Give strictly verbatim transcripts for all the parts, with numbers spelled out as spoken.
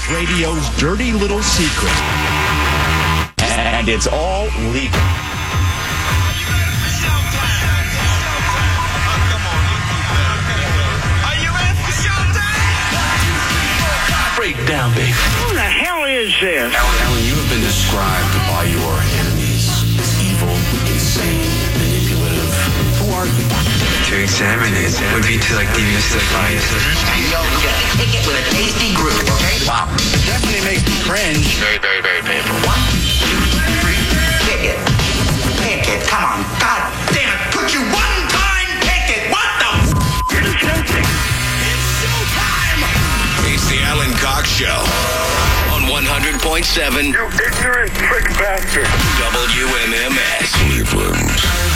radio's dirty little secret. And it's all legal. Breakdown, baby. Who the hell is this? Alan, you have been described by your enemies as evil, insane, manipulative. Who are you? To examine it would be to like demystify it. Take it with a tasty groove, okay? Wow. It definitely makes me cringe. Very, very, very painful. One, two, three, pick it. Pick it. Come on. God damn it. Put you one time, pick it. What the f***? You're disgusting. It's showtime. It's the Alan Cox Show on one hundred point seven You ignorant prick bastard. W M M S Cleveland.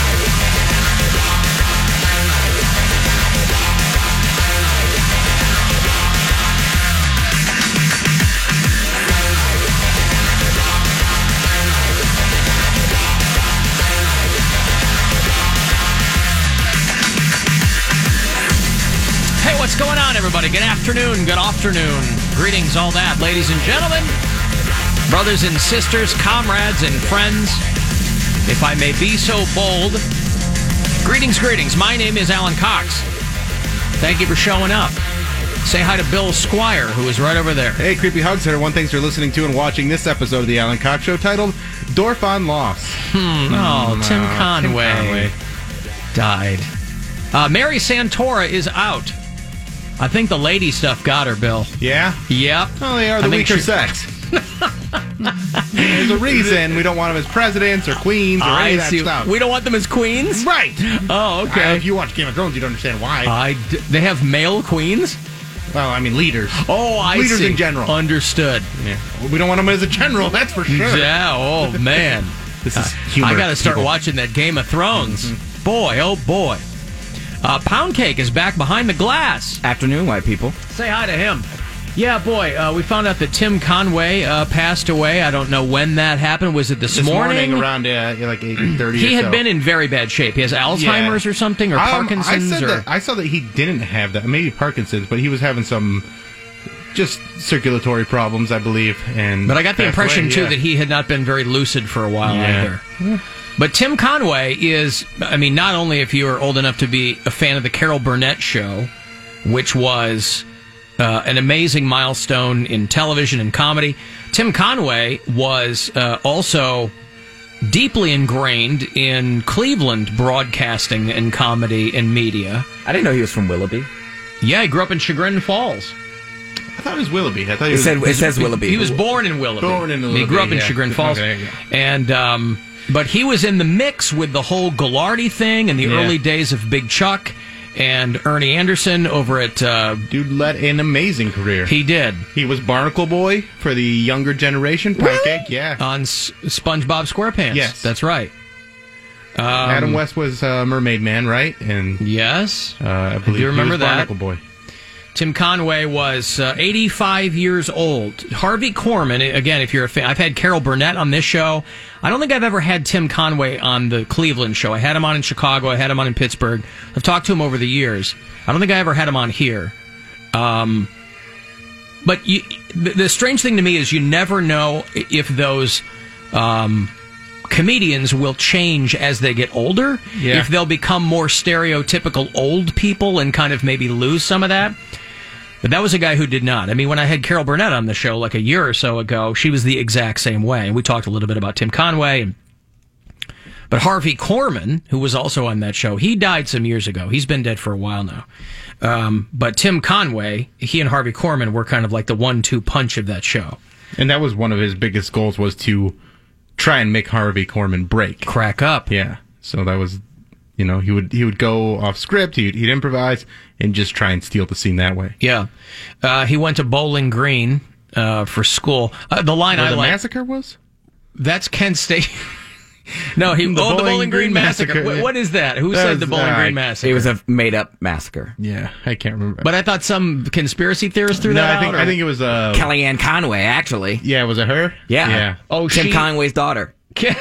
What's going on, everybody? Good afternoon, good afternoon. Greetings, all that, ladies and gentlemen, brothers and sisters, comrades and friends, if I may be so bold. Greetings, greetings. My name is Alan Cox. Thank you for showing up. Say hi to Bill Squire, who is right over there. Hey, Creepy Hugs Hitter. One thanks for listening to and watching this episode of the Alan Cox Show titled Dorf on Loss. Hmm. Oh, no, Tim Conway, Tim Conway. died. Uh, Mary Santora is out. I think the lady stuff got her, Bill. Yeah? Yep. Well, they are the I think weaker she- sex. There's a reason we don't want them as presidents or queens or any I of that see. stuff. We don't want them as queens? Right. Oh, okay. Uh, if you watch Game of Thrones, you don't understand why. I d- they have male queens? Well, I mean, leaders. Oh, I Leaders see. in general. Understood. Yeah. We don't want them as a general, that's for sure. Yeah, oh, man. This is humor. I got to start people. watching that Game of Thrones. Mm-hmm. Boy, oh, boy. Uh, Pound Cake is back behind the glass. Afternoon, white people. Say hi to him. Yeah, boy, uh, we found out that Tim Conway uh, passed away. I don't know when that happened. Was it this, This morning? morning around uh, like eight thirty He or had so. been in very bad shape. He has Alzheimer's Yeah. or something, or Um, Parkinson's? I, said or that, I saw that he didn't have that. Maybe Parkinson's, but he was having some just circulatory problems, I believe. And But I got the passed impression, away, too, yeah. that he had not been very lucid for a while Yeah. either. But Tim Conway is, I mean, not only if you are old enough to be a fan of the Carol Burnett Show, which was uh, an amazing milestone in television and comedy, Tim Conway was uh, also deeply ingrained in Cleveland broadcasting and comedy and media. I didn't know he was from Willoughby. Yeah, he grew up in Chagrin Falls. I thought it was Willoughby. I thought he It, was, said, it says Willoughby. He was born in Willoughby. Born in He grew up in Willoughby, yeah. Chagrin Falls. Okay, there you go. And, um, but he was in the mix with the whole Ghilardi thing in the Yeah. early days of Big Chuck and Ernie Anderson over at... Uh, Dude led an amazing career. he did. He was Barnacle Boy for the younger generation. Pancake, yeah. On S- SpongeBob SquarePants. Yes. That's right. Um, Adam West was uh, Mermaid Man, right? And Yes. uh, I believe do remember he was that. Barnacle Boy. Tim Conway was uh, eighty-five years old. Harvey Korman, again, if you're a fan, I've had Carol Burnett on this show. I don't think I've ever had Tim Conway on the Cleveland show. I had him on in Chicago. I had him on in Pittsburgh. I've talked to him over the years. I don't think I ever had him on here. Um, but you, the, the strange thing to me is you never know if those um, comedians will change as they get older. Yeah. If they'll become more stereotypical old people and kind of maybe lose some of that. But that was a guy who did not. I mean, when I had Carol Burnett on the show like a year or so ago, she was the exact same way. And we talked a little bit about Tim Conway. And, but Harvey Korman, who was also on that show, he died some years ago. He's been dead for a while now. Um, but Tim Conway, he and Harvey Korman were kind of like the one two punch of that show. And that was one of his biggest goals, was to try and make Harvey Korman break. Crack up. Yeah. So that was, you know, he would he would go off script, he'd, he'd improvise, and just try and steal the scene that way. Yeah. Uh, he went to Bowling Green uh, for school. Uh, the line Where I the like... massacre was? That's Kent State... No, he. The oh, the Bowling Bowling Green, Green Massacre. Massacre, Wh- yeah. What is that? Who That said was, the Bowling uh, Green Massacre? It was a made-up massacre. Yeah, I can't remember. But I thought some conspiracy theorist threw no, that I think out. or- I think it was uh Kellyanne Conway, actually. yeah, was it her? Yeah. Yeah. Oh, Tim she- Conway's daughter.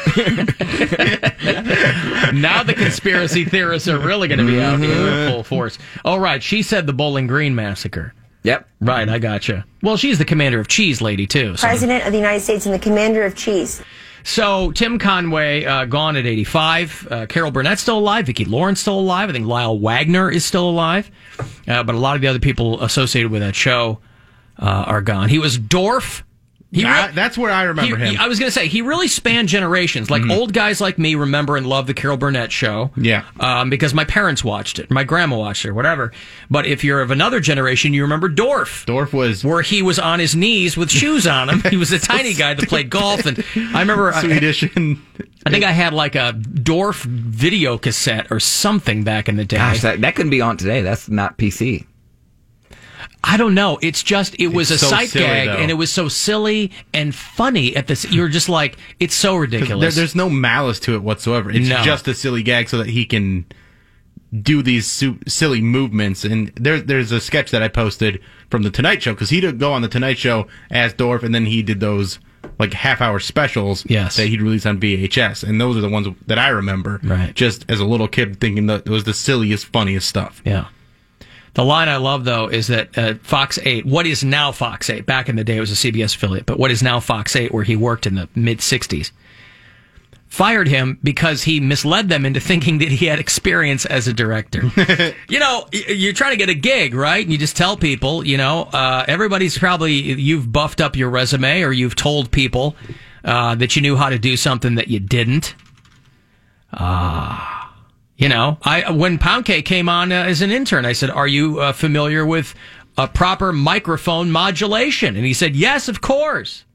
Now the conspiracy theorists are really going to be out here in full force. Oh, right. She said the Bowling Green Massacre. Yep. Right, I gotcha. Well, she's the commander of cheese lady, too. So. President of the United States and the commander of cheese. So, Tim Conway, uh, gone at eighty-five. Uh, Carol Burnett's still alive. Vicki Lawrence still alive. I think Lyle Wagner is still alive. Uh, but a lot of the other people associated with that show uh, are gone. He was Dorf. He I, re- that's where I remember he, him. He, I was going to say, he really spanned generations. Like, mm-hmm. old guys like me remember and love the Carol Burnett show. Yeah. Um, because my parents watched it. My grandma watched it, or whatever. But if you're of another generation, you remember Dorf. Dorf was... Where he was on his knees with shoes on him. He was a so tiny guy that played golf. And I remember... Swedish. And, I think I had like a Dorf video cassette or something back in the day. Gosh, that, that couldn't be on today. That's not P C. I don't know. It's just, it was it's a so sight silly, gag, though. and it was so silly and funny at this. You're just like, it's so ridiculous. There, there's no malice to it whatsoever. It's No. just a silly gag so that he can do these su- silly movements. And there, there's a sketch that I posted from The Tonight Show, because he'd go on The Tonight Show as Dorf, and then he did those like half-hour specials Yes. that he'd release on V H S. And those are the ones that I remember, Right. just as a little kid thinking that it was the silliest, funniest stuff. Yeah. The line I love, though, is that uh, Fox eight, what is now Fox eight, back in the day it was a C B S affiliate, but what is now Fox eight, where he worked in the mid-sixties, fired him because he misled them into thinking that he had experience as a director. You know, you're trying to get a gig, right? And you just tell people, you know, uh, everybody's probably, you've buffed up your resume, or you've told people uh, that you knew how to do something that you didn't. Ah... Uh, You know, I when Pound Cake came on uh, as an intern, I said, "Are you uh, familiar with a proper microphone modulation?" And he said, "Yes, of course."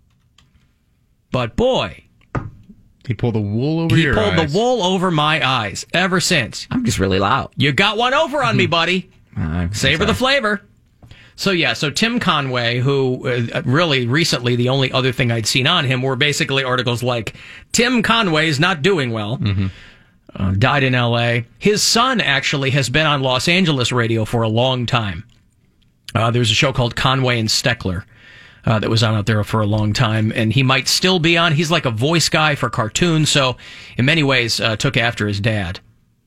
But boy, he pulled the wool over he your pulled eyes. the wool over my eyes ever since. I'm just really loud. You got one over on me, buddy. Uh, Savor the flavor. So yeah, so Tim Conway, who uh, really recently the only other thing I'd seen on him were basically articles like Tim Conway's not doing well. Mm-hmm. Uh, died in L A. His son actually has been on Los Angeles radio for a long time. Uh, there's a show called Conway and Steckler uh, that was on out there for a long time, and he might still be on. He's like a voice guy for cartoons, so in many ways uh, took after his dad.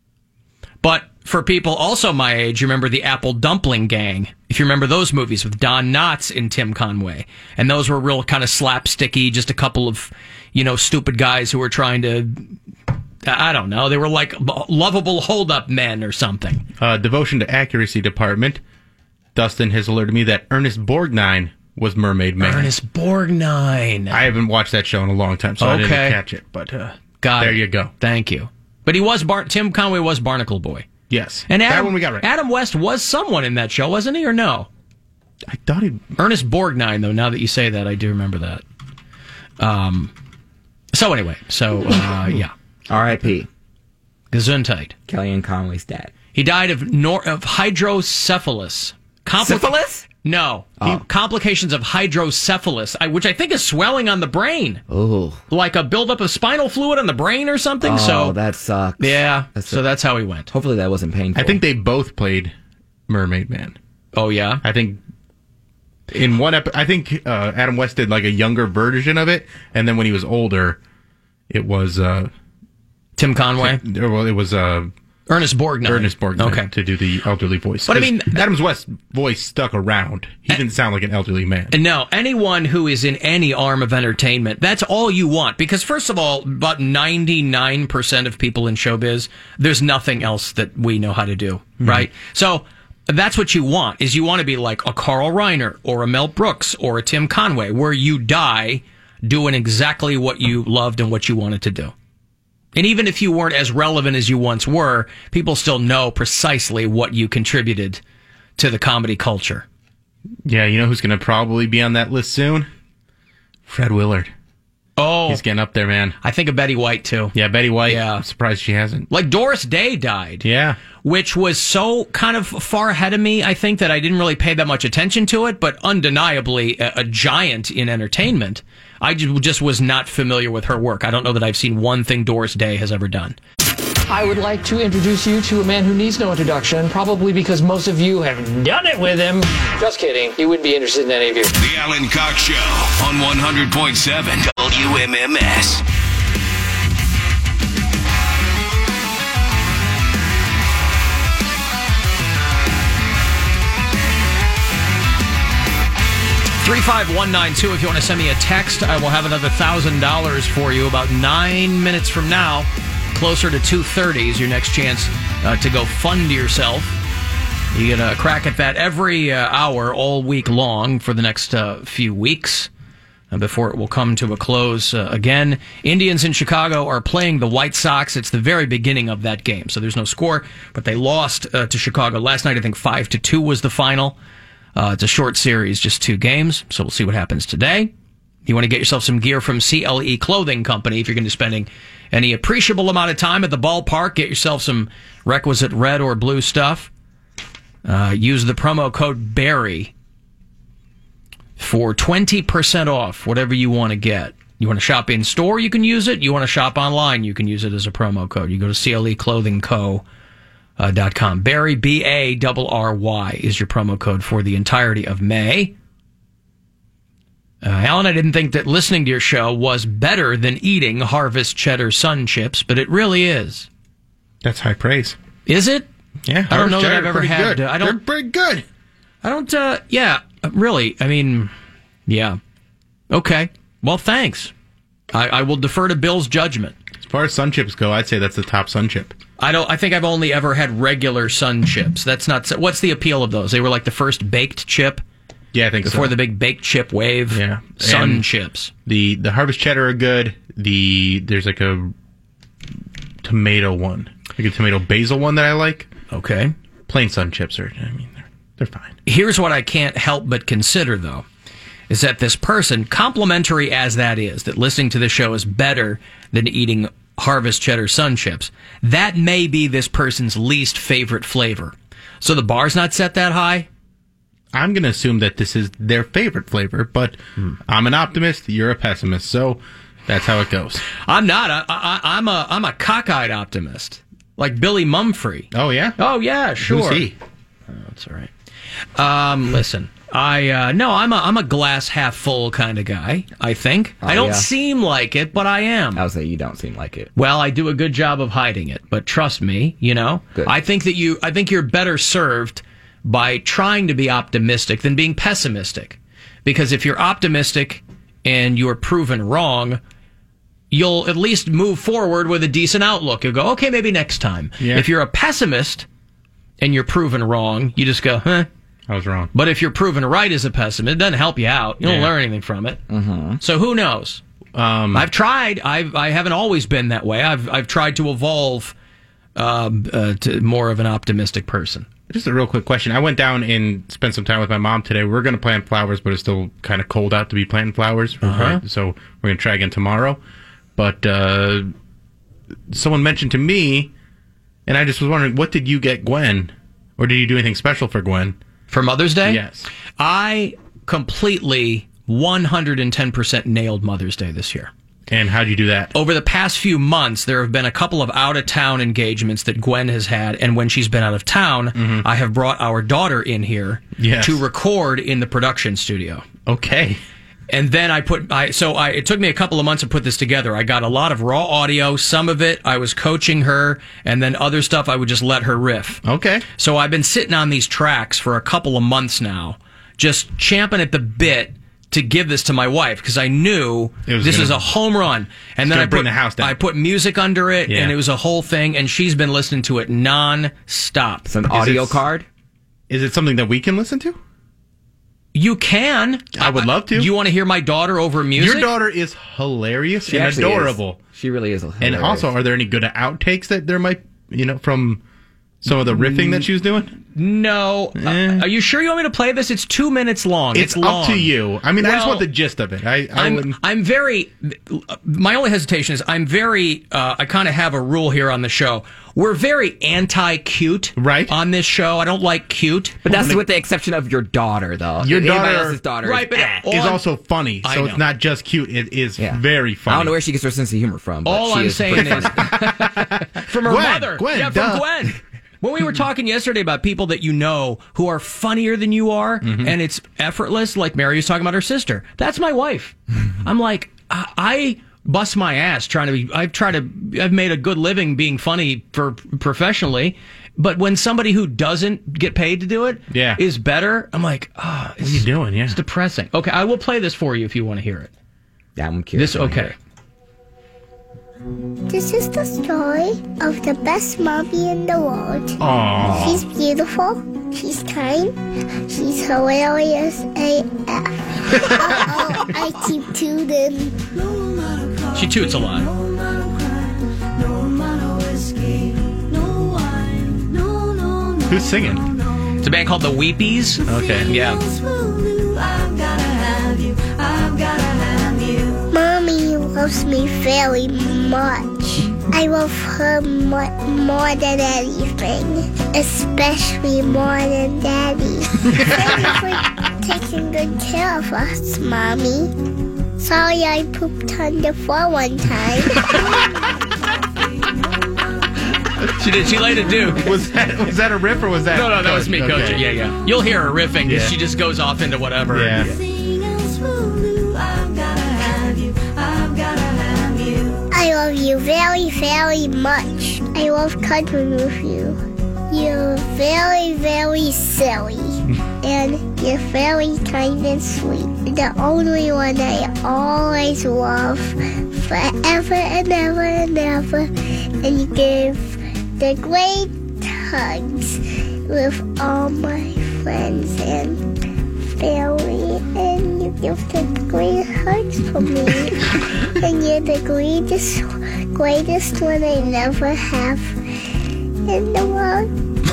But for people also my age, you remember the Apple Dumpling Gang. If you remember those movies with Don Knotts and Tim Conway. And those were real kind of slapsticky, just a couple of, you know, stupid guys who were trying to... I don't know. They were like lovable hold-up men or something. Uh, Devotion to Accuracy Department. Dustin has alerted me that Ernest Borgnine was Mermaid Man. Ernest Borgnine. I haven't watched that show in a long time, so I Okay. didn't catch it. But uh, Got there it. you go. Thank you. But he was Bar- Tim Conway was Barnacle Boy. Yes. And Adam, that one we got right. Adam West was someone in that show, wasn't he, or no? I thought he... Ernest Borgnine, though, now that you say that, I do remember that. Um. So anyway, so, uh, yeah. R I P Gesundheit. Kellyanne Conway's dad. He died of nor- of hydrocephalus. Compli- Syphilis? No. Oh. He, complications of hydrocephalus, I, which I think is swelling on the brain. Oh. Like a buildup of spinal fluid on the brain or something. Oh, so that sucks. Yeah, That's so a- that's how he went. Hopefully that wasn't painful. I think they both played Mermaid Man. Oh, yeah? I think in one episode, I think uh, Adam West did like a younger version of it, and then when he was older, it was uh, Tim Conway? Well, it was uh, Ernest Borgnine. Ernest Borgnine Okay. to do the elderly voice. But I mean, Adam West's voice stuck around. He didn't sound like an elderly man. And no, anyone who is in any arm of entertainment, that's all you want. Because first of all, about ninety-nine percent of people in showbiz, there's nothing else that we know how to do, Mm-hmm. right? So that's what you want, is you want to be like a Carl Reiner or a Mel Brooks or a Tim Conway, where you die doing exactly what you loved and what you wanted to do. And even if you weren't as relevant as you once were, people still know precisely what you contributed to the comedy culture. Yeah, you know who's going to probably be on that list soon? Fred Willard. Oh. He's getting up there, man. I think of Betty White, too. Yeah, Betty White. Yeah. I'm surprised she hasn't. Like Doris Day died. Yeah. Which was so kind of far ahead of me, I think, that I didn't really pay that much attention to it, but undeniably a, a giant in entertainment. I just was not familiar with her work. I don't know that I've seen one thing Doris Day has ever done. I would like to introduce you to a man who needs no introduction, probably because most of you have done it with him. Just kidding. He wouldn't be interested in any of you. The Alan Cox Show on one hundred point seven W M M S. three five one nine two if you want to send me a text. I will have another one thousand dollars for you about nine minutes from now. Closer to two thirty is your next chance uh, to go fund yourself. You get a crack at that every uh, hour all week long for the next uh, few weeks uh, before it will come to a close uh, again. Indians in Chicago are playing the White Sox. It's the very beginning of that game, so there's no score, but they lost uh, to Chicago last night. I think five to two was the final. Uh, it's a short series, just two games, so we'll see what happens today. You want to get yourself some gear from C L E Clothing Company if you're going to be spending any appreciable amount of time at the ballpark. Get yourself some requisite red or blue stuff. Uh, use the promo code Barry for twenty percent off whatever you want to get. You want to shop in store, you can use it. You want to shop online, you can use it as a promo code. You go to C L E Clothing Co. Uh, dot com. Barry, B A R R Y, is your promo code for the entirety of May. Uh, Alan, I didn't think that listening to your show was better than eating Harvest Cheddar Sun Chips, but it really is. That's high praise. Is it? Yeah, I don't know that Cheddar I've ever pretty had. Good. Uh, I don't. They're pretty good. I don't. Uh, yeah, really. I mean, yeah. Okay. Well, thanks. I, I will defer to Bill's judgment. As far as Sun Chips go, I'd say that's the top Sun Chip. I don't. I think I've only ever had regular Sun Chips. That's not. What's the appeal of those? They were like the first baked chip. Yeah, I think before so. the big baked chip wave. Yeah, Sun and Chips. The the Harvest Cheddar are good. The there's like a tomato one, like a tomato basil one that I like. Okay. Plain Sun Chips are. I mean, they're they're fine. Here's what I can't help but consider, though, is that this person, complimentary as that is, that listening to the show is better than eating Harvest Cheddar Sun Chips, that may be this person's least favorite flavor. So the bar's not set that high? I'm going to assume that this is their favorite flavor, but hmm. I'm an optimist, you're a pessimist, so that's how it goes. I'm not. I, I, I'm a I'm a cockeyed optimist, like Billy Mumfree. Oh, yeah? Oh, yeah, sure. Who's he? Oh, that's all right. Um, listen, I uh, no, I'm a I'm a glass half full kind of guy. I think oh, I don't yeah. seem like it, but I am. I would say you don't seem like it. Well, I do a good job of hiding it, but trust me, you know, Good. I think that you I think you're better served by trying to be optimistic than being pessimistic, because if you're optimistic and you're proven wrong, you'll at least move forward with a decent outlook. You'll go, okay, maybe next time. Yeah. If you're a pessimist and you're proven wrong, you just go, huh. I was wrong. But if you're proven right as a pessimist, it doesn't help you out. You don't Yeah. learn anything from it. Mm-hmm. So who knows? Um, I've tried. I've I haven't always been that way. I've I've tried to evolve um, uh, to more of an optimistic person. Just a real quick question. I went down and spent some time with my mom today. We we're going to plant flowers, but it's still kind of cold out to be planting flowers. Uh-huh. So we're going to try again tomorrow. But uh, someone mentioned to me, and I just was wondering, what did you get Gwen? Or did you do anything special for Gwen? For Mother's Day? Yes. I completely one hundred ten percent nailed Mother's Day this year. And how'd you do that? Over the past few months, there have been a couple of out-of-town engagements that Gwen has had, and when she's been out of town, mm-hmm. I have brought our daughter in here yes. to record in the production studio. Okay. And then I put, I so I it took me a couple of months to put this together. I got a lot of raw audio. Some of it I was coaching her, and then other stuff I would just let her riff. Okay. So I've been sitting on these tracks for a couple of months now, just champing at the bit to give this to my wife, because I knew was this gonna, is a home run. And then I bring put the house down. I put music under it, Yeah. and it was a whole thing. And she's been listening to it non-stop. It's an audio it- card. Is it something that we can listen to? You can. I would love to. You want to hear my daughter over music? Your daughter is hilarious She and actually adorable. is. She really is. Hilarious. And also, are there any good outtakes that there might, you know, from some of the riffing that she was doing? No. Eh. Uh, are you sure you want me to play this? It's two minutes long. It's, It's, long. up to you. I mean, I just Well, want the gist of it. I, I I'm, wouldn't. I'm very, my only hesitation is I'm very, uh, I kind of have a rule here on the show. We're very anti-cute Right. on this show. I don't like cute. But that's with the exception of your daughter, though. Your Anybody daughter- else's daughter, Right, is, but eh. all is I'm- also funny, I so know. it's not just cute. It is Yeah. very funny. I don't know where she gets her sense of humor from. But All she I'm is saying pretty is funny. from her Gwen, mother. Gwen, yeah, duh. from Gwen. When we were talking yesterday about people that you know who are funnier than you are, Mm-hmm. and it's effortless, like Mary was talking about her sister. That's my wife. I'm like, I, I bust my ass trying to be. I've tried to. I've made a good living being funny for professionally, But when somebody who doesn't get paid to do it Yeah. is better, I'm like, oh, What are you doing? Yeah. it's depressing. Okay, I will play this for you if you want to hear it. Yeah, I'm curious. This okay. This is the story of the best mommy in the world. Aww. She's beautiful, she's kind, she's hilarious A F. Uh-oh, I keep tooting. She toots a lot. Who's singing? It's a band called the Weepies. Okay. Yeah. Mommy loves me very much. I love her more, more than anything, especially more than Daddy. Thank you for taking good care of us, Mommy. Sorry I pooped on the floor one time. She did. She laid it do. Was that was that a riff or was that? No, no, that was me Okay. coaching. Yeah, yeah. You'll hear her riffing because Yeah. she just goes off into whatever. Yeah. I love you very, very much. I love cuddling with you. You're very, very silly. And you're very kind and sweet. The only one I always love forever and ever and ever. And you give the great hugs with all my friends and family. And you give the great hugs for me. And you're the greatest, greatest one I never have in the world.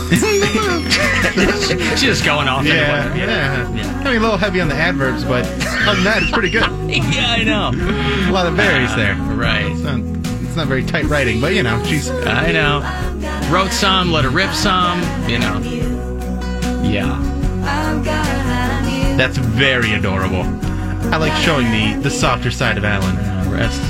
She's just going off into Yeah, whatever. yeah. I mean, a little heavy on the adverbs, but other than that, it's pretty good. Yeah, I know. A lot of berries there. Right. It's not, it's not very tight writing, but you know, she's. I know. Wrote some, let her rip some, you know. Yeah. That's very adorable. I like showing the, the softer side of Alan. Rest.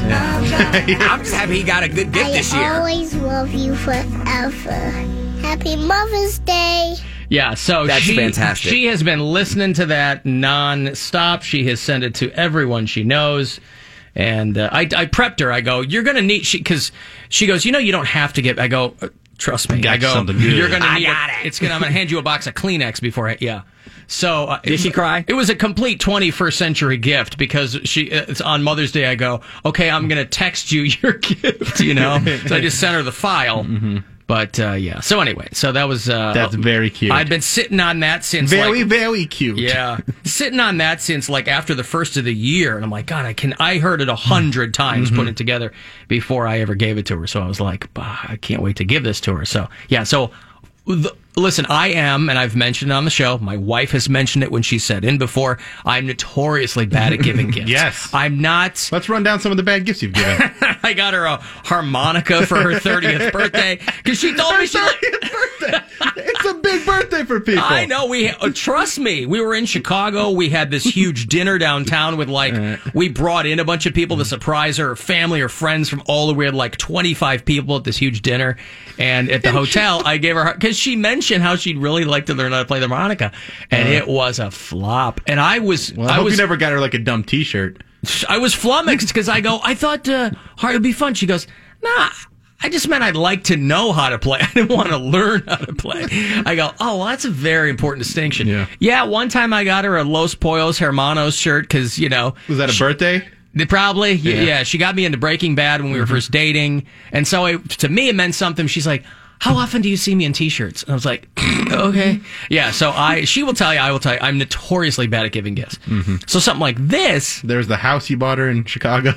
Yeah. I'm just happy he got a good gift I this year. always love you forever. Happy Mother's Day. Yeah, so That's she, fantastic. she has been listening to that non-stop. She has sent it to everyone she knows. And uh, I, I prepped her. I go, you're going to need, she because she goes, you know, you don't have to get, I go, uh, trust me. Got I go, something good. you're going to I need got a, it. It's gonna, I'm going to hand you a box of Kleenex before I, yeah. So uh, Did it, she cry? It was a complete twenty-first century gift because she. Uh, it's on Mother's Day. I go, okay, I'm going to text you your gift. You know, so I just sent her the file. Mm-hmm. But uh, yeah. So anyway, so that was. Uh, That's very cute. I've been sitting on that since. Very, like, very cute. yeah, sitting on that since like after the first of the year, and I'm like, God, I can. I heard it a hundred times, Mm-hmm. put it together before I ever gave it to her. So I was like, bah, I can't wait to give this to her. So yeah, so. The, listen, I am, and I've mentioned it on the show, my wife has mentioned it when she sat in before, I'm notoriously bad at giving gifts. Yes. I'm not. Let's run down some of the bad gifts you've given. I got her a harmonica for her thirtieth birthday, because she told me she... birthday. It's a big birthday for people. I know. We uh, trust me. We were in Chicago. We had this huge dinner downtown with like we brought in a bunch of people to surprise her, family or friends from all the we had like twenty-five people at this huge dinner, and at the hotel I gave her because she mentioned how she'd really like to learn how to play the harmonica, and it was a flop. And I was Well, I, I hope was you never got her like a dumb T-shirt. I was flummoxed because I go, I thought uh, it would be fun. She goes, nah. I just meant I'd like to know how to play. I didn't want to learn how to play. I go, oh, well, that's a very important distinction. Yeah. Yeah, one time I got her a Los Pollos Hermanos shirt because, you know. Was that a birthday? Probably. Yeah. Yeah. yeah. She got me into Breaking Bad when we were Mm-hmm. first dating. And so it, to me, it meant something. She's like, how often do you see me in T-shirts? And I was like, okay. Yeah, so I. she will tell you, I will tell you, I'm notoriously bad at giving gifts. Mm-hmm. So something like this. There's the house you bought her in Chicago.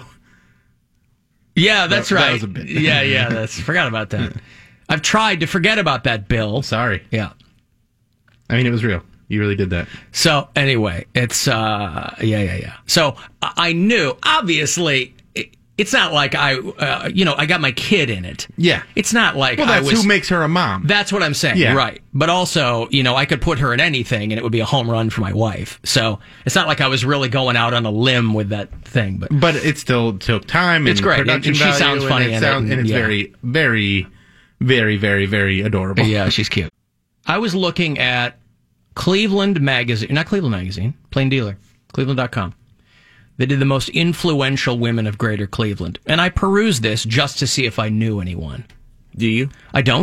Yeah, that's That- that right. was a bit. yeah, yeah, that's forgot about that. I've tried to forget about that, Bill. Sorry. Yeah. I mean, it was real. You really did that. So anyway, it's uh, yeah, yeah, yeah. So I I knew, obviously, it, it's not like I, uh, you know, I got my kid in it. Yeah. It's not like Well, I that's was. who makes her a mom. That's what I'm saying. Yeah. Right. But also, you know, I could put her in anything and it would be a home run for my wife. So it's not like I was really going out on a limb with that thing. But But it still took time. And It's great, production and she value, sounds funny and, it in it, sounds, and and it's yeah. very, very, very, very, very adorable. yeah, she's cute. I was looking at Cleveland Magazine, not Cleveland Magazine, Plain Dealer, cleveland dot com. They did the most influential women of Greater Cleveland. And I perused this just to see if I knew anyone. Do you? I don't.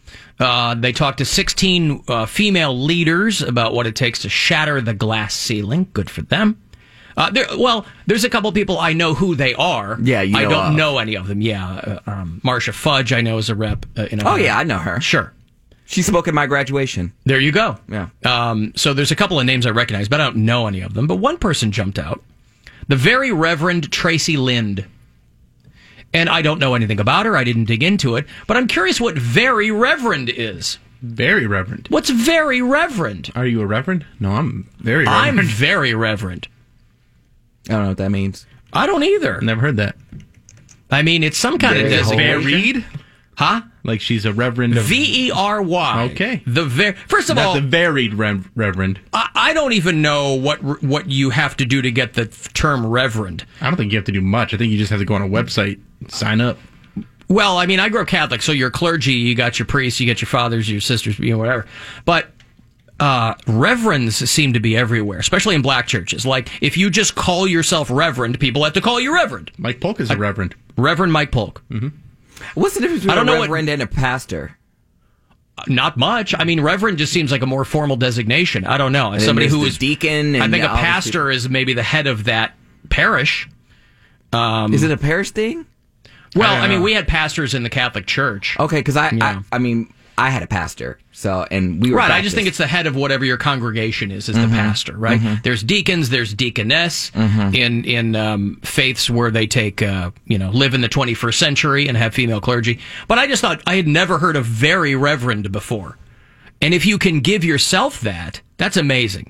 Uh, they talked to sixteen uh, female leaders about what it takes to shatter the glass ceiling. Good for them. Uh, there, well, there's a couple people I know who they are. Yeah, you I know don't of. know any of them. Yeah, uh, um, Marcia Fudge, I know is a rep. Uh, in Oh, Ohio. yeah, I know her. Sure. She spoke at my graduation. There you go. Yeah. Um, so there's a couple of names I recognize, but I don't know any of them. But one person jumped out. The Very Reverend Tracy Lind. And I don't know anything about her. I didn't dig into it. But I'm curious what Very Reverend is. Very reverend. What's Very Reverend? Are you a reverend? No, I'm very reverend. I'm Very Reverend. I don't know what that means. I don't either. Never heard that. I mean, it's some kind Very of designation. Varied? Huh? Like she's a reverend of... V E R Y. Okay. The ver- First of Not all, the varied rev- reverend. I, I don't even know what what you have to do to get the term reverend. I don't think you have to do much. I think you just have to go on a website, sign up. Well, I mean, I grew up Catholic, so you're clergy, you got your priests, you got your fathers, your sisters, you know, whatever. But uh, reverends seem to be everywhere, especially in black churches. Like, if you just call yourself reverend, people have to call you reverend. Mike Polk is a reverend. Reverend Mike Polk. Mm-hmm. What's the difference between I don't a know what- reverend and a pastor? Uh, Not much. I mean, reverend just seems like a more formal designation. I don't know. As And then somebody there's who the is deacon. And I think a all these pastor is maybe the head of that parish. Um, people. Is it a parish thing? Well, I don't I mean, know. we had pastors in the Catholic Church. Okay, because I, Yeah. I, I mean, I had a pastor, so and we were Right, I Baptist. just think it's the head of whatever your congregation is, is the pastor, right? There's deacons, there's deaconess in in um, faiths where they take, uh, you know, live in the twenty-first century and have female clergy. But I just thought, I had never heard of very reverend before. And if you can give yourself that, that's amazing.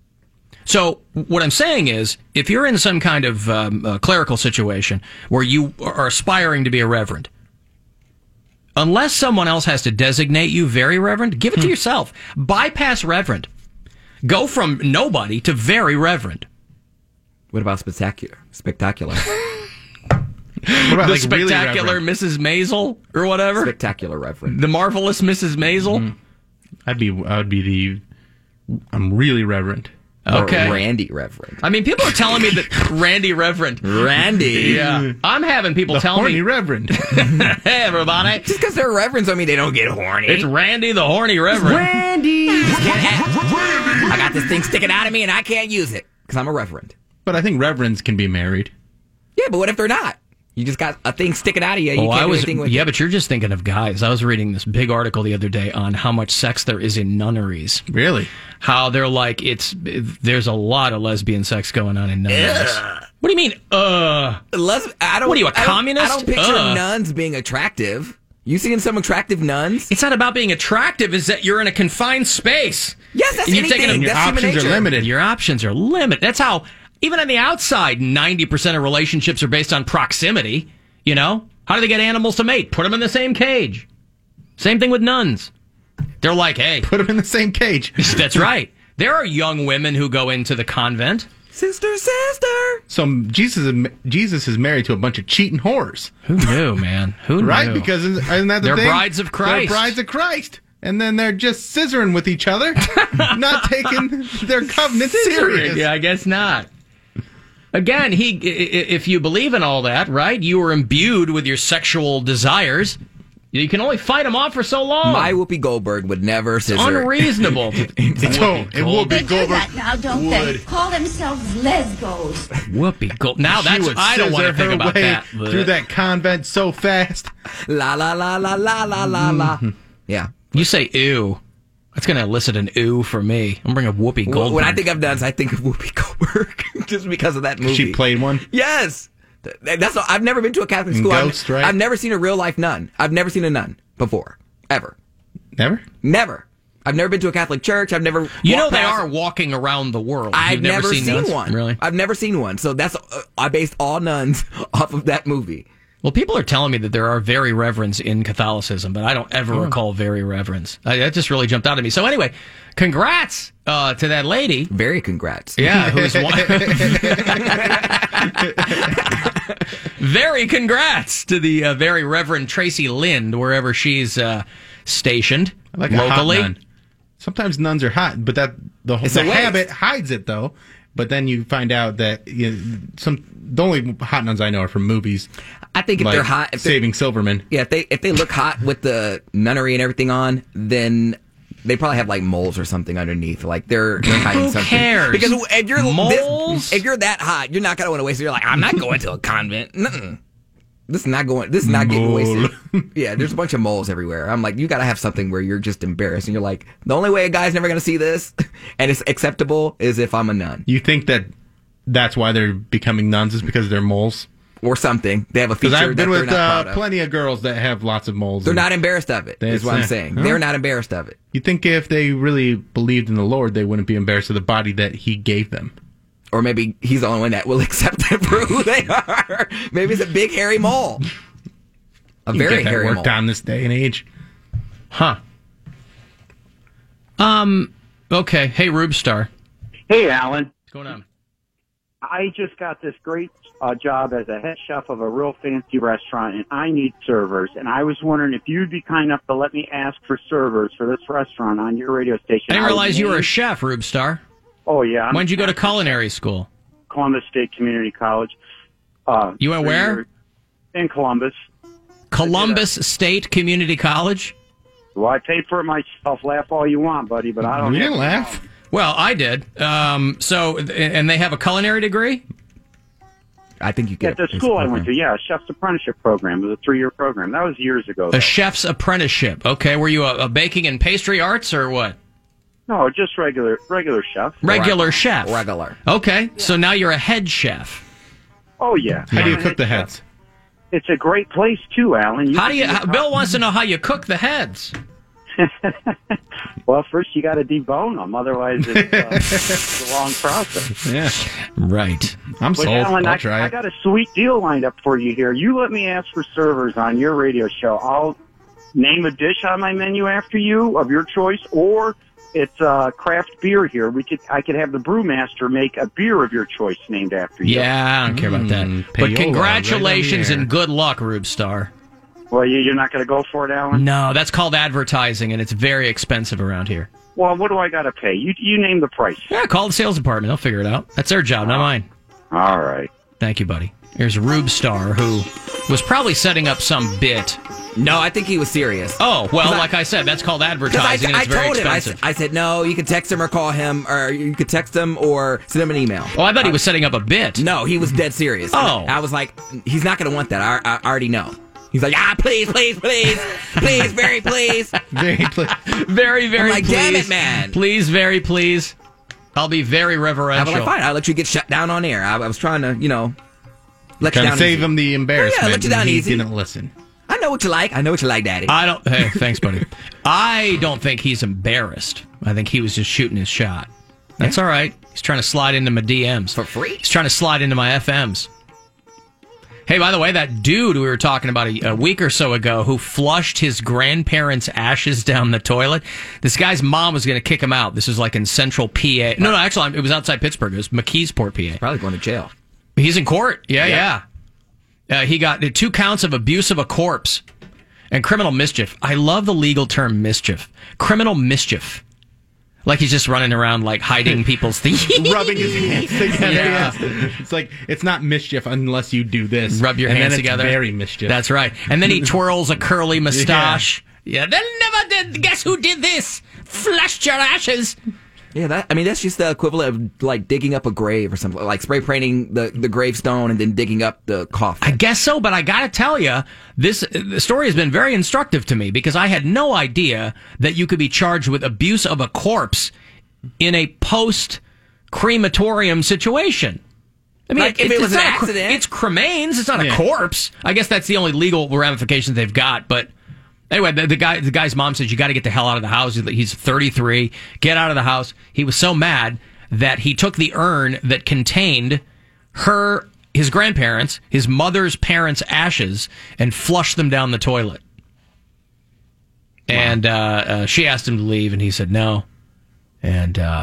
So what I'm saying is, if you're in some kind of um, uh, clerical situation where you are aspiring to be a reverend, unless someone else has to designate you very reverend, give it to yourself. Bypass reverend. Go from nobody to very reverend. What about spectacular? Spectacular. What about The like really spectacular reverend? Missus Maisel or whatever. Spectacular reverend. The marvelous Missus Maisel. Mm-hmm. I'd be, I'd be the, I'm really reverend. Okay. Or Randy Reverend. I mean, people are telling me that Randy Reverend. Randy. Yeah. I'm having people The tell horny me. reverend. Hey, everybody. Just because they're reverends, I mean they don't get horny. It's Randy the horny Reverend. Randy. Just can't have- I got this thing sticking out of me and I can't use it because I'm a reverend. But I think reverends can be married. Yeah, but what if they're not? You just got a thing sticking out of you. You Oh, can't I do was, anything with yeah, it. but you're just thinking of guys. I was reading this big article the other day on how much sex there is in nunneries. Really? How they're like, it's there's a lot of lesbian sex going on in nunneries. What do you mean, uh? Les- I don't, What are you, a I don't- communist? I don't picture Ugh. nuns being attractive. You seen some attractive nuns? It's not about being attractive, it's that you're in a confined space. Yes, that's And you're anything. taking- And your That's human options are nature. limited. Your options are limited. That's how, even on the outside, ninety percent of relationships are based on proximity. You know? How do they get animals to mate? Put them in the same cage. Same thing with nuns. They're like, hey. Put them in the same cage. That's right. There are young women who go into the convent. Sister, sister. So Jesus is, Jesus is married to a bunch of cheating whores. Who knew, man? Who Right? knew? Because isn't that the They're thing? brides of Christ. They're brides of Christ. And then they're just scissoring with each other, not taking their covenant serious. Yeah, I guess not. Again, he, i- i- if you believe in all that, right, you are imbued with your sexual desires. You can only fight them off for so long. My Whoopi Goldberg would never scissor. Unreasonable. Don't. It will be They do Goldberg. that now, don't they? would. Call themselves lesbos. Whoopee gold. Now She that's would I don't want to scissor think her about way that. through that convent so fast. La la la la la la la la. Mm-hmm. Yeah. You say ew. That's going to elicit an ew for me. I'm bringing Whoopi Goldberg. When I think of nuns, I think of Whoopi Goldberg just because of that movie. She played one. Yes. Th- That's all, I've never been to a Catholic school. Ghost, I've, right? I've never seen a real life nun. I've never seen a nun before, ever, Never. never. I've never been to a Catholic church. I've never. you know walked they past- are walking around the world. I've You've never, never, seen, seen, nuns? one. Really? I've never seen one. So that's uh, I based all nuns off of that movie. Well, people are telling me that there are very reverends in Catholicism, but I don't ever Oh. recall very reverends. I, that just really jumped out at me. So anyway, congrats uh, to that lady. Very congrats. Yeah, who's one. Very congrats to the uh, very Reverend Tracy Lind, wherever she's uh, stationed I like a hot locally. nun. Sometimes nuns are hot, but that the, It's the a waste. habit hides it though. But then you find out that you know, some the only hot nuns I know are from movies. I think if like they're hot, if they're- Saving Silverman. Yeah, if they if they look hot with the nunnery and everything on, then they probably have like moles or something underneath. Like they're, they're hiding Who something. cares? Because if you're Moles? this, if you're that hot, you're not gonna want to waste it. You're like, I'm not going to a convent. Nuh-uh. This is not going. This is not getting Mole. wasted. Yeah, there's a bunch of moles everywhere. I'm like, you got to have something where you're just embarrassed, and you're like, the only way a guy's never gonna see this, and it's acceptable, is if I'm a nun You think that that's why they're becoming nuns is because they're moles? or something. They have a feature Because I've that been they're with not uh, proud of. plenty of girls that have lots of moles. They're and not embarrassed of it. Is That's what I'm it. saying. Huh? They're not embarrassed of it. You think if they really believed in the Lord, they wouldn't be embarrassed of the body that He gave them? Or maybe he's the only one that will accept them for who they are. Maybe it's a big hairy mole. A You can very get that hairy worked mole. on this day and age. Huh. Um. Okay. Hey, Rubestar. Hey, Alan. What's going on? I just got this great uh, job as a head chef of a real fancy restaurant, and I need servers. And I was wondering if you'd be kind enough to let me ask for servers for this restaurant on your radio station. I didn't would realize you were a name- chef, Rubestar. Oh, yeah. I'm When'd you go to culinary school? Columbus State Community College. Uh, You went three where? years In Columbus. Columbus State Community College? Well, I paid for it myself. Laugh all you want, buddy, but I don't You have didn't laugh. Well, I did. Um, so, and they have a culinary degree? I think you At the school I went to, yeah, a chef's apprenticeship program. It was a three-year program. That was years ago. though. A chef's apprenticeship. Okay. Were you a, a baking and pastry arts or what? No, just regular regular chef. Regular chef. Regular. Okay. So now you're a head chef. Oh, yeah. How do you I'm a cook the head heads? chef. It's a great place, too, Alan. How can do you, see how, the- Bill wants to know how you cook the heads. Well, first you got to debone them. Otherwise, it's, uh, it's a long process. Yeah. Right. I'm But sold. Alan, I'll I, try I it. got a sweet deal lined up for you here. You let me ask for servers on your radio show. I'll name a dish on my menu after you of your choice, or it's uh, craft beer here. We could I could have the brewmaster make a beer of your choice named after you. Yeah, I don't care about that. Mm, But payola, congratulations right on the air. and good luck, Rubestar. Well, you, you're not going to go for it, Alan? No, that's called advertising, and it's very expensive around here. Well, what do I got to pay? You you name the price. Yeah, call the sales department. They'll figure it out. That's their job, not mine. All right. Thank you, buddy. Here's Rubestar, who was probably setting up some bit. No, I think he was serious. Oh, well, 'Cause I- like I said, that's called Because I, advertising, and I it's very told him, I, expensive. s- I said, no, you can text him or call him, or you could text him or send him an email. Oh, I thought he was setting up a bit. No, he was dead serious. Oh. I was like, he's not going to want that. I, I already know. He's like, ah, please, please, please, please, very please. Very pl- Very, very I'm like, please. damn it, man. Please, very please. I'll be very I was reverential. like, fine, I'll let you get shut down on air. I, I was trying to, you know, let Trying you to down save easy. him the embarrassment. Oh, yeah, let you down and he easy. didn't listen. I know what you like. I know what you like, Daddy. I don't. Hey, thanks, buddy. I don't think he's embarrassed. I think he was just shooting his shot. That's all right. He's trying to slide into my D Ms For free? He's trying to slide into my F Ms. Hey, by the way, that dude we were talking about a, a week or so ago who flushed his grandparents' ashes down the toilet, this guy's mom was going to kick him out. This was like in central P A. No, no, actually, it was outside Pittsburgh. It was McKeesport, P A. Probably going to jail. He's in court. Yeah, Yeah. yeah. Uh, he got two counts of abuse of a corpse and criminal mischief. I love the legal term mischief. Criminal mischief. Like he's just running around like hiding people's things. Rubbing his hands together. Yeah. Yeah. It's like, it's not mischief unless you do this. Rub your and hands then it's together. very mischief. That's right. And then he twirls a curly mustache. Yeah, they never did. Guess who did this? Flushed your ashes. Yeah, that I mean that's just the equivalent of like digging up a grave or something, like spray painting the, the gravestone and then digging up the coffin. I guess so, but I gotta tell you, this the story has been very instructive to me because I had no idea that you could be charged with abuse of a corpse in a post crematorium situation. I mean, Like, if it- it was it's an not a cre- accident. it's cremains. It's not a Yeah. corpse. I guess that's the only legal ramifications they've got. But anyway, the, the guy, the guy's mom says you got to get the hell out of the house. He's thirty-three. Get out of the house. He was so mad that he took the urn that contained her, his grandparents, his mother's parents' ashes, and flushed them down the toilet. And uh, uh, she asked him to leave, and he said no. And uh,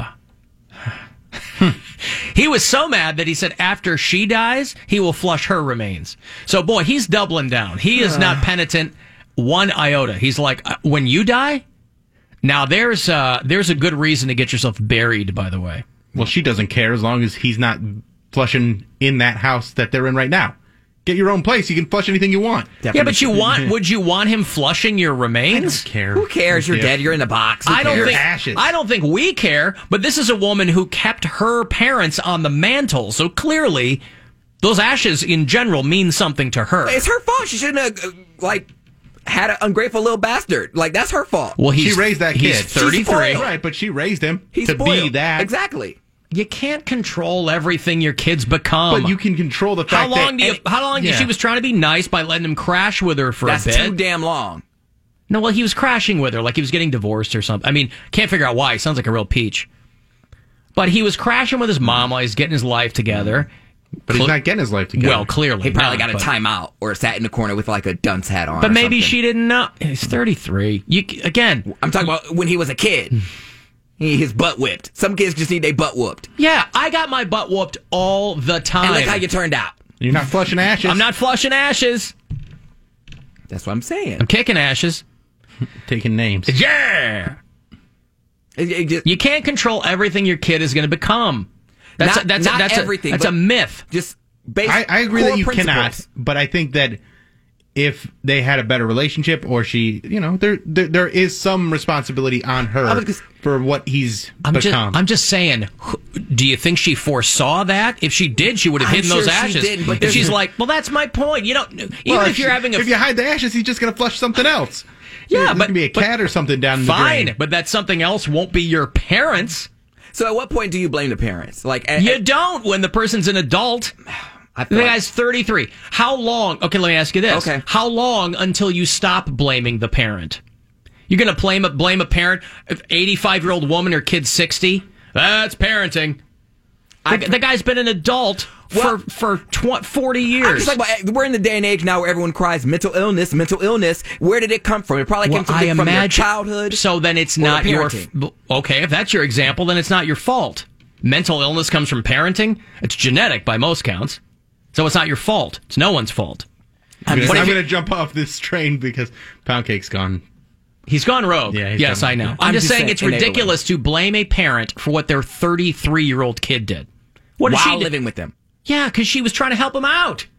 he was so mad that he said after she dies, he will flush her remains. So, boy, he's doubling down. He is not penitent one iota. He's like, uh, when you die, now there's uh, there's a good reason to get yourself buried, by the way. Well, she doesn't care as long as he's not flushing in that house that they're in right now. Get your own place. You can flush anything you want. Yeah, but you want? Would you want him flushing your remains? I don't care. Who cares? You're Yeah. dead. You're in the box. Who I don't cares? think. ashes. I don't think we care. But this is a woman who kept her parents on the mantle, so clearly, those ashes in general mean something to her. It's her fault. She shouldn't have uh, like had an ungrateful little bastard. Like that's her fault. Well, he's, she raised that kid. He's thirty-three. Right, but she raised him He's to be spoiled. that. Exactly. You can't control everything your kids become. But you can control the fact how long that... do you? How long? Yeah. She was trying to be nice by letting him crash with her for That's a bit. too damn long. No, well, he was crashing with her like he was getting divorced or something. I mean, can't figure out why. He sounds like a real peach. But he was crashing with his mom while he's getting his life together. But he's not getting his life together. Well, clearly He probably not, got a but- timeout or sat in the corner with like a dunce hat on. But or maybe something. she didn't know. He's thirty-three. You again. I'm talking about when he was a kid. He, his butt whipped. Some kids just need their butt whooped. Yeah, I got my butt whooped all the time. And look how you turned out. You're not flushing ashes. I'm not flushing ashes. That's what I'm saying. I'm kicking ashes. Taking names. Yeah. It- it just- You can't control everything your kid is going to become. That's Not- a, that's not a, that's everything, A, that's a but- myth. just basic I, I agree core that you principles. cannot, but I think that if they had a better relationship, or she, you know, there there, there is some responsibility on I her was just- for what he's I'm just, become. I'm just saying, wh- do you think she foresaw that? If she did, she would have I'm hidden sure those she ashes. didn't, but if there's- she's like, well, that's my point. You don't, even Well, if you're she- having a. if you hide the ashes, he's just going to flush something else. Yeah, There's but- gonna be a but- cat or something down the Fine, drain. but that something else won't be your parents. So at what point do you blame the parents? Like at, You at- don't when the person's an adult. I The feel like- guy's thirty-three. How long? Okay, let me ask you this. Okay. How long until you stop blaming the parent? You're going to blame a, blame a parent, eighty-five-year-old woman, her kid's sixty? That's parenting. The, the guy's been an adult Well- for, for tw- forty I'm years. just like, well, we're in the day and age now where everyone cries mental illness, mental illness. Where did it come from? It probably Well, came from, I the- from your imagine- childhood. So then it's or not the your... parenting. Okay, if that's your example, then it's not your fault. Mental illness comes from parenting. It's genetic by most counts. So it's not your fault. It's no one's fault. I'm, What if going you- to jump off this train because Pound Cake's gone. He's gone rogue. Yeah, he's yes, gone- I know. yeah. I'm, I'm just just saying saying it's enabling. ridiculous to blame a parent for what their thirty-three-year-old kid did. What did While she do? living with them. Yeah, because she was trying to help him out.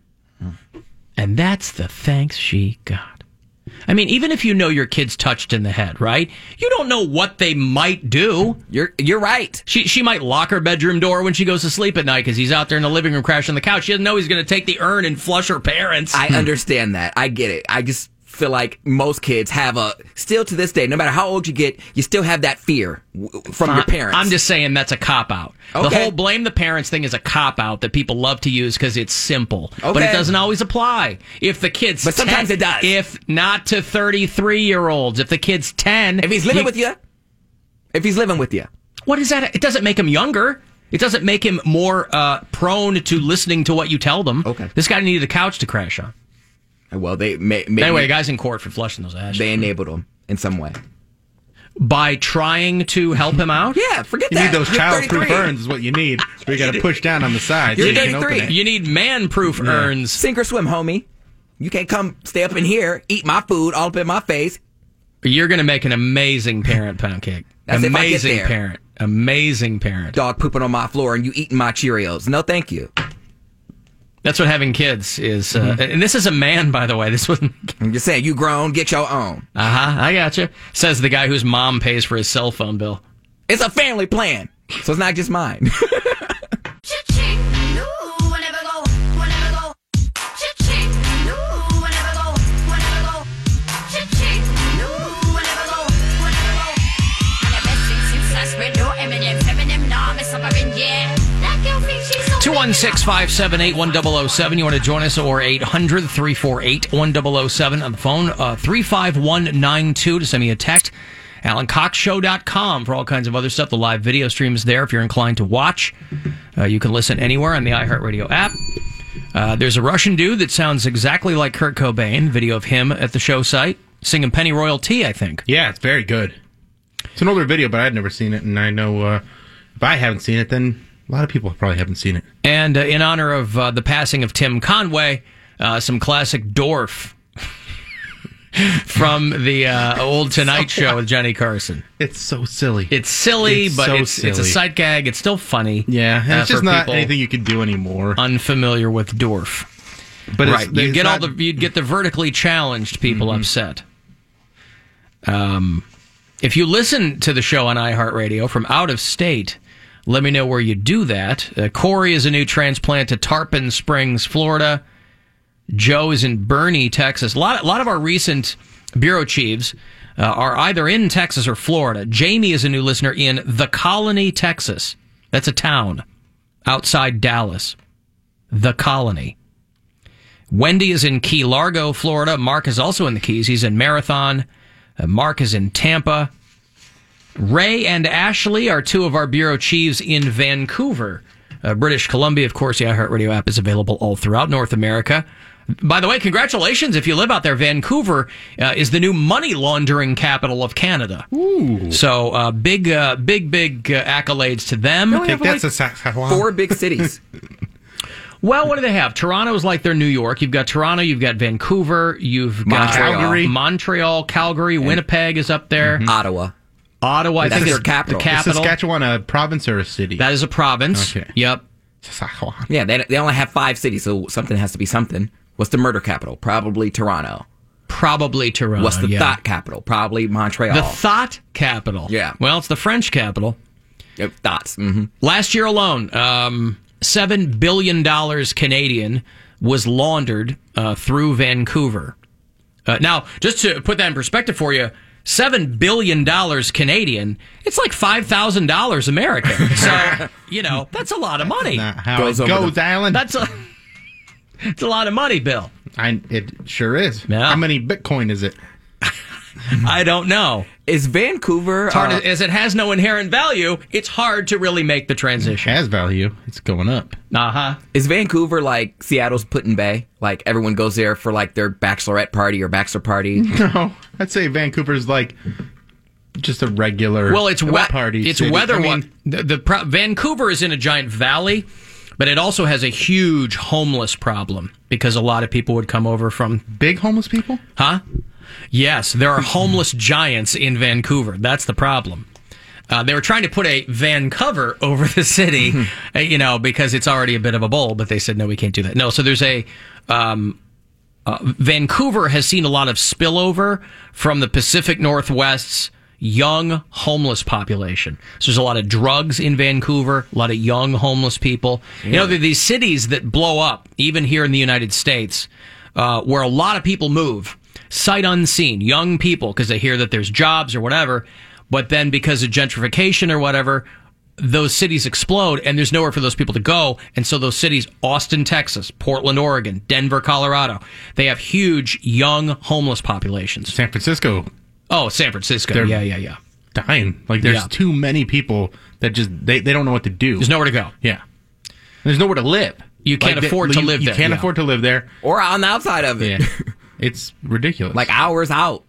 And that's the thanks she got. I mean, even if you know your kid's touched in the head, right? You don't know what they might do. You're you're right. She she might lock her bedroom door when she goes to sleep at night because he's out there in the living room crashing the couch. She doesn't know he's going to take the urn and flush her parents. I understand that. I get it. I just feel like most kids have a still to this day, no matter how old you get, you still have that fear w- from your parents. I'm just saying that's a cop out. The Okay. whole blame the parents thing is a cop out that people love to use because it's simple, but Okay. it doesn't always apply. If the kid's But sometimes ten, it does. If not to thirty-three year olds, if the kid's ten, if he's living with you, if he's living with you, what is that? It doesn't make him younger. It doesn't make him more uh, prone to listening to what you tell them. Okay. This guy needed a couch to crash on. well, they may, maybe Anyway, the guy's in court for flushing those ashes. they enabled him in some way. By trying to help him out? Yeah, forget You that. need those You're child-proof thirty-three. urns is what you need. Where you got to push down on the sides. You're so you can open thirty-three. it. You need man-proof urns. Sink or swim, homie. You can't come stay up in here, eat my food all up in my face. You're going to make an amazing parent, Pound Cake. That's if I get amazing there. parent. Amazing parent. Dog pooping on my floor and you eating my Cheerios. No, thank you. That's what having kids is. Uh, Mm-hmm. And this is a man, by the way. This wasn't. I'm just saying, you grown, get your own. Uh huh. I gotcha. Says the guy whose mom pays for his cell phone bill. It's a family plan, so it's not just mine. two one six, five seven eight, one zero zero seven. You want to join us, or eight hundred, three four eight, one zero zero seven on the phone. Uh, three five one nine two to send me a text. alan cox show dot com for all kinds of other stuff. The live video stream is there if you're inclined to watch. Uh, you can listen anywhere on the iHeartRadio app. Uh, there's a Russian dude that sounds exactly like Kurt Cobain. Video of him at the show site singing Penny Royalty, I think. Yeah, it's very good. It's an older video, but I'd never seen it, and I know uh, if I haven't seen it, then a lot of people probably haven't seen it. And uh, in honor of uh, the passing of Tim Conway, uh, some classic Dorf. from the uh, old Tonight Show with Johnny Carson. It's so silly. It's silly, It's but so it's it's a silly. sight gag. It's still funny. Yeah, and uh, it's just for not people anything you could do anymore. unfamiliar with Dorf. But it's- right, you it's get all not- the you'd get the vertically challenged people Mhm. upset. Um, if you listen to the show on iHeartRadio from out of state, let me know where you do that. Uh, Corey is a new transplant to Tarpon Springs, Florida. Joe is in Bernie, Texas. A lot, a lot of our recent bureau chiefs uh, are either in Texas or Florida. Jamie is a new listener in The Colony, Texas. That's a town outside Dallas. The Colony. Wendy is in Key Largo, Florida. Mark is also in the Keys. He's in Marathon. Uh, Mark is in Tampa. Ray and Ashley are two of our bureau chiefs in Vancouver, uh, British Columbia. Of course, the iHeartRadio app is available all throughout North America. By the way, congratulations if you live out there. Vancouver uh, is the new money laundering capital of Canada. Ooh. So uh, big, uh, big, big uh, accolades to them. Don't we have, like, four big cities. Well, what do they have? Toronto's like their New York. You've got Toronto, you've got Vancouver, you've got Montreal. Calgary, Montreal, Calgary, Winnipeg is up there. Ottawa. Ottawa, I That's think their is capital. the capital. Is Saskatchewan a province or a city? That is a province. Okay. Yep. Saskatchewan. Yeah, they, they only have five cities, so something has to be something. What's the murder capital? Probably Toronto. Probably Toronto. What's the yeah. thought capital? Probably Montreal. The thought capital. Yeah. Well, it's the French capital. Yep, thoughts. Mm-hmm. Last year alone, um, seven billion dollars Canadian was laundered uh, through Vancouver. Uh, now, just to put that in perspective for you, seven billion dollars Canadian, it's like five thousand dollars American. So, you know, that's a lot of money. Not how goes it goes, the, Alan. That's a, it's a lot of money, Bill. I, it sure is. Yeah. How many Bitcoin is it? I don't know. Is Vancouver... It's hard, uh, as it has no inherent value, it's hard to really make the transition. It has value. It's going up. Uh-huh. Is Vancouver like Seattle's Put-in Bay? Like everyone goes there for like their bachelorette party or bachelor party? No, I'd say Vancouver's like just a regular Well, it's wet. party. It's city. weather. I mean, the, the pro- Vancouver is in a giant valley, but it also has a huge homeless problem because a lot of people would come over from big homeless people. Huh? Yes, there are homeless giants in Vancouver. That's the problem. Uh, they were trying to put a van cover over the city, uh, you know, because it's already a bit of a bowl, but they said, no, we can't do that. No, so there's a... Um, uh, Vancouver has seen a lot of spillover from the Pacific Northwest's young homeless population. So there's a lot of drugs in Vancouver, a lot of young homeless people. You know, there are these cities that blow up, even here in the United States, uh, where a lot of people move. Sight unseen, young people, because they hear that there's jobs or whatever, but then because of gentrification or whatever, those cities explode and there's nowhere for those people to go. And so those cities, Austin, Texas, Portland, Oregon, Denver, Colorado, they have huge young homeless populations. San Francisco. Oh, San Francisco. They're yeah, yeah, yeah. Dying. Like there's Yeah. too many people that just, they, they don't know what to do. There's nowhere to go. Yeah. There's nowhere to live. You can't Like, afford they- to you- live you there. can't yeah. afford to live there. Or on the outside of it. Yeah. It's ridiculous. Like hours out.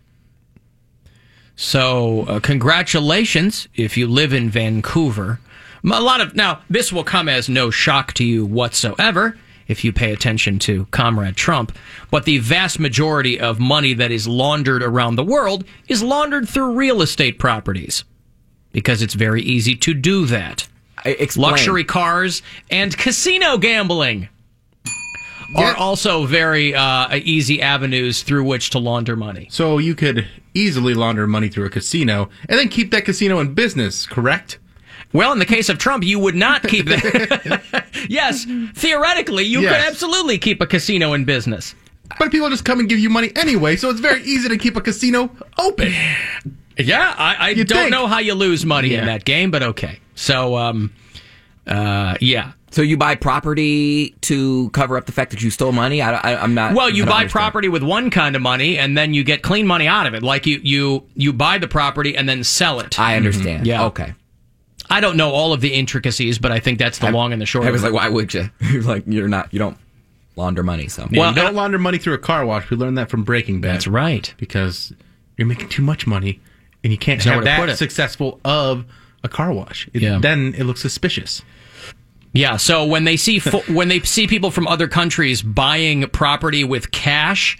So, uh, congratulations if you live in Vancouver. A lot of now, this will come as no shock to you whatsoever if you pay attention to Comrade Trump. But the vast majority of money that is laundered around the world is laundered through real estate properties because it's very easy to do that. Explain. Luxury cars and casino gambling are also very uh, easy avenues through which to launder money. So you could easily launder money through a casino and then keep that casino in business, correct? Well, in the case of Trump, you would not keep that. Yes, theoretically, you Yes. could absolutely keep a casino in business. But people just come and give you money anyway, so it's very easy to keep a casino open. Yeah, I, I You don't think. know how you lose money Yeah. in that game, but okay. So, um, uh, yeah. So you buy property to cover up the fact that you stole money? I, I, I'm not... Well, you I don't buy understand. property with one kind of money, and then you get clean money out of it. Like you, you, you buy the property and then sell it. I understand. Yeah. Okay. I don't know all of the intricacies, but I think that's the I- long and the short. I of was it. like, why would you? You're like, you're not, you don't launder money, so... Yeah, Well, you don't and- launder money through a car wash. We learned that from Breaking Bad. That's right. Because you're making too much money, and you can't There's have nowhere to put that it. successful of a car wash. It, Yeah. Then it looks suspicious. Yeah, so when they see fo- when they see people from other countries buying property with cash,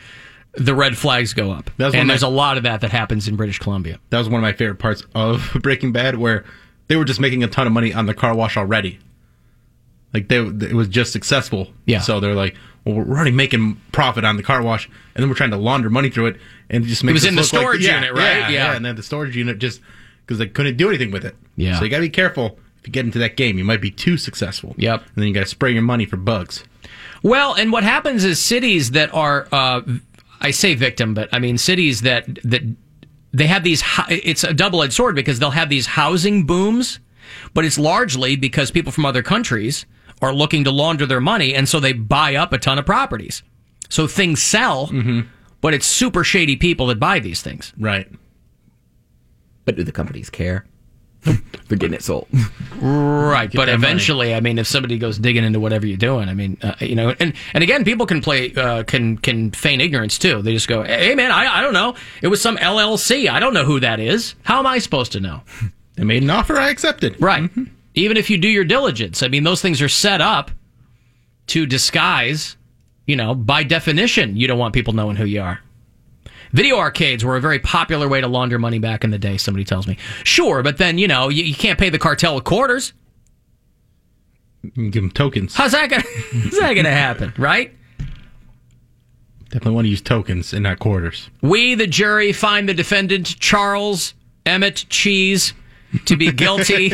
the red flags go up. That was one and of there's my- a lot of that that happens in British Columbia. That was one of my favorite parts of Breaking Bad, where they were just making a ton of money on the car wash already. Like, they, it was just successful. Yeah. So they're like, well, we're already making profit on the car wash, and then we're trying to launder money through it, and it just makes was us in the look like- storage yeah, unit, right? Yeah, Yeah. yeah, and then the storage unit just, because they couldn't do anything with it. Yeah. So you got to be careful if you get into that game. You might be too successful. Yep. And then you got to spray your money for bugs. Well, and what happens is cities that are, uh, I say victim, but I mean cities that that they have these. It's a double-edged sword because they'll have these housing booms, but it's largely because people from other countries are looking to launder their money, and so they buy up a ton of properties. So things sell, Mm-hmm. but it's super shady people that buy these things. Right. But do the companies care? For getting it sold. Right, Get but that eventually, I mean, if somebody goes digging into whatever you're doing, I mean, uh, you know, and, and again, people can play, uh, can can feign ignorance too. They just go, "Hey, man, I I don't know. It was some L L C. I don't know who that is. How am I supposed to know?" They made an offer, I accepted. Right. Mm-hmm. Even if you do your diligence, I mean, those things are set up to disguise. You know, by definition, you don't want people knowing who you are. Video arcades were a very popular way to launder money back in the day, somebody tells me. Sure, but then, you know, you, you can't pay the cartel with quarters. You can give them tokens. How's that gonna, how's that gonna happen, right? Definitely want to use tokens and not quarters. We, the jury, find the defendant, Charles Emmett Cheese, to be guilty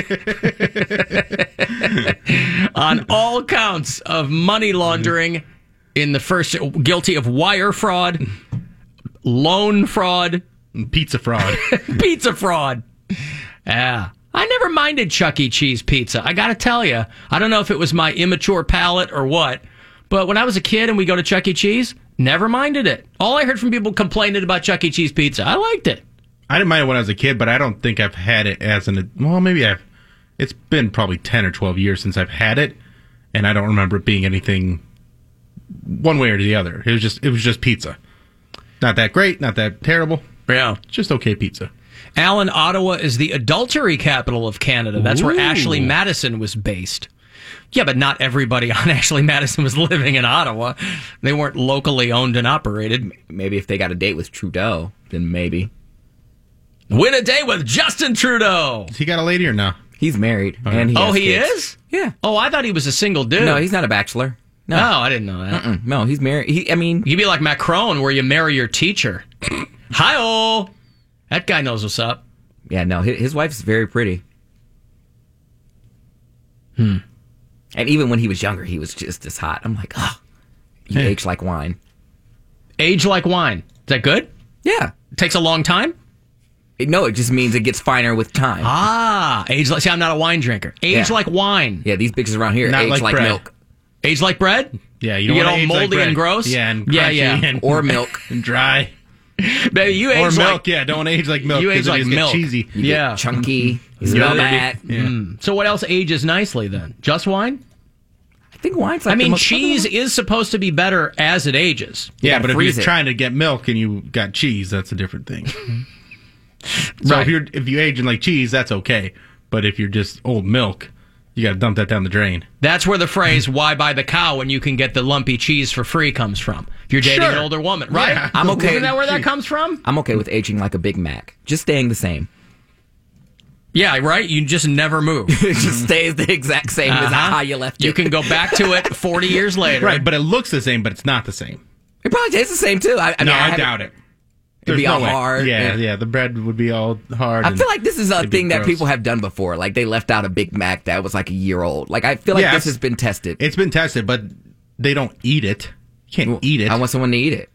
on all counts of money laundering in the first, guilty of wire fraud, loan fraud, pizza fraud. Pizza fraud. Yeah. I never minded Chuck E. Cheese pizza. I got to tell you, I don't know if it was my immature palate or what, but when I was a kid and we go to Chuck E. Cheese, never minded it. All I heard from people complaining about Chuck E. Cheese pizza, I liked it. I didn't mind it when I was a kid, but I don't think I've had it as an... Well, maybe I've... It's been probably ten or twelve years since I've had it, and I don't remember it being anything one way or the other. It was just it was just pizza. Not that great, not that terrible. Yeah. Just okay pizza. Alan, Ottawa is the adultery capital of Canada. That's Ooh. where Ashley Madison was based. Yeah, but not everybody on Ashley Madison was living in Ottawa. They weren't locally owned and operated. Maybe if they got a date with Trudeau, then maybe. Win a date with Justin Trudeau. Has he got a lady or no? He's married. And he oh, has he kids. is? Yeah. Oh, I thought he was a single dude. No, he's not a bachelor. No, No, I didn't know that. Mm-mm. No, he's married. He, I mean, You'd be like Macron, where you marry your teacher. Hi-oh! That guy knows what's up. yeah, no, his, his wife's very pretty. Hmm. And even when he was younger, he was just as hot. I'm like, oh, you Hey. age like wine. Age like wine. Is that good? Yeah. It takes a long time? It- no, it just means it gets finer with time. Ah, age like... See, I'm not a wine drinker. Age Yeah. like wine. Yeah, these bitches around here Not age like like, bread. milk. Age like bread? Yeah, you, You don't get wanna all age like moldy bread. and gross? Yeah, and Yeah, crunchy yeah. and, Or milk. and dry. Baby, you age Or like... milk, yeah. Don't age like milk. You 'cause age it like just gets milk. cheesy. You Yeah. get chunky. You Yeah. smell bad. Yeah. Mm. So what else ages nicely then? Just wine? I think wine's like I the mean, most cheese is supposed to be better as it ages. Yeah, gotta but if freeze you're it. trying to get milk and you got cheese, that's a different thing. So Right. if you're if you age in like cheese, that's okay. But if you're just old milk, you got to dump that down the drain. That's where the phrase "why buy the cow when you can get the lumpy cheese for free" comes from. If you're dating Sure. an older woman, right? Yeah. I'm okay. Isn't that where that comes from? I'm okay with aging like a Big Mac. Just staying the same. Yeah, right? You just never move. It just stays the exact same as Uh-huh. how you left it. You can go back to it forty years later. Right, but it looks the same, but it's not the same. It probably tastes the same too. I, I no, mean, I, I, haven't- doubt it. It'd be There's all no way. hard. Yeah, and- yeah, the bread would be all hard. I and feel like this is a it'd be thing that gross. people have done before. Like they left out a Big Mac that was like a year old. Like I feel like Yeah, this it's- has been tested. It's been tested, but they don't eat it. You can't eat it. I want someone to eat it.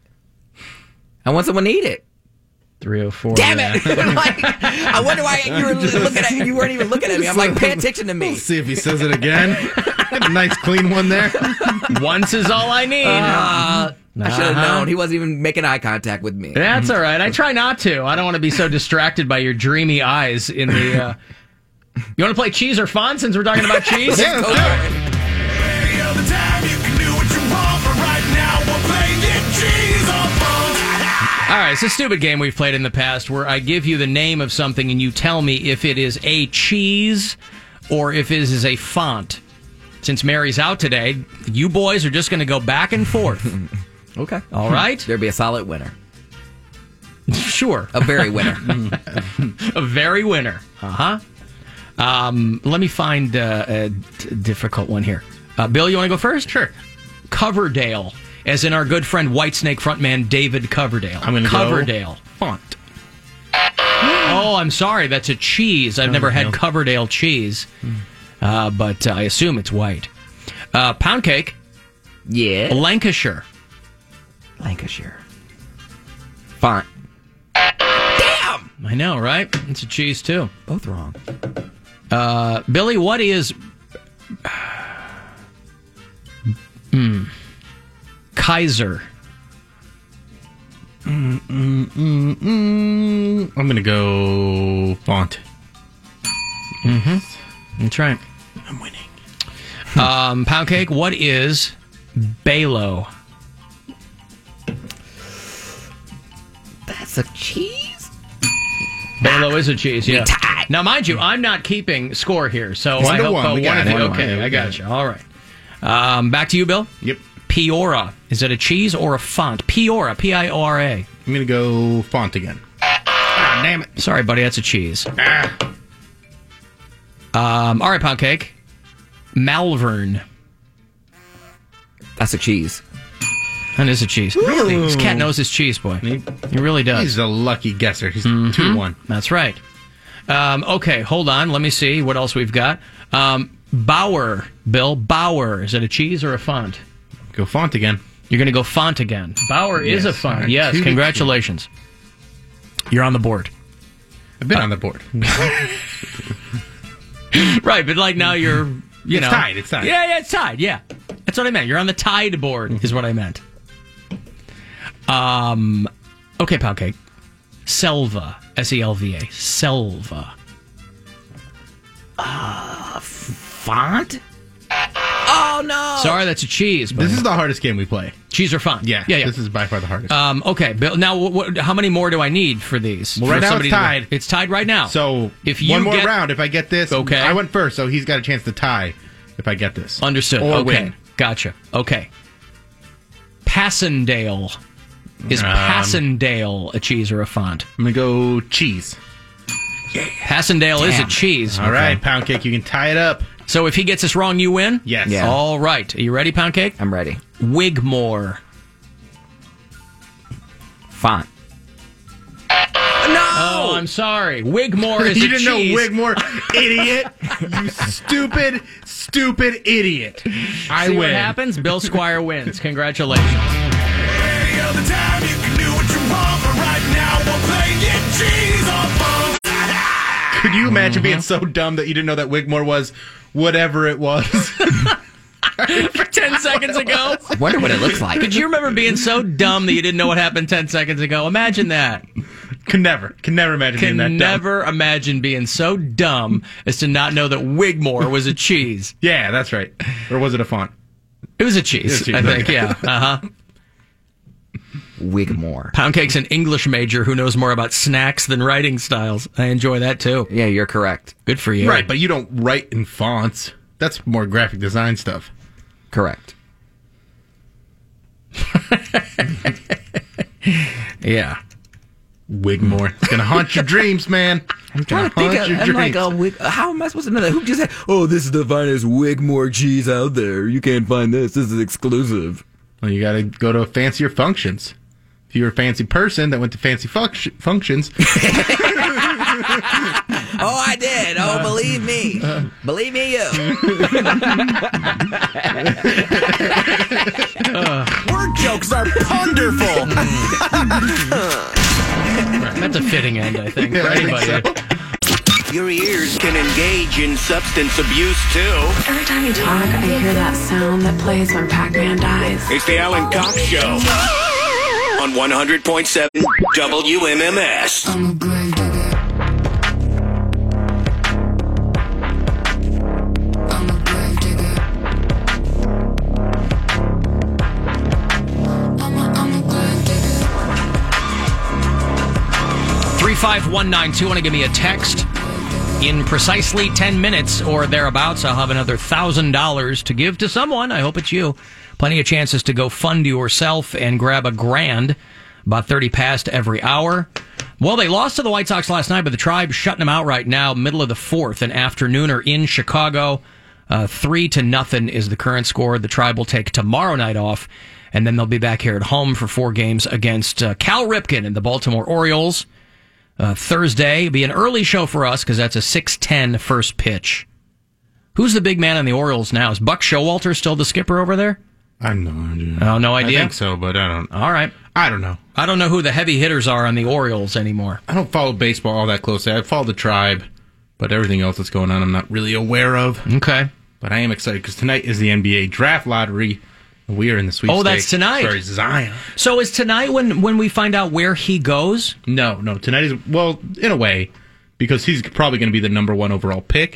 I want someone to eat it. three oh four. Damn it! Like, I wonder why you were looking at you weren't even looking at me. I'm like, pay attention to me. Let's see if he says it again. Got a nice clean one there. Once is all I need. Uh, I should have Uh-huh. known. He wasn't even making eye contact with me. That's all right. I try not to. I don't want to be so distracted by your dreamy eyes in the... Uh... You want to play cheese or fun since we're talking about cheese? Yeah, let's do it. Any other time you can do what you want, but right now we're playing cheese or fun. All right, it's a stupid game we've played in the past where I give you the name of something and you tell me if it is a cheese or if it is a font. Since Mary's out today, you boys are just going to go back and forth Okay. All right. There'd be a solid winner. Sure. A very winner. A very winner. Uh-huh. Um, let me find uh, a d- difficult one here. Uh, Bill, you want to go first? Sure. Coverdale, as in our good friend Whitesnake frontman David Coverdale. I'm going to Coverdale. go font. Oh, I'm sorry. That's a cheese. I've never had Coverdale cheese, uh, but uh, I assume it's white. Uh, pound cake. Yeah. Lancashire. Lancashire. Font. I know, right? It's a cheese, too. Both wrong. Uh, Billy, what is... Mm. Kaiser. Mm, mm, mm, mm. I'm going to go font. Mm-hmm. That's right. I'm winning. Um, pound cake, what is Balo? That's a cheese? Balo is a cheese, yeah. Now, mind you, I'm not keeping score here, so One I to hope one, uh, we one got of it. you. One to Okay, one. I got you. All right. Um, back to you, Bill. Yep. Peora. Is it a cheese or a font? Peora. P I O R A. I'm going to go font again. Ah, damn it. Sorry, buddy. That's a cheese. Ah. Um, all right, pound cake. Malvern. That's a cheese. That is a cheese. Really? This cat knows his cheese, boy. He, he really does. He's a lucky guesser. He's Mhm. two to one. That's right. Um, okay, hold on. Let me see what else we've got. Um, Bauer, Bill. Bauer. Is it a cheese or a font? Go font again. You're going to go font again. Bauer is a Yes. font. All right. Yes, Two to congratulations. You're on the board. I've been on the board. Right, but like now you're, you It's know. tied, it's tied. Yeah, yeah, it's tied. Yeah. That's what I meant. You're on the tied board, is what I meant. Um, okay, pound cake. Selva. S E L V A. Selva. Uh, font? Oh, no. Sorry, that's a cheese. Buddy. This is the hardest game we play. Cheese or font? Yeah, yeah, yeah. This is by far the hardest. Um, okay, Bill. Now, what, what, how many more do I need for these? Well, For right now somebody it's to- tied. it's tied right now. So if you one more get- round, if I get this, Okay. I went first, so he's got a chance to tie if I get this. Understood. Or okay, win. gotcha. Okay. Passendale. Is Um, Passendale a cheese or a font? I'm gonna go cheese. Passendale is a Damn. cheese. All right, pound cake, you can tie it up. So if he gets this wrong, you win? Yes. Yeah. All right. Are you ready, pound cake? I'm ready. Wigmore. Font. Oh, I'm sorry. Wigmore is you a didn't cheese. know Wigmore, idiot! You stupid, stupid idiot! I See win. what happens? Bill Squire wins. Congratulations. Any other time you can do what you want, but right now we're playing cheese on fun. Could you imagine being so dumb that you didn't know that Wigmore was whatever it was? For ten seconds ago. I wonder what it looks like. Could you remember being so dumb that you didn't know what happened ten seconds ago? Imagine that. Can never, can never imagine being Can that dumb. never imagine being so dumb as to not know that Wigmore was a cheese. Yeah, that's right. Or was it a font? It was a cheese, It was a cheese, I think. okay. Yeah. Uh huh. Wigmore. Pound Cake's an English major who knows more about snacks than writing styles. I enjoy that too. Yeah, you're correct. Good for you. Right, but you don't write in fonts. That's more graphic design stuff. Correct. Yeah. Wigmore. It's gonna haunt your dreams, man. I'm trying to think haunt of your I'm like dreams. a wig. How am I supposed to know that? Who just said, "Oh, this is the finest Wigmore cheese out there. You can't find this. This is exclusive." Well, you gotta go to fancier functions. If you're a fancy person that went to fancy func- functions, Oh, I did. Oh, believe me. Believe me, you. Word jokes are wonderful. That's a fitting end, I think, Yeah, for I think anybody. Your ears can engage in substance abuse too. Every time you talk, I hear that sound that plays when Pac-Man dies. It's the Alan Cox Show on one hundred point seven W M M S. I'm a grave digger. I'm a grave digger. I'm a, I'm a grave digger. three five one nine two. Want to give me a text? In precisely ten minutes or thereabouts, I'll have another one thousand dollars to give to someone. I hope it's you. Plenty of chances to go fund yourself and grab a grand. About thirty past every hour. Well, they lost to the White Sox last night, but the Tribe shutting them out right now, middle of the fourth, an afternooner in Chicago. Uh, three to nothing is the current score. The Tribe will take tomorrow night off, and then they'll be back here at home for four games against uh, Cal Ripken and the Baltimore Orioles. Uh, Thursday will be an early show for us because that's a six ten first pitch. Who's the big man on the Orioles now? Is Buck Showalter still the skipper over there? I have no idea. Oh, no idea? I think so, but I don't. All right. I don't know. I don't know who the heavy hitters are on the Orioles anymore. I don't follow baseball all that closely. I follow the Tribe, but everything else that's going on I'm not really aware of. Okay. But I am excited because tonight is the N B A draft lottery. We are in the sweepstakes. Oh, that's tonight. For Zion. So is tonight when, when we find out where he goes? No, no. Tonight is, well, in a way, because he's probably going to be the number one overall pick.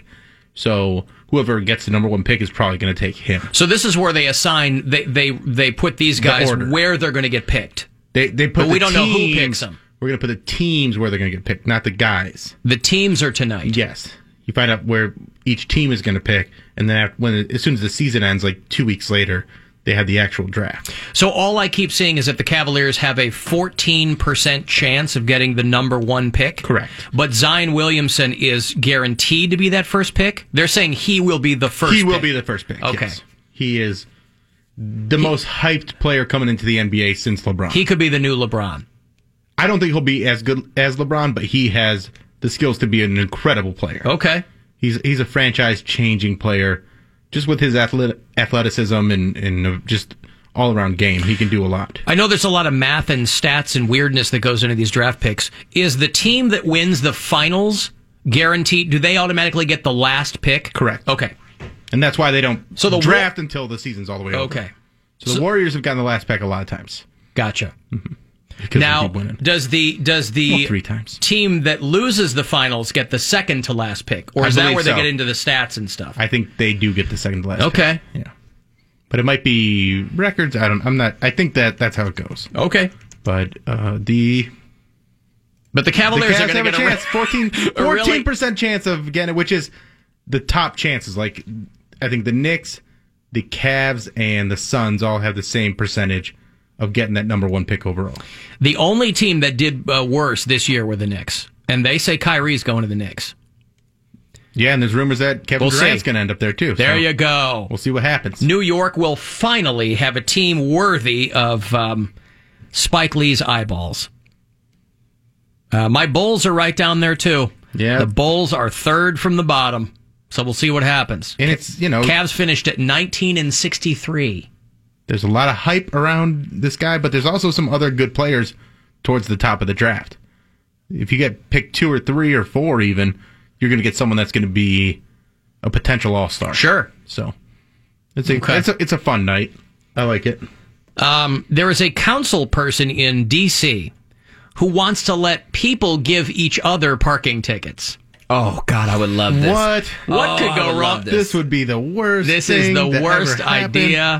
So whoever gets the number one pick is probably going to take him. So this is where they assign, they they, they put these guys The where they're going to get picked. They they put But we the don't know who teams- picks them. We're going to put the teams where they're going to get picked, not the guys. The teams are tonight. Yes. You find out where each team is going to pick, and then after, when as soon as the season ends, like two weeks later, they have the actual draft. So all I keep seeing is that the Cavaliers have a fourteen percent chance of getting the number one pick. Correct. But Zion Williamson is guaranteed to be that first pick? They're saying he will be the first He pick. will be the first pick. Okay. Yes. He is the most hyped player coming into the N B A since LeBron. He could be the new LeBron. I don't think he'll be as good as LeBron, but he has the skills to be an incredible player. Okay. He's he's a franchise-changing player. Just with his athlet- athleticism and, and uh, just all-around game, he can do a lot. I know there's a lot of math and stats and weirdness that goes into these draft picks. Is the team that wins the finals guaranteed? Do they automatically get the last pick? Correct. Okay. And that's why they don't So the draft until the season's all the way over. Okay. So the So- Warriors have gotten the last pick a lot of times. Gotcha. Mm-hmm. Because Now, they keep winning. does the does the Well, three times. team that loses the finals get the second to last pick, or I is that believe where they so. get into the stats and stuff? I think they do get the second to last Okay. pick. Yeah. But it might be records. I don't. I'm not. I think that that's how it goes. Okay. But uh, the but the Cavaliers the are Cavs going to have get a chance. fourteen a really- fourteen percent chance of getting it, which is the top chances. Like I think the Knicks, the Cavs, and the Suns all have the same percentage of getting that number one pick overall. The only team that did uh, worse this year were the Knicks, and they say Kyrie's going to the Knicks. Yeah, and there's rumors that Kevin We'll Durant's see. going to end up there too. There so you go. We'll see what happens. New York will finally have a team worthy of um, Spike Lee's eyeballs. Uh, my Bulls are right down there too. Yeah, the Bulls are third from the bottom, so we'll see what happens. And it's you know Cavs finished at nineteen and sixty-three. There's a lot of hype around this guy, but there's also some other good players towards the top of the draft. If you get picked two or three or four even, you're going to get someone that's going to be a potential all-star. Sure. So it's a, Okay. it's a, it's a fun night. I like it. Um, there is a council person in D C who wants to let people give each other parking tickets. Oh, God, I would love this. What? What Oh, could I go would wrong? love This. this. would be the worst This is thing the that worst ever happened. idea.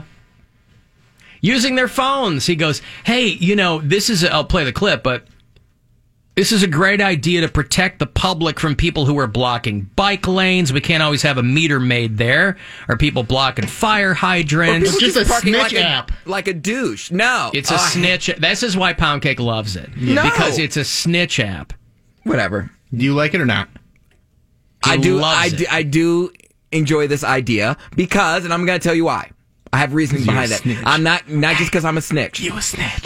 Using their phones. He goes, hey, you know, this is, a, I'll play the clip, but this is a great idea to protect the public from people who are blocking bike lanes. We can't always have a meter made there. Or people blocking fire Or hydrants. people just just a parking snitch like app. A, like a douche. No. It's a Oh, I- snitch. This is why Pound Cake loves it. No. Because it's a snitch app. Whatever. Do you like it or not? He I do. loves I it. do, I do enjoy this idea because, and I'm going to tell you why. I have reasoning You're behind a that. snitch. I'm not not just because I'm a snitch. You a snitch.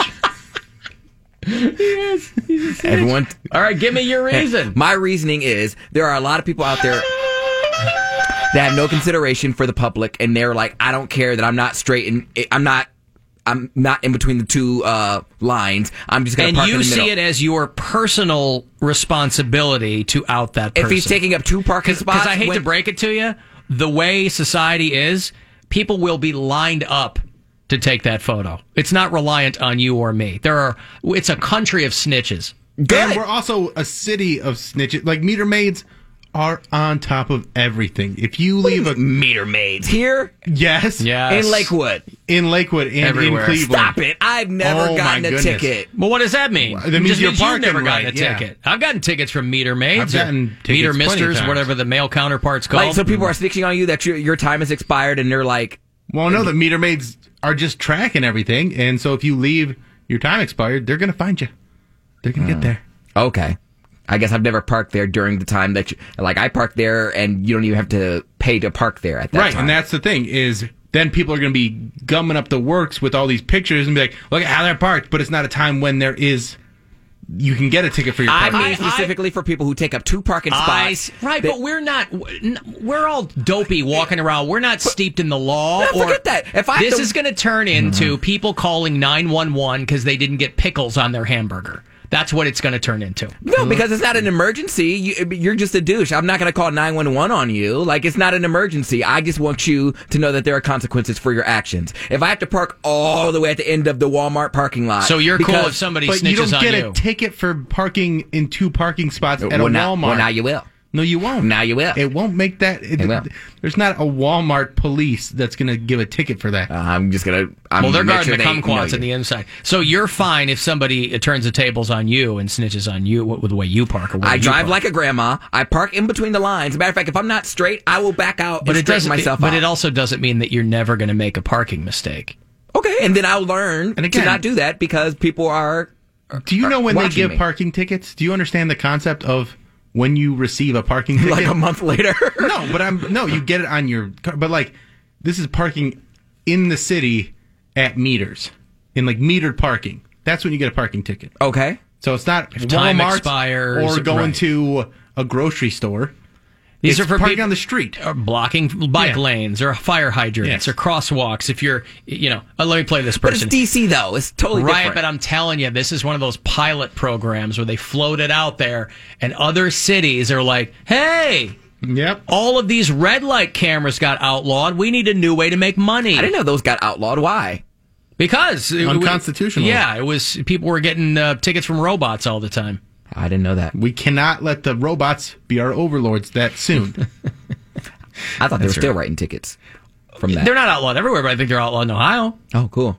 Yes, he's a snitch. Everyone. All right, give me your reason. My reasoning is there are a lot of people out there that have no consideration for the public, and they're like, I don't care that I'm not straight and I'm not. I'm not in between the two uh, lines. I'm just going And to park in you the middle. see it as your personal responsibility to out that person. if he's taking up two parking spots, Because I hate when- to break it to you, the way society is, people will be lined up to take that photo. It's not reliant on you or me. There are. It's a country of snitches. Good. And we're also a city of snitches. Like meter maids are on top of everything. If you leave a meter maids here, yes, Yes. in Lakewood, in Lakewood, and Everywhere. in Cleveland. Stop it! I've never Oh, gotten my a goodness. ticket. Well, what does that mean? Well, that It means just you're means you've parking never gotten right, a yeah. ticket. I've gotten tickets from meter maids, I've or gotten tickets meter plenty of misters, times. whatever the male counterpart's called. Like, so people are snitching on you that your your time has expired, and they're like, Well, no, the meter maids are just tracking everything, and so if you leave your time expired, they're going to find you. They're going to get there. okay. I guess I've never parked there during the time that you, like I parked there, and you don't even have to pay to park there at that Right, time. and that's the thing is then people are going to be gumming up the works with all these pictures and be like, look at how they're parked, but it's not a time when there is, you can get a ticket for your I parking. mean specifically for people who take up two parking I spots. s- right, that- but we're not. We're all dopey walking around. We're not steeped in the law. No, or forget that. If I have this to- is going to turn into people calling nine one one because they didn't get pickles on their hamburger. That's what it's going to turn into. No, because it's not an emergency. You, you're just a douche. I'm not going to call nine one one on you. Like, it's not an emergency. I just want you to know that there are consequences for your actions. If I have to park all the way at the end of the Walmart parking lot. So you're cool because- if somebody But you snitches don't get on a you. ticket for parking in two parking spots at well, a now, Walmart. well, now you will. No, you won't. Now you will. It won't make that. It, It will. There's not a Walmart police that's going to give a ticket for that. Uh, I'm just going to. I'm well, they're make guarding sure the they know kumquats you. on the inside. So you're fine if somebody uh, turns the tables on you and snitches on you with the way you park. Or where I you drive park. like a grandma. I park in between the lines. As a matter of fact, if I'm not straight, I will back out but and it straighten doesn't. myself it, but out. it also doesn't mean that you're never going to make a parking mistake. Okay, and then I'll learn And again- to not do that because people are. Do you know when they watching give me. parking tickets? Do you understand the concept of when you receive a parking ticket? Like a month later. No, but I'm no. You get it on your car, but like this is parking in the city at meters, in like metered parking. That's when you get a parking ticket. Okay. So it's not If time Walmart expires, or going right. to a grocery store. These It's are for parking people on the street. or blocking bike Yeah. lanes or fire hydrants Yes. or crosswalks. If you're, you know, uh, let me play this But it's person. D C though. It's totally Right, different. but I'm telling you, this is one of those pilot programs where they float it out there, and other cities are like, "Hey, Yep. all of these red light cameras got outlawed. We need a new way to make money." I didn't know those got outlawed. Why? Because it- Unconstitutional. Yeah, it was. People were getting uh, tickets from robots all the time. I didn't know that. We cannot let the robots be our overlords that soon. I thought they were That's still right. writing tickets from that. They're not outlawed everywhere, but I think they're outlawed in Ohio. Oh, cool.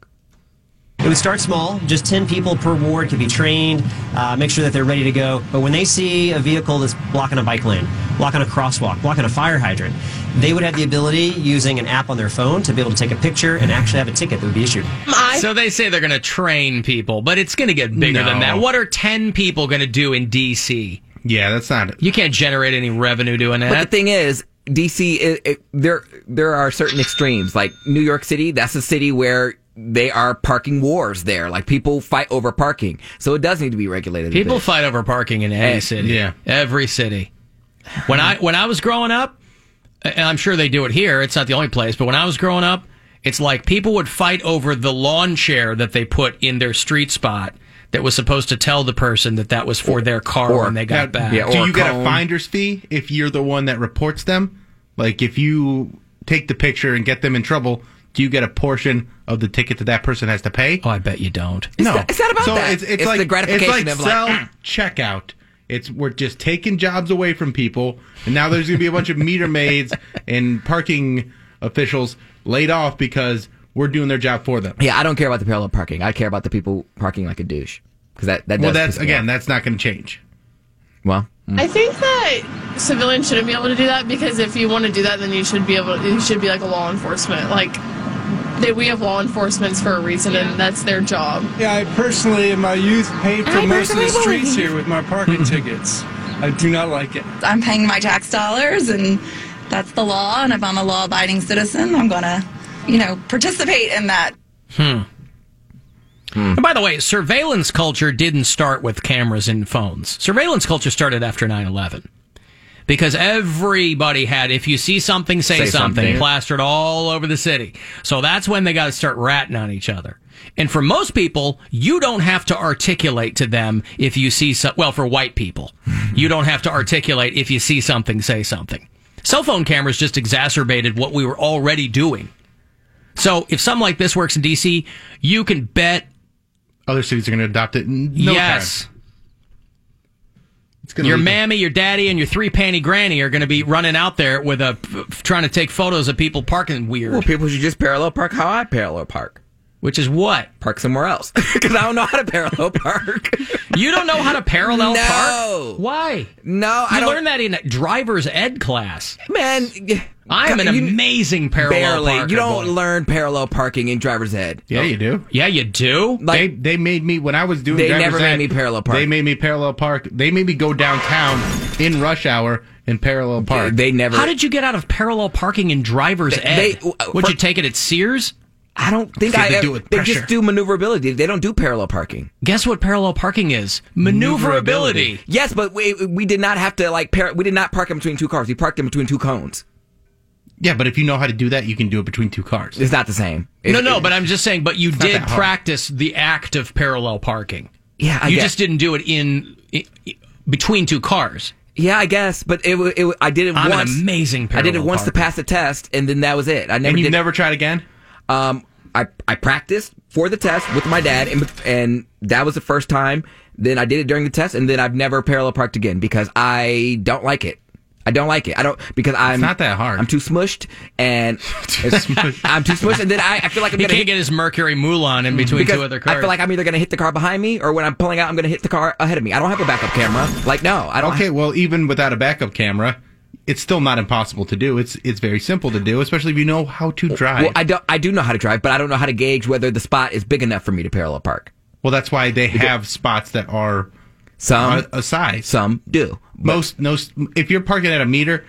It would start small, just ten people per ward can be trained, uh, make sure that they're ready to go. But when they see a vehicle that's blocking a bike lane, blocking a crosswalk, blocking a fire hydrant, they would have the ability, using an app on their phone, to be able to take a picture and actually have a ticket that would be issued. So they say they're going to train people, but it's going to get bigger No. than that. What are ten people going to do in D C? Yeah, that's not. You can't generate any revenue doing But the that. thing is, D C, it, it, there there are certain extremes. Like New York City, that's a city where they are parking wars there. Like people fight over parking, so it does need to be regulated. a People bit. fight over parking in any Eh, city. yeah. Every city. When I when I was growing up, and I'm sure they do it here, it's not the only place, but when I was growing up, it's like people would fight over the lawn chair that they put in their street spot that was supposed to tell the person that that was for their car or- when they got Now, back. yeah, do or you get a cone. finder's fee if you're the one that reports them? Like if you take the picture and get them in trouble, do you get a portion of the ticket that that person has to pay? Oh, I bet you don't. No, not- it's not about so that. It's, it's, It's like the gratification it's of, like like, self checkout. It's we're just taking jobs away from people, and now there's going to be a bunch of meter maids and parking officials laid off because we're doing their job for them. Yeah, I don't care about the parallel parking. I care about the people parking like a douche because that that. Well, does that's piss me again, off. that's not going to change. Well, mm. I think that civilians shouldn't be able to do that because if you want to do that, then you should be able. To, you should be like a law enforcement. Like they, we have law enforcements for a reason, and that's their job. Yeah, I personally, in my youth, paid for I most of the personally streets believe- here with my parking tickets. I do not like it. I'm paying my tax dollars, and that's the law. And if I'm a law-abiding citizen, I'm going to, you know, participate in that. Hmm. And by the way, surveillance culture didn't start with cameras in phones. Surveillance culture started after nine eleven. Because everybody had, if you see something, say, Say something, something. plastered all over the city. So that's when they got to start ratting on each other. And for most people, you don't have to articulate to them if you see some, well, for white people, you don't have to articulate if you see something, say something. Cell phone cameras just exacerbated what we were already doing. So if something like this works in D C, you can bet. Other cities are going to adopt it in no yes. time. gonna your leak. mammy, your daddy, and your three panty granny are going to be running out there with a trying to take photos of people parking weird. Well, people should just parallel park how I parallel park. Which is what? Park somewhere else. Because I don't know how to parallel park. You don't know how to parallel no. park? Why? No, you I don't. learned that in a driver's ed class. Man, I'm an you, amazing parallel barely. parker. You don't boy. learn parallel parking in driver's ed. Yeah, you do. Yeah, you do. Like, they they made me when I was doing. They driver's never made ed, me parallel park. They made me parallel park. They made me go downtown in rush hour and parallel park. They never. How did you get out of parallel parking in driver's They- ed? they- uh, Would for- you take it at Sears? I don't think See, I. they ever- do it with they pressure. just do maneuverability. They don't do parallel parking. Guess what parallel parking is? Maneuverability. Yes, but we we did not have to like. Par- we did not park in between two cars. We parked in between two cones. Yeah, but if you know how to do that, you can do it between two cars. It's not the same. It- no, no, it- but I'm just saying. But you not did that hard. practice the act of parallel parking. Yeah, I you guess. just didn't do it in, in between two cars. Yeah, I guess, but it, wa- it wa- I did it I'm once. an amazing I did it parallel once to parker. pass the test, and then that was it. I never. And you did, never tried again? Um, I I practiced for the test with my dad, and and that was the first time. Then I did it during the test, and then I've never parallel parked again because I don't like it. I don't like it. I don't because I'm It's not that hard. I'm too smushed, and it's, I'm too smushed, and then I, I feel like I'm He gonna can't hit, get his Mercury Mulan in between because two other cars. I feel like I'm either gonna hit the car behind me, or when I'm pulling out, I'm gonna hit the car ahead of me. I don't have a backup camera. Like no, I don't. Okay, well, even without a backup camera, it's still not impossible to do. It's it's very simple to do, especially if you know how to drive. Well, I do I do know how to drive, but I don't know how to gauge whether the spot is big enough for me to parallel park. Well, that's why they have spots that are Some a, a size. some do. Most no. If you're parking at a meter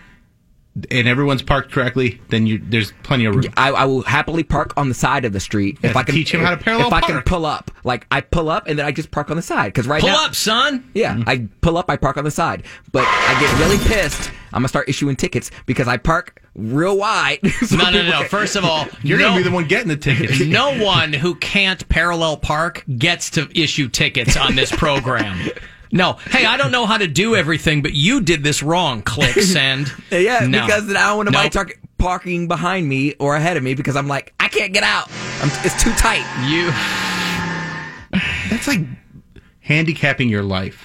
and everyone's parked correctly, then you there's plenty of room. I, I will happily park on the side of the street Yeah, if I can teach him how to parallel If I can park. pull up, like I pull up and then I just park on the side because right Pull now, up, son. yeah, I pull up, I park on the side, but I get really pissed. I'm gonna start issuing tickets because I park real wide. so No, no, people no. can- First of all, You're no, gonna be the one getting the tickets. no one who can't parallel park gets to issue tickets on this program. No. Hey, I don't know how to do everything, but you did this wrong. Click send. yeah, No. because then I don't want nobody Nope. talk, parking behind me or ahead of me because I'm like I can't get out. I'm, it's too tight. You. That's like handicapping your life.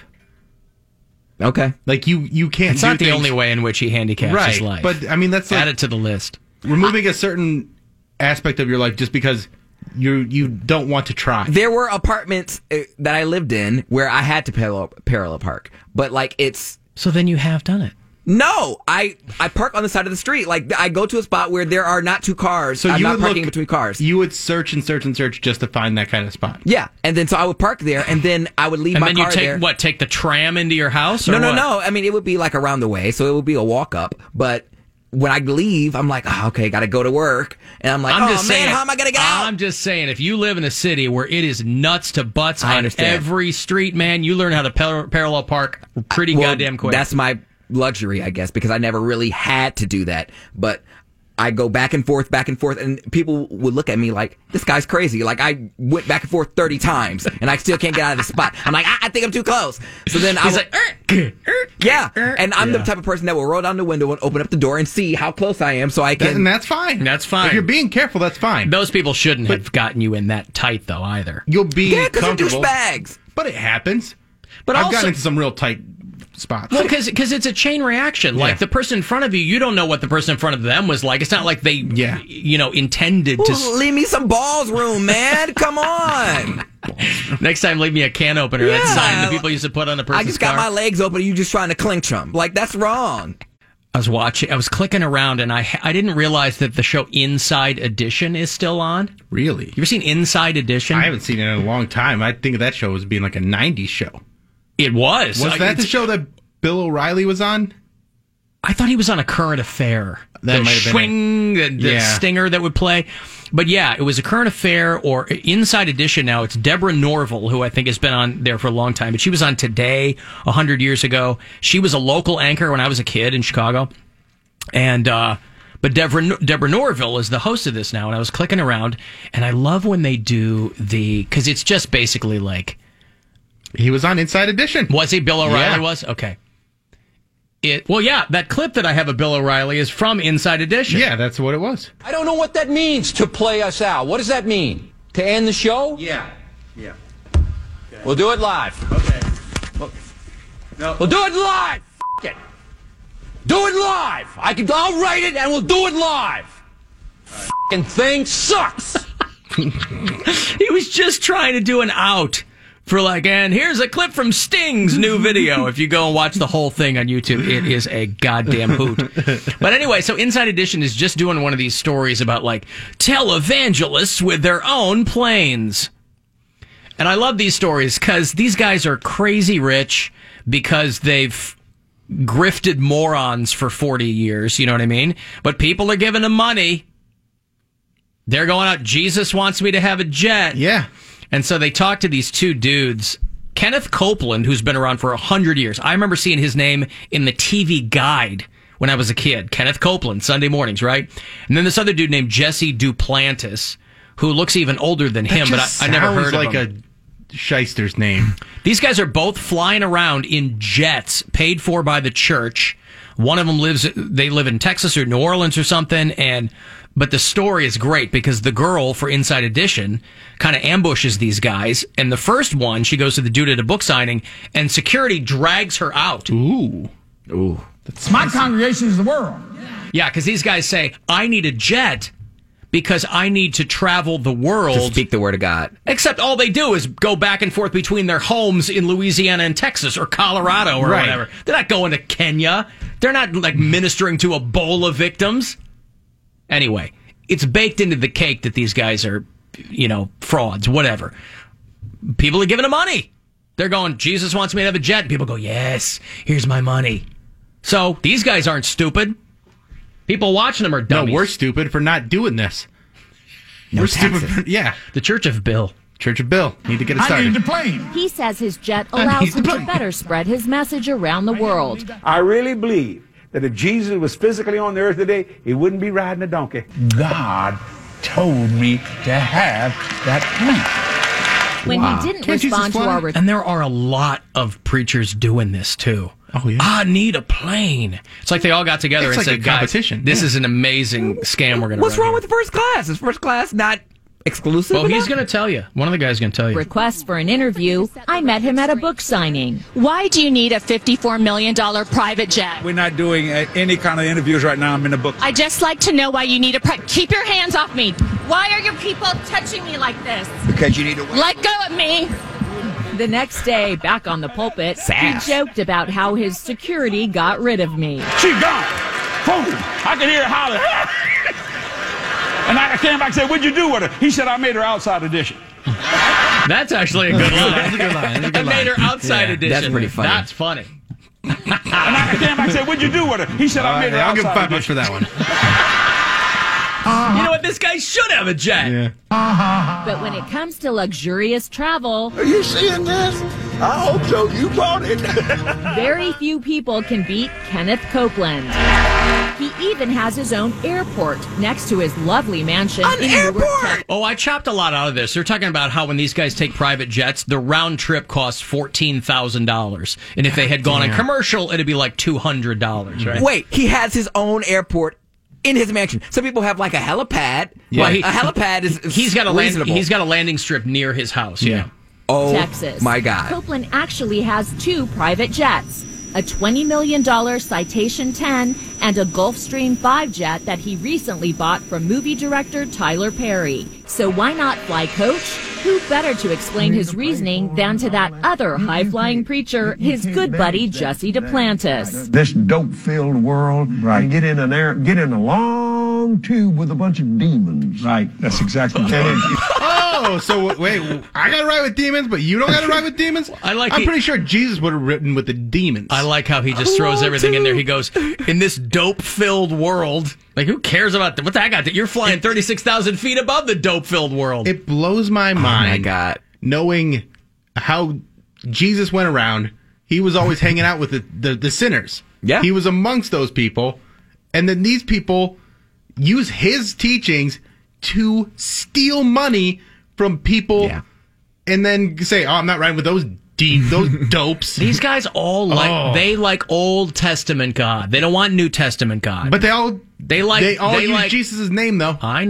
Okay, Like you you can't. It's do not the things- only way in which he handicaps right, his life. but I mean that's like Add it to the list. removing a certain aspect of your life just because you you don't want to try. there were apartments uh, that I lived in where I had to parallel, parallel park, but like it's. So then you have done it. No, I I park on the side of the street. Like I go to a spot where there are not two cars. So I'm you not would parking look- between cars. You would search and search and search just to find that kind of spot. Yeah, and then so I would park there, and then I would leave And my then you car take there. what? Take the tram into your house? Or No, no, what? no. I mean, it would be like around the way, so it would be a walk up. But when I leave, I'm like, oh, okay, got to go to work, and I'm like, I'm oh just man, saying, how am I gonna get out? I'm just saying, if you live in a city where it is nuts to butts I on understand. every street, man, you learn how to par- parallel park pretty Well, goddamn quick. That's my luxury, I guess, because I never really had to do that. But I go back and forth, back and forth, and people would look at me like, this guy's crazy. Like, I went back and forth thirty times, and I still can't get out of the spot. I'm like, I, I think I'm too close. So then I He's will- like, "Er, er, yeah. And I'm Yeah. the type of person that will roll down the window and open up the door and see how close I am so I That- can. and that's fine. That's fine. If you're being careful, that's fine. Those people shouldn't have gotten you in that tight, though, either. You'll be yeah, because they're comfortable. douchebags. But it happens. But I've also, gotten into some real tight spots. well, because it's a chain reaction. Like Yeah. the person in front of you, you don't know what the person in front of them was like. It's not like they, Yeah. you know, intended to. Well, leave me some balls room, man. Come on. Next time, leave me a can opener. That Yeah. sign that people used to put on a person's I just got car. my legs open. You just trying to clinch them. Like, that's wrong. I was watching. I was clicking around, and I I didn't realize that the show Inside Edition is still on. Really? You ever seen Inside Edition? I haven't seen it in a long time. I think of that show as being like a nineties show. It was. Was I, that the show that Bill O'Reilly was on? I thought he was on A Current Affair. That the might have been swing, the, the Yeah. stinger that would play. But yeah, it was A Current Affair or Inside Edition now. It's Deborah Norville, who I think has been on there for a long time. But she was on Today a hundred years ago. She was a local anchor when I was a kid in Chicago. And, uh, but Deborah, Deborah Norville is the host of this now. And I was clicking around, and I love when they do the, because it's just basically like. He was on Inside Edition. Was he? Bill O'Reilly Yeah. was? Okay. It, well, yeah, that clip that I have of Bill O'Reilly is from Inside Edition. Yeah, that's what it was. I don't know what that means, to play us out. What does that mean? To end the show? Yeah. Yeah. We'll do it live. Okay. We'll do it live. F- it. Do it live. I can. I'll write it, and we'll do it live. F***ing thing sucks. He was just trying to do an out for like, and here's a clip from Sting's new video. If you go and watch the whole thing on YouTube, it is a goddamn hoot. But anyway, so Inside Edition is just doing one of these stories about like televangelists with their own planes. And I love these stories because these guys are crazy rich because they've grifted morons for forty years. You know what I mean? But people are giving them money. They're going out, Jesus wants me to have a jet. Yeah. And so they talked to these two dudes. Kenneth Copeland, who's been around for one hundred years. I remember seeing his name in the T V Guide when I was a kid. Kenneth Copeland, Sunday mornings, right? And then this other dude named Jesse Duplantis, who looks even older than him, but I, I never heard like of him. a shyster's name. These guys are both flying around in jets paid for by the church. One of them lives, they live in Texas or New Orleans or something, and but the story is great because the girl for Inside Edition kind of ambushes these guys. And the first one, she goes to the dude at a book signing, and security drags her out. Ooh. Ooh. That's My congregation is the world. Yeah, because these guys say, I need a jet because I need to travel the world. To speak the word of God. Except all they do is go back and forth between their homes in Louisiana and Texas or Colorado or Right. whatever. They're not going to Kenya. They're not like ministering to Ebola victims. Anyway, it's baked into the cake that these guys are, you know, frauds, whatever. People are giving them money. They're going, Jesus wants me to have a jet. People go, yes, here's my money. So these guys aren't stupid. People watching them are dummies. No, we're stupid for not doing this. No we're taxes. stupid for, yeah. The Church of Bill. Church of Bill. Need to get it I started. need the plane. He says his jet I allows need him the to plane. better spread his message around the world. I really believe that if Jesus was physically on the earth today, he wouldn't be riding a donkey. God told me to have that plane. When Wow. he didn't Can't respond Jesus to our fly? And there are a lot of preachers doing this too. Oh yeah. I need a plane. It's like they all got together It's and like said, a "Guys, competition." this Yeah. is an amazing scam we're going to What's wrong with the first class? Is first class not exclusive? Well, he's enough? going to tell you. One of the guys is going to tell you. Request for an interview. I met him at a book signing. Why do you need a fifty-four million dollars private jet? We're not doing uh, any kind of interviews right now. I'm in the book. I just like to know why you need a pri- keep your hands off me. Why are your people touching me like this? Because you need to. Let go of me. The next day, back on the pulpit, Sass. he joked about how his security got rid of me. She gone. Boom. I could hear her holler. And I came back and said, what'd you do with her? He said, I made her outside edition. That's actually a good line. That's a good line. That's a good I made her line. outside Yeah, edition. that's pretty funny. That's funny. And I came back and said, what'd you do with her? He said, I made her I'll outside give him five bucks edition. for that one. You know what? This guy should have a jet. Yeah. But when it comes to luxurious travel, Are you seeing this? I hope so. You bought it. very few people can beat Kenneth Copeland. He even has his own airport next to his lovely mansion in Newark, Texas. Oh, I chopped a lot out of this. They're talking about how when these guys take private jets, the round trip costs fourteen thousand dollars. And if they had gone on Damn. commercial, it'd be like two hundred dollars, right? Wait, he has his own airport in his mansion. Some people have like a helipad. Yeah. Well, He- a helipad is, is He's got a land, reasonable. he's got a landing strip near his house, yeah. Oh, Texas. my God. Copeland actually has two private jets, a twenty million dollars Citation ten and a Gulfstream five jet that he recently bought from movie director Tyler Perry. So why not fly coach? Who better to explain his reasoning than to that other high-flying preacher, his good buddy Jesse Duplantis. This dope-filled world, right? And get in an air, get in a long tube with a bunch of demons. Right. That's exactly And if, Oh, so wait, I got to ride with demons, but you don't got to ride with demons? I like I'm he- pretty sure Jesus would have written with the demons. I like how he just throws everything in there. He goes, in this dope-filled world, like, who cares about that? What's that got? You're flying thirty-six thousand feet above the dope-filled world. It blows my mind. Oh, my God. Knowing how Jesus went around, he was always hanging out with the, the, the sinners. Yeah. He was amongst those people. And then these people use his teachings to steal money from people Yeah. and then say, oh, I'm not riding with those deep, those dopes. These guys all like, Oh. they like Old Testament God. They don't want New Testament God. But they all They like, they all use like, Jesus' name, though. I know.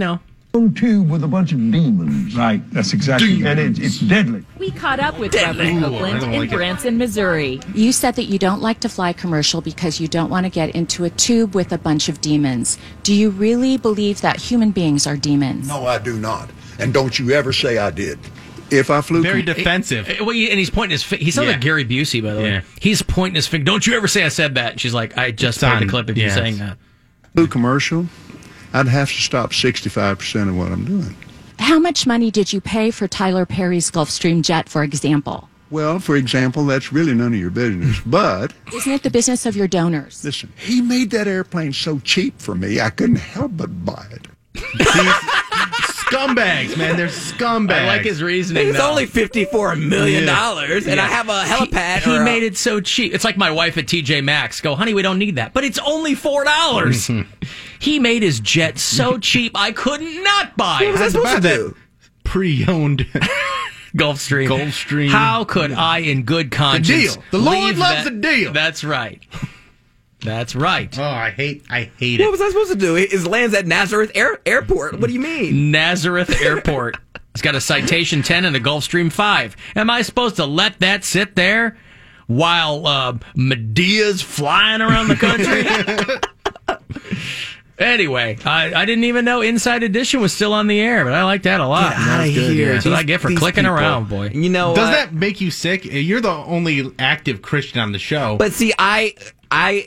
long tube with a bunch of demons. Right, that's exactly. And it's, it's deadly. We caught up with Deadly. Reverend Ooh, I Copeland don't in like it. Branson, Missouri. You said that you don't like to fly commercial because you don't want to get into a tube with a bunch of demons. Do you really believe that human beings are demons? No, I do not. And don't you ever say I did. If I flew... Very com- defensive. Eh, well, he- and he's pointing his finger. He sounds Yeah. like Gary Busey, by the way. Yeah. He's pointing his finger. Don't you ever say I said that. And she's like, I just It's played on- the clip of you yes. saying that. Flew commercial, I'd have to stop sixty-five percent of what I'm doing. How much money did you pay for Tyler Perry's Gulfstream jet, for example? Well, for example, that's really none of your business. But, Isn't it the business of your donors? listen, he made that airplane so cheap for me, I couldn't help but buy it. Scumbags, man. They're scumbags. I like his reasoning. It's though. only fifty-four million Yeah. dollars, and Yeah. I have a helipad. He, he or a- made it so cheap. It's like my wife at T J Maxx. Go, honey, we don't need that. But it's only four dollars. He made his jet so cheap, I could not buy What it. was I supposed to do? Pre-owned Gulfstream. Gulfstream. How could I, in good conscience, deal. The Lord leave loves that- a deal. That's right. That's right. Oh, I hate, I hate What it. was I supposed to do? It lands at Nazareth Air- Airport. What do you mean? Nazareth Airport. It's got a Citation ten and a Gulfstream five. Am I supposed to let that sit there while uh, Medea's flying around the country? Anyway, I, I didn't even know Inside Edition was still on the air, but I like that a lot. Get outta here. That's what I These- get for these clicking people. around, boy. You know, Does uh, that make you sick? You're the only active Christian on the show. But see, I, I,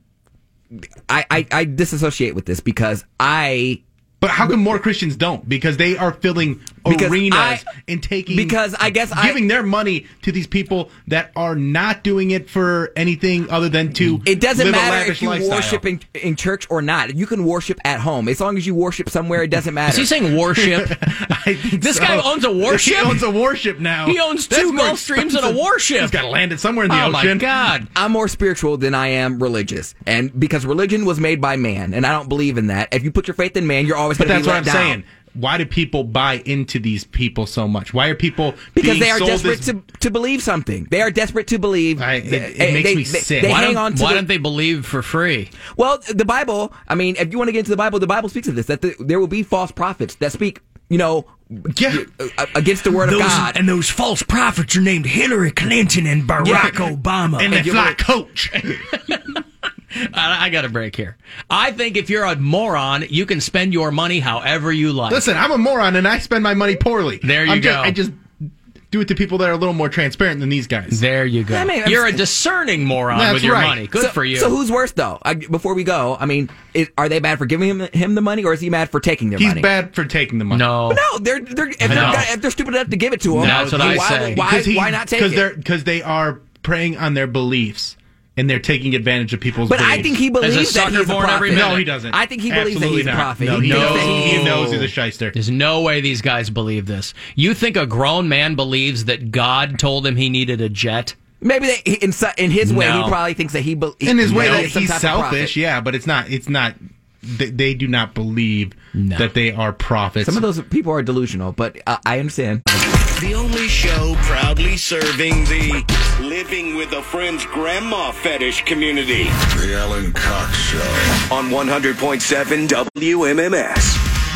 I, I, I disassociate with this because I. But how come more Christians don't? Because they are filling Because arenas I- and taking because I guess I- giving their money to these people that are not doing it for anything other than to It doesn't live a matter lavish if you lifestyle. worship in, in church or not. You can worship at home as long as you worship somewhere. It doesn't matter. Is he saying worship? I think This so. guy owns a warship? He owns a warship now. He owns That's two more Gulfstreams and a expensive. warship. He's got to land it somewhere in the Oh, my ocean. God. I'm more spiritual than I am religious, and because religion was made by man, and I don't believe in that. If you put your faith in man, you're always But going to that's be what let I'm down. saying. Why do people buy into these people so much? Why are people Because being they are sold desperate this- to to believe something. They are desperate to believe. I- it- They- it makes they, me they, sick. They Why hang don't, on to why the, don't they believe for free? Well, the Bible. I mean, if you want to get into the Bible, the Bible speaks of this. That the, there will be false prophets that speak. You know, yeah. against the word of God. And those false prophets are named Hillary Clinton and Barack Yeah. Obama. and they fly coach. I, I got a break here. I think if you're a moron, you can spend your money however you like. Listen, I'm a moron and I spend my money poorly. There you I'm go. Just, I just do it to people that are a little more transparent than these guys. There you go. I mean, I'm you're a s- discerning moron That's with your right. money. Good so, for you. So who's worse though? I, before we go, I mean, it, are they bad for giving him, him the money, or is he mad for taking their He's money? bad for taking the money. no. No, they're they're if they're, know. if they're stupid enough to give it to him. That's what then I why, say. Why, Because he- why not take Because it? they're because they are preying on their beliefs and they're taking advantage of people's. But beliefs. I think he There's a believes that sucker he's a born prophet. every minute. No, he doesn't. I think he believes that Absolutely he's a not. prophet. No, He he, thinks knows, that he- he knows he's a shyster. There's no way these guys believe this. You think a grown man believes that God told him he needed a jet? Maybe they, in su- in his way, No. he probably thinks that he be- In his way, he that is some he's type of prophet. selfish. Yeah, but it's not. It's not. They, they do not believe that they are prophets. Some of those people are delusional, but uh, I understand. The only show proudly serving the living with a friend's grandma fetish community. The Alan Cox Show. On one hundred point seven W M M S.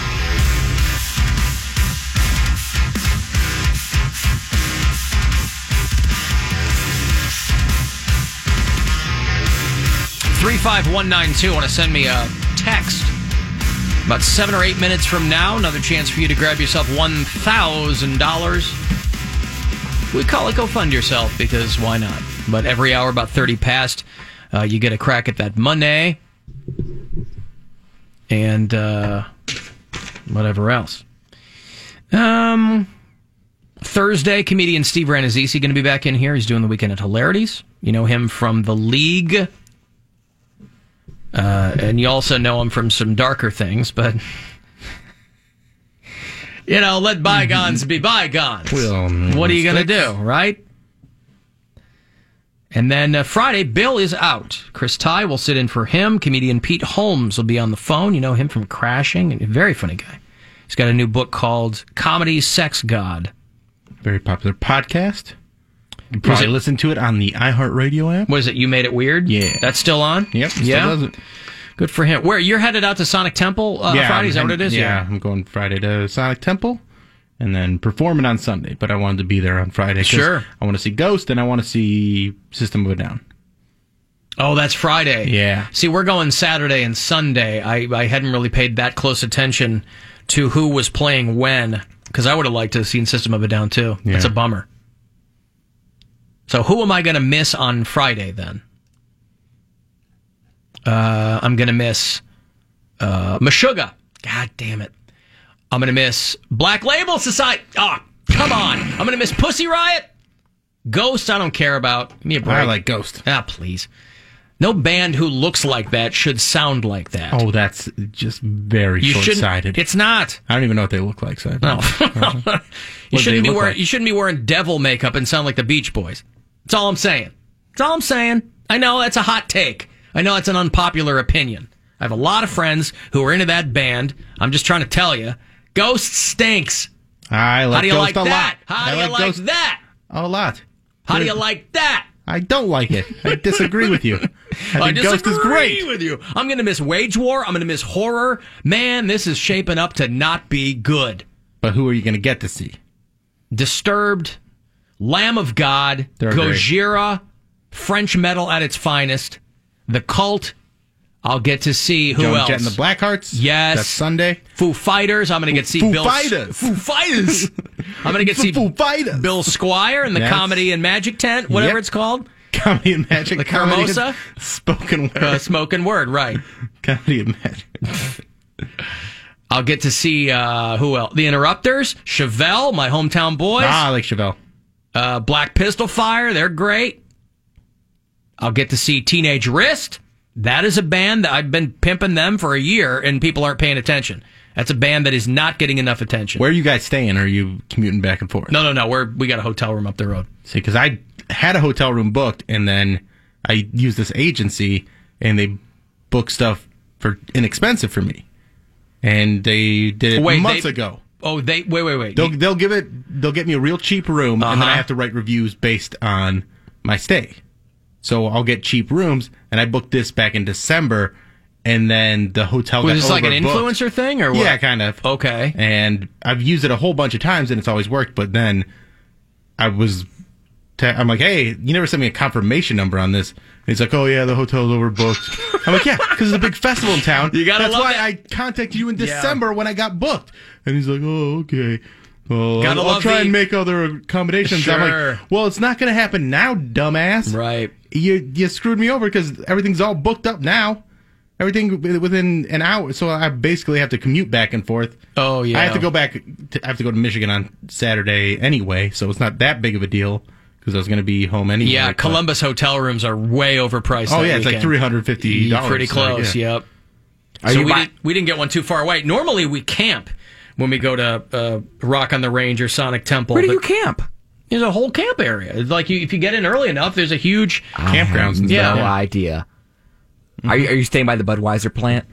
three five one nine two. Want to send me a text? About seven or eight minutes from now, another chance for you to grab yourself one thousand dollars. We call it Go Fund Yourself because why not? But every hour, about thirty past, uh, you get a crack at that money and uh, whatever else. Um, Thursday, comedian Steve Rannazzisi going to be back in here. He's doing the Weekend at Hilarities. You know him from The League. Uh, and you also know him from some darker things, but, you know, let bygones be bygones. Well, what are you going to do, right? And then uh, Friday, Bill is out. Chris Ty will sit in for him. Comedian Pete Holmes will be on the phone. You know him from Crashing. A very funny guy. He's got a new book called Comedy Sex God. Very popular podcast. You probably it- listen to it on the iHeartRadio app. What is it? You Made It Weird? Yeah. That's still on? Yep. Still Yeah. does it. Good for him. Where you're headed out to Sonic Temple uh, yeah, Friday? Is that I'm- what it is? Yeah, I'm going Friday to Sonic Temple and then performing on Sunday. But I wanted to be there on Friday. 'cause Sure. I want to see Ghost and I want to see System of a Down. Oh, that's Friday. Yeah. See, we're going Saturday and Sunday. I, I hadn't really paid that close attention to who was playing when, because I would have liked to have seen System of a Down too. Yeah. That's a bummer. So who am I going to miss on Friday then? Uh, I'm going to miss uh, Meshuggah. God damn it. I'm going to miss Black Label Society. Oh, come on. I'm going to miss Pussy Riot. Ghost, I don't care about. Give me a break. I like Ghost. Ah, please. No band who looks like that should sound like that. Oh, that's just very You shouldn't- short-sighted. It's not. I don't even know what they look like. So I No. don't know. You What do shouldn't they be look wearing like? you shouldn't be wearing devil makeup and sound like the Beach Boys. That's all I'm saying. That's all I'm saying. I know that's a hot take. I know it's an unpopular opinion. I have a lot of friends who are into that band. I'm just trying to tell you, Ghost stinks. I like How do you Ghost like a that? lot. How I do you like like Ghost that? a lot. How do you like that? I don't like it. I disagree with you. I think I Ghost disagree is great. with you. I'm going to miss Wage War. I'm going to miss horror. Man, this is shaping up to not be good. But who are you going to get to see? Disturbed, Lamb of God, They're great. Gojira, French metal at its finest, The Cult. I'll get to see who Joan else. Jett and the Blackhearts. Yes. That's Sunday. Foo Fighters. I'm going to get to see Foo Bill. Fighters. Foo Fighters. I'm going to get to see Foo Fighters. Bill Squire in the Yes. Comedy and Magic Tent, whatever Yep. it's called. Comedy and Magic. The Comedy Hermosa? and Spoken word. Uh, spoken word, right. Comedy and Magic. I'll get to see, uh, who else? The Interrupters, Chevelle, my hometown boys. Ah, I like Chevelle. Uh, Black Pistol Fire, they're great. I'll get to see Teenage Wrist. That is a band that I've been pimping them for a year, and people aren't paying attention. That's a band that is not getting enough attention. Where are you guys staying? Or are you commuting back and forth? No, no, no. We're we got a hotel room up the road. See, because I had a hotel room booked, and then I used this agency, and they booked stuff for inexpensive for me, and they did it Wait, months they- ago. Oh, they wait, wait, wait. They'll they'll give it. They'll get me a real cheap room, and then I Uh-huh. have to write reviews based on my stay. So I'll get cheap rooms, and I booked this back in December, and then the hotel. Was got this like an overbooked. influencer thing, or what? Yeah, kind of. Okay. And I've used it a whole bunch of times, and it's always worked. But then I was, te- I'm like, hey, you never sent me a confirmation number on this. And he's like, oh yeah, the hotel's overbooked. I'm like, yeah, because it's a big festival in town. You gotta That's love why that. I contacted you in Yeah. December when I got booked. And he's like, oh okay. Well, Gotta I'll, I'll love try the- and make other accommodations. I'm Sure. like, well, it's not going to happen now, dumbass. Right. You you screwed me over because everything's all booked up now. Everything within an hour, so I basically have to commute back and forth. Oh yeah. I have to go back. To, I have to go to Michigan on Saturday anyway, so it's not that big of a deal because I was going to be home anyway. Yeah, but- Columbus hotel rooms are way overpriced. Oh that yeah, it's like weekend. three hundred fifty dollars. Pretty close. Yep. so you we, buy- did, we didn't get one too far away. Normally we camp when we go to uh, Rock on the Range or Sonic Temple. Where do but you camp? There's a whole camp area. It's like you, if you get in early enough, there's a huge campgrounds. and Yeah. stuff. No idea. Are you are you staying by the Budweiser plant?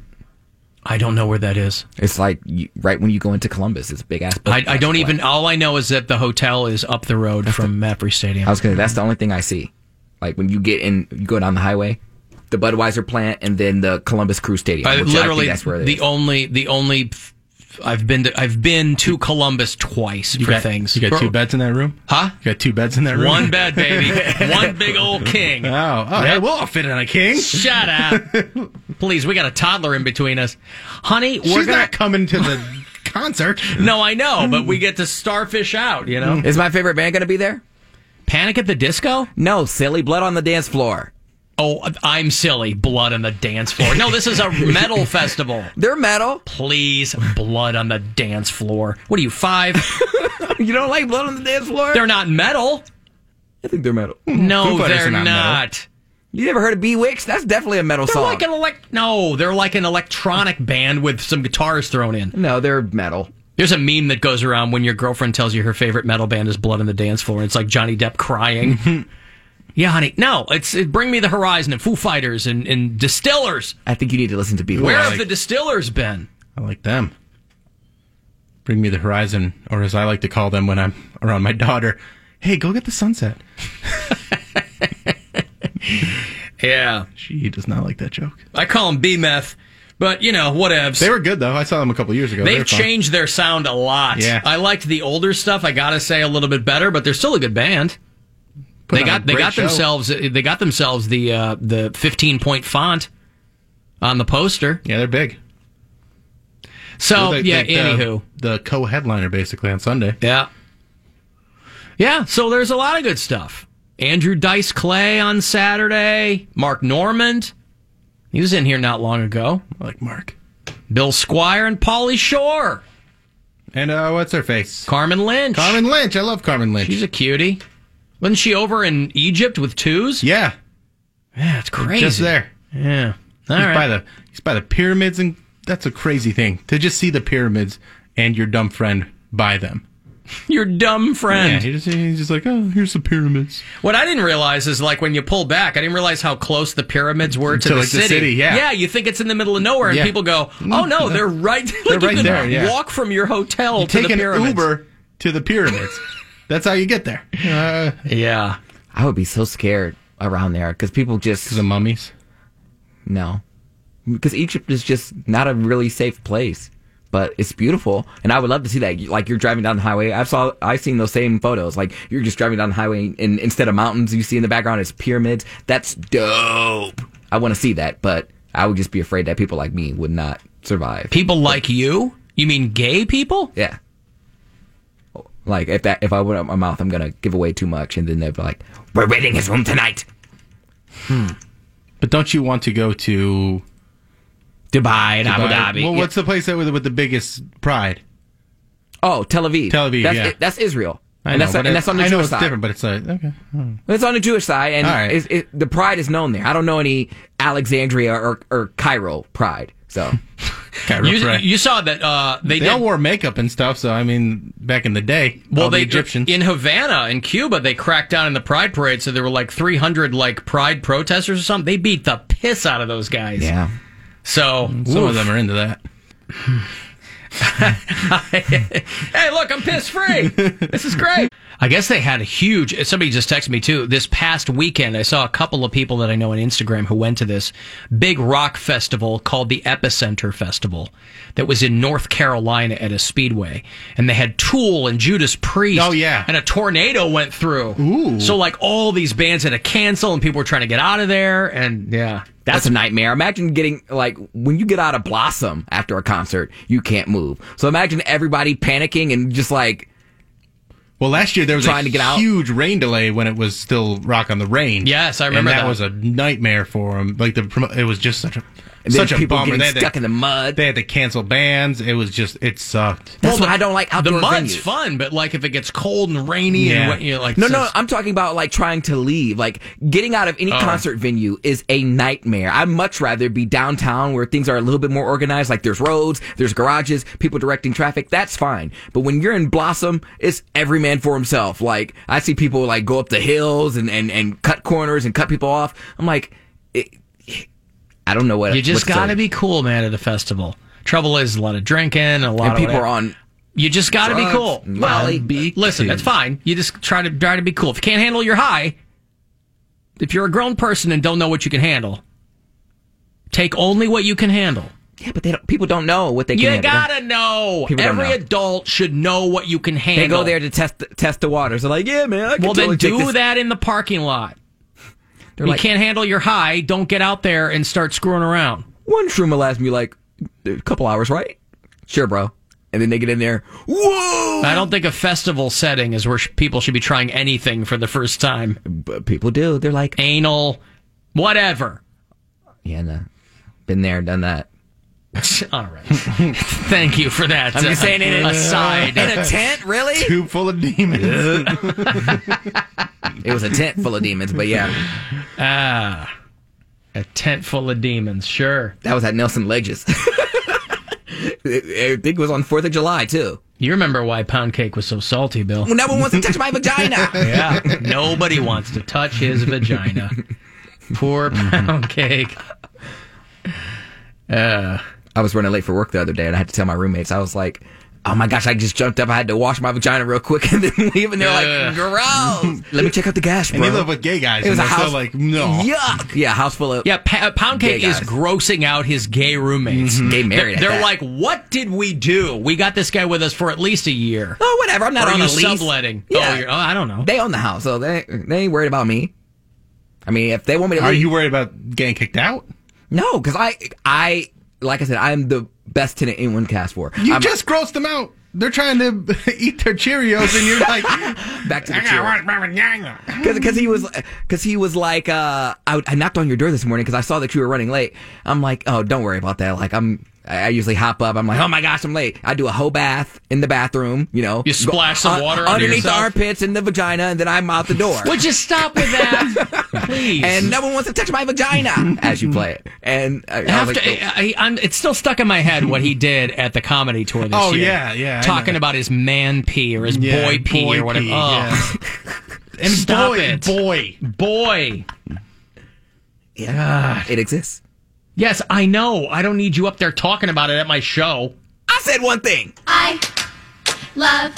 I don't know where that is. It's like you, right when you go into Columbus. It's a big ass. I, I don't even. All I know is that the hotel is up the road from Mapfre Stadium. I was gonna. That's the only thing I see. Like when you get in, you go down the highway, the Budweiser plant, and then the Columbus Crew Stadium. I, which literally, I think that's where it the is. only the only. I've been to I've been to Columbus twice You for got, things. You got two beds in that room? Huh? You got two beds in that room? One bed, baby. One big old king. Oh, oh yeah, we'll all fit in on a king. Shut up. Please, we got a toddler in between us. Honey, we're She's gonna not coming to the concert. No, I know, but we get to starfish out, you know? Is my favorite band gonna be there? Panic at the Disco? No, silly blood on the dance floor. Oh, I'm silly. Blood on the dance floor. No, this is a metal festival. They're metal. Please, blood on the dance floor. What are you, five? You don't like blood on the dance floor? They're not metal. I think they're metal. No, Foo Fighters they're are not not. metal. You never heard of Bewitched? That's definitely a metal They're song. like an elect. No, they're like an electronic band with some guitars thrown in. No, they're metal. There's a meme that goes around when your girlfriend tells you her favorite metal band is Blood on the Dance Floor, and it's like Johnny Depp crying. Yeah, honey. No, it's it, Bring Me the Horizon and Foo Fighters and, and Distillers. I think you need to listen to Bewitched. Where I have like- the Distillers been? I like them. Bring me the horizon, or as I like to call them when I'm around my daughter, hey, go get the sunset. Yeah. She does not like that joke. I call them B-Meth, but, you know, whatevs. They were good, though. I saw them a couple years ago. They They've were fun. changed their sound a lot. Yeah. I liked the older stuff, I gotta say, a little bit better, but they're still a good band. Put they on got a they great got show. themselves they got themselves the uh, the fifteen point font on the poster. Yeah, they're big. So, They're the- yeah, the- anywho. The, the co-headliner, basically, on Sunday. Yeah. Yeah, so there's a lot of good stuff. Andrew Dice Clay on Saturday. Mark Normand. He was in here not long ago. I like Mark. Bill Squire and Pauly Shore. And uh, what's her face? Carmen Lynch. Carmen Lynch. I love Carmen Lynch. She's a cutie. Wasn't she over in Egypt with twos? Yeah. Yeah, it's crazy. Just there. Yeah. All he's right. by the he's by the pyramids, and that's a crazy thing to just see the pyramids and your dumb friend by them. Your dumb friend. Yeah, he just, he's just like, oh, here's the pyramids. What I didn't realize is, like, when you pull back, I didn't realize how close the pyramids were to, To, the, like, the city. city, yeah. Yeah, you think it's in the middle of nowhere, and Yeah. people go, oh, no, they're right, They're like, you right can there, yeah. walk from your hotel You to take the an pyramids. Uber to the pyramids. That's how you get there. Uh, yeah. I would be so scared around there because people just because of mummies. No, because Egypt is just not a really safe place, but it's beautiful, and I would love to see that. Like, you're driving down the highway. I've saw I've seen those same photos. Like, you're just driving down the highway, and instead of mountains, you see in the background is pyramids. That's dope. I want to see that, but I would just be afraid that people like me would not survive. People like you? You mean gay people? Yeah. Like, if that if I open up my mouth, I'm gonna give away too much, and then they'll be like, "We're raiding his room tonight." Hmm. But don't you want to go to Dubai and Abu Dhabi? Well, Yeah. what's the place that with, with the biggest pride? Oh, Tel Aviv. Tel Aviv, That's, yeah. that's Israel. I and know, that's, but and it- that's on the I know Jewish it's side. different, but it's like, okay. Hmm. It's on the Jewish side, and All right. it's, it, the pride is known there. I don't know any Alexandria or, or Cairo pride. So Cairo You, pride. you saw that uh, they, They, did. all wore makeup and stuff, so I mean, back in the day, Well, all the they Egyptians. in Havana, in Cuba, they cracked down in the Pride Parade, so there were like three hundred like Pride protesters or something. They beat the piss out of those guys. Yeah. So Some oof. of them are into that. Hey, look, I'm piss free. This is great. I guess they had a huge. Somebody just texted me too. This past weekend, I saw a couple of people that I know on Instagram who went to this big rock festival called the Epicenter Festival that was in North Carolina at a speedway, and they had Tool and Judas Priest. Oh, yeah. and a tornado went through. Ooh. So like all these bands had to cancel, and people were trying to get out of there, and yeah. that's a nightmare. Imagine getting, like, when you get out of Blossom after a concert, you can't move. So imagine everybody panicking and just like, Well, last year there was trying a to get out. huge rain delay when it was still Rock on the Rain. Yes, I remember and that. that. was a nightmare for them. Like the promo- it was just such a And then such a people bummer. getting They had to- stuck in the mud. They had to cancel bands. It was just it sucked. That's Well, why the- I don't like outdoor The mud's venues. fun, but like if it gets cold and rainy Yeah. and wet, you know, like No, so- no, I'm talking about like trying to leave. Like getting out of any Oh. concert venue is a nightmare. I'd much rather be downtown where things are a little bit more organized. Like there's roads, there's garages, people directing traffic. That's fine. But when you're in Blossom, it's every man for himself. Like I see people like go up the hills and, and, and cut corners and cut people off. I'm like, it, I don't know what You just what to got to say. be cool, man, at a festival. Trouble is a lot of drinking, and a lot And of people whatever. are on. You just got to be drugs, cool. Molly. Well, listen, that's fine. You just try to try to be cool. If you can't handle your high, if you're a grown person and don't know what you can handle, take only what you can handle. Yeah, but they don't, people don't know what they can You handle. gotta know. People don't Every know. adult should know what you can handle. They go there to test test the waters. They're like, yeah, man. I can Well, totally then take do this. that in the parking lot. They're you like- can't handle your high. Don't get out there and start screwing around. One shroom will last me like a couple hours, right? Sure, bro. And then they get in there. Whoa! I don't think a festival setting is where sh- people should be trying anything for the first time. But people do. They're like anal, whatever. Yeah, no. Been there, done that. All right. Thank you for that. I'm just uh, saying, in a, aside. in a tent, really? Tube full of demons. It was a tent full of demons, but yeah, Ah, a tent full of demons. Sure. that was at Nelson Ledges. I think it was on Fourth of July too. You remember why pound cake was so salty, Bill? Well, no one wants to touch my vagina. Yeah. Nobody wants to touch his vagina. Poor pound cake. Uh, I was running late for work the other day, and I had to tell my roommates. I was like, oh my gosh, I just jumped up. I had to wash my vagina real quick and then leave. And they're like, gross. Let me check out the gash, bro. And they live with gay guys. It was and a they're house. still like, no. Yuck. Yeah, house full of. Yeah, pa- Pound Cake gay is guys. grossing out his gay roommates. Mm-hmm. Gay married. They're, at they're that. like, what did we do? We got this guy with us for at least a year. Oh, whatever. I'm not Or on are a you lease. subletting? Yeah. Oh, you're, oh, I don't know. They own the house, so they they ain't worried about me. I mean, if they want me to Are leave, you worried about getting kicked out? no, because I I like I said, I'm the best tenant anyone can ask for. You I'm, just grossed them out. They're trying to eat their Cheerios, and you're like, back to the I gotta Cheerios. wash my vagina. Because he was because he was like uh, I, I knocked on your door this morning because I saw that you were running late. I'm like, oh, don't worry about that. Like I'm I usually hop up. I'm like, oh my gosh, I'm late. I do a whole bath in the bathroom. You know, You splash some un- water onto underneath the yourself? armpits and the vagina, and then I'm out the door. Would you stop with that, please? And no one wants to touch my vagina as you play it. And I, I was Have like, to, I, I'm, it's still stuck in my head what he did at the comedy tour this Oh, year. yeah, yeah, I Talking know. about his man pee or his Yeah, boy pee boy or whatever. pee, oh. And Stop boy, it. boy. Boy. yeah, it exists. Yes, I know. I don't need you up there talking about it at my show. I said one thing. I love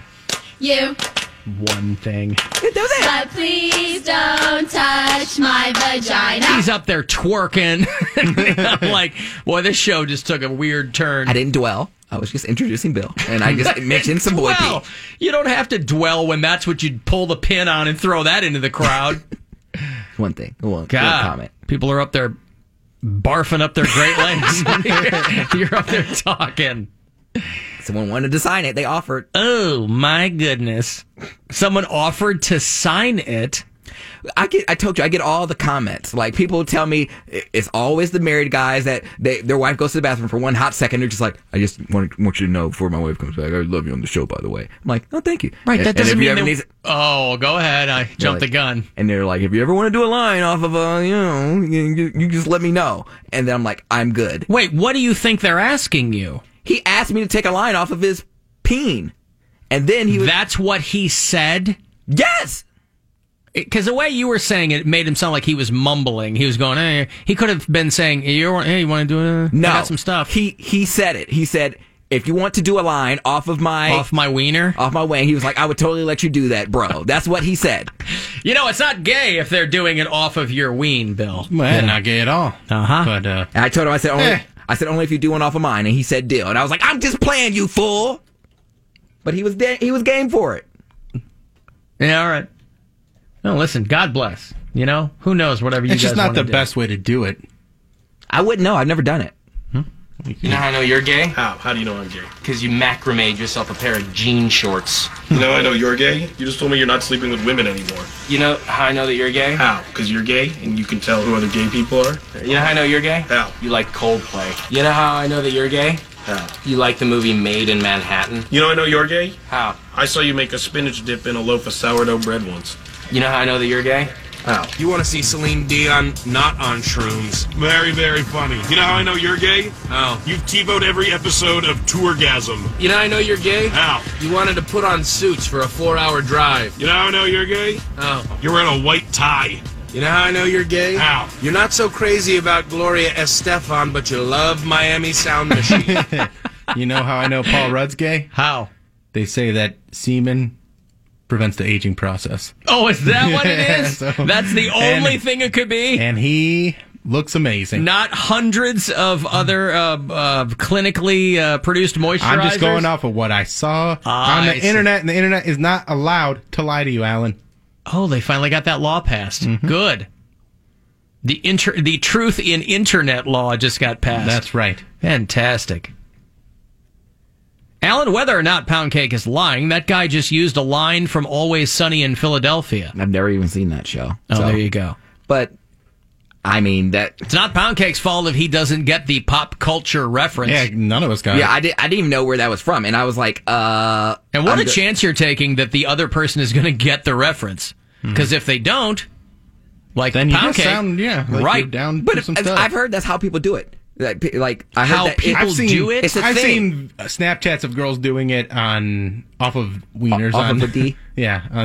you. One thing. That was it. But please don't touch my vagina. He's up there twerking. I'm like, boy, this show just took a weird turn. I didn't dwell. I was just introducing Bill, and I just mentioned some boy Dwell. pee. You don't have to dwell when that's what you'd pull the pin on and throw that into the crowd. One thing. One, one God, comment. people are up there barfing up their Great Lakes. You're up there talking. Someone wanted to sign it. They offered. Oh my goodness! Someone offered to sign it. I get. I told you. I get all the comments. Like people tell me it's always the married guys that they, their wife goes to the bathroom for one hot second. They're just like, I just want, want you to know before my wife comes back, I love you on the show. By the way, I'm like, oh, thank you. Right. And- That and doesn't if you mean. ever They, need- oh, go ahead. I jumped like- the gun. And they're like, if you ever want to do a line off of a, you know, you, you, you just let me know. And then I'm like, I'm good. Wait, what do you think they're asking you? He asked me to take a line off of his peen, and then he was. That's what he said. Yes. Because the way you were saying it, it made him sound like he was mumbling. He was going, hey. He could have been saying, hey, you want, hey, you want to do it? No, I got some stuff. He he said it. He said, if you want to do a line off of my Off my wiener? off my wing, he was like, I would totally let you do that, bro. That's what he said. You know, it's not gay if they're doing it off of your ween, Bill. Well, yeah. Not gay at all. Uh-huh. But, uh, And I told him, I said, only, Eh. I said only if you do one off of mine, and he said deal. And I was like, I'm just playing, you fool. But he was de- he was game for it. Yeah, all right. No, listen, God bless. You know, who knows, whatever you it's guys just not wanna the do. best way to do it. I wouldn't know. I've never done it. You know how I know you're gay? How? How do you know I'm gay? Because you macrameed yourself a pair of jean shorts. You know I know you're gay? You just told me you're not sleeping with women anymore. You know how I know that you're gay? How? Because you're gay and you can tell who other gay people are? You know how I know you're gay? How? You like Coldplay. You know how I know that you're gay? How? You like the movie Made in Manhattan. You know I know you're gay? How? I saw you make a spinach dip in a loaf of sourdough bread once. You know how I know that you're gay? How? You want to see Celine Dion not on shrooms? Very, very funny. You know how I know you're gay? How? You've TiVoed every episode of Tourgasm. You know how I know you're gay? How? You wanted to put on suits for a four-hour drive. You know how I know you're gay? How? You're wearing a white tie. You know how I know you're gay? How? You're not so crazy about Gloria Estefan, but you love Miami Sound Machine. You know how I know Paul Rudd's gay? How? They say that semen prevents the aging process. Oh, is that what it is? So- That's the only and- thing it could be? And he looks amazing. Not hundreds of other uh, uh, clinically uh, produced moisturizers? I'm just going off of what I saw Ah, on the I see. internet, and the internet is not allowed to lie to you, Alan. Oh, they finally got that law passed. Mm-hmm. Good. The inter- the truth in internet law just got passed. That's right. Fantastic. Alan, whether or not Pound Cake is lying, that guy just used a line from Always Sunny in Philadelphia. I've never even seen that show. Oh, so- there you go. But I mean that. It's not Pound Cake's fault if he doesn't get the pop culture reference. Yeah, none of us got Yeah, it. I did. I didn't even know where that was from, and I was like, uh. And what I'm a go- chance you're taking that the other person is going to get the reference. Because if they don't, like Then you Pound just Cake, sound, yeah, like right. you're down But for some I've stuff. heard that's how people do it. Like, pe- like I heard How that people I've seen, do it? It's a I've thing. seen uh, Snapchats of girls doing it on off of wieners Off on of a D? Yeah, on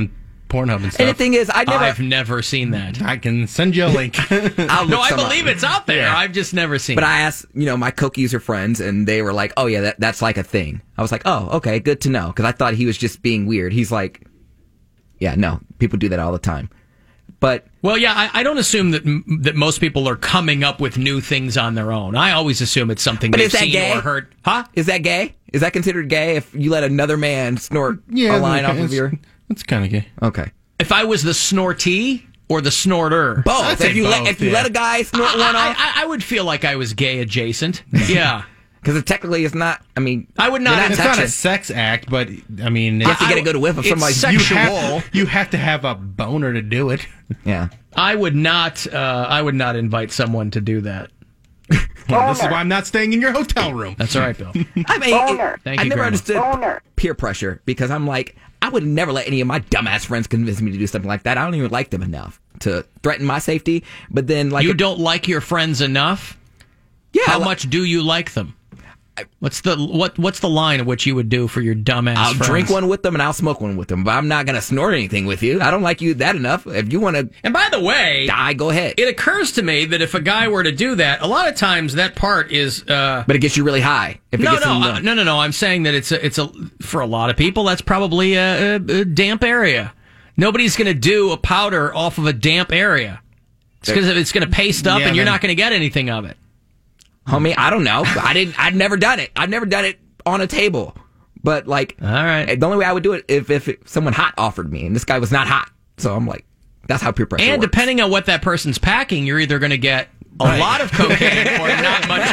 Pornhub and stuff. And the thing is, I never. I've never seen that. I can send you a link. I'll No, look I some up. believe it's out there. Yeah. I've just never seen But it. I asked, you know, my Coke user friends, and they were like, "Oh yeah, that, that's like a thing." I was like, "Oh, okay, good to know," because I thought he was just being weird. He's like, "Yeah, no, people do that all the time." But Well, yeah, I, I don't assume that m- that most people are coming up with new things on their own. I always assume it's something But they've is that seen gay? or heard. Huh? Is that gay? Is that considered gay if you let another man snort Yeah, a line okay, off of it's- your? It's kind of gay. Okay. If I was the snortee or the snorter, Both. I'd say If you let both, if you yeah. let a guy snort I, one I, off, I, I would feel like I was gay adjacent. Yeah. because it technically it's not. I mean, I would not. you're not It's not touching. a sex act, but I mean, You have to it's- get a good whiff of it's somebody's. sex- you sexual. have, you have to have a boner to do it. Yeah. I would not. Uh, I would not invite someone to do that. Well, this is why I'm not staying in your hotel room. That's all right, Bill. I mean, it- Thank I you, never Grandma. understood peer pressure because I'm like, I would never let any of my dumbass friends convince me to do something like that. I don't even like them enough to threaten my safety. But then, like, You if- don't like your friends enough? yeah, How like- much do you like them? What's the what? What's the line of what you would do for your dumbass I'll friends? drink one with them and I'll smoke one with them, but I'm not gonna snort anything with you. I don't like you that enough. If you want to And by the way, die, go ahead. it occurs to me that if a guy were to do that, a lot of times that part is. Uh, But it gets you really high. If it no, gets no, in the- uh, no, no, no. I'm saying that it's a, it's a for a lot of people that's probably a, a, a damp area. Nobody's going to do a powder off of a damp area. It's because it's going to paste up, Yeah, and you're then- not going to get anything of it. Homie, I don't know. I didn't. I'd never done it. I've never done it on a table. But like, All right. the only way I would do it if if it, someone hot offered me, and this guy was not hot. So I'm like, that's how peer pressure And works. depending on what that person's packing, you're either going to get a Right. lot of cocaine or not much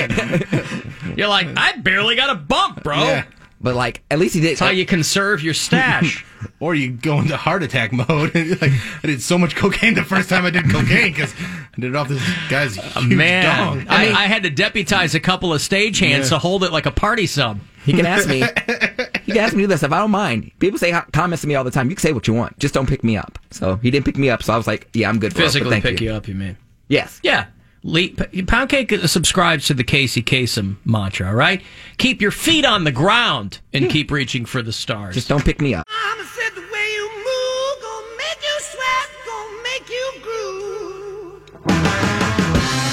cocaine. You're like, I barely got a bump, bro. Yeah. But like, at least he did. That's how you conserve your stash. Or you go into heart attack mode. like, I did so much cocaine the first time I did cocaine because I did it off this guy's huge Man, dong. I, I had to deputize a couple of stagehands Yeah. to hold it like a party sub. He can ask me. He can ask me to do this stuff. I don't mind. People say comments to me all the time. You can say what you want. Just don't pick me up. So he didn't pick me up. So I was like, yeah, I'm good. Bro, but Physically thank pick you. you up, you mean? Yes. Yeah. Le- Pound Cake subscribes to the Casey Kasem mantra, all right? Keep your feet on the ground and keep reaching for the stars. Just don't pick me up. Mama said the way you move gonna make you sweat, gonna make you groove.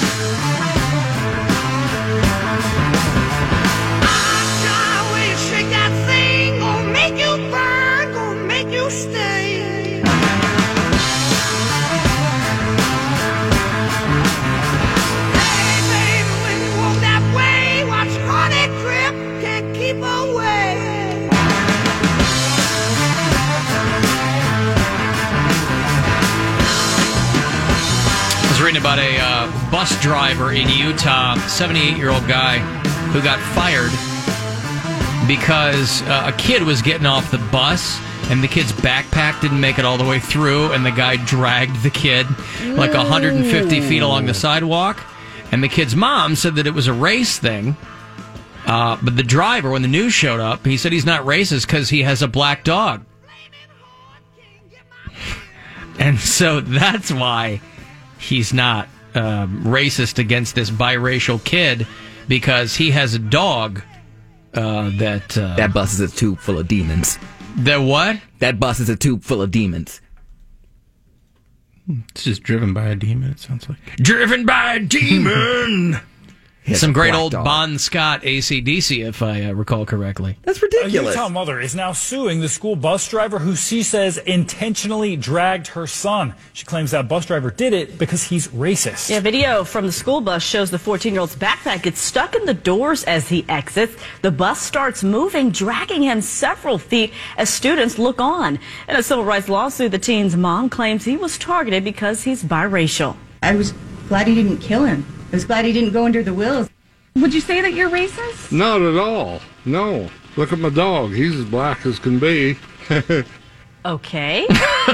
Ah, the way you shake that thing gonna make you burn, gonna make you stay. Hey, baby, when you walk that way, watch honey drip, can't keep away. I was reading about a uh, bus driver in Utah, seventy-eight-year-old guy who got fired because uh, a kid was getting off the bus and the kid's backpack didn't make it all the way through, and the guy dragged the kid like one hundred fifty feet along the sidewalk. And the kid's mom said that it was a race thing. Uh, but the driver, when the news showed up, he said he's not racist because he has a black dog. And so that's why he's not um, racist against this biracial kid, because he has a dog uh, that... Uh, That bus is a tube full of demons. That what? That bus is a tube full of demons. It's just driven by a demon, it sounds like. Driven by a demon! Yes, Some great black old dog. Bon Scott A C D C, if I uh, recall correctly. That's A ridiculous. Utah mother is now suing the school bus driver who she says intentionally dragged her son. She claims that bus driver did it because he's racist. Yeah, video from the school bus shows the fourteen-year-old's backpack gets stuck in the doors as he exits. The bus starts moving, dragging him several feet as students look on. In a civil rights lawsuit, the teen's mom claims he was targeted because he's biracial. I was glad he didn't kill him. I was glad he didn't go under the wheels. Would you say that you're racist? Not at all. No. Look at my dog. He's as black as can be. Okay.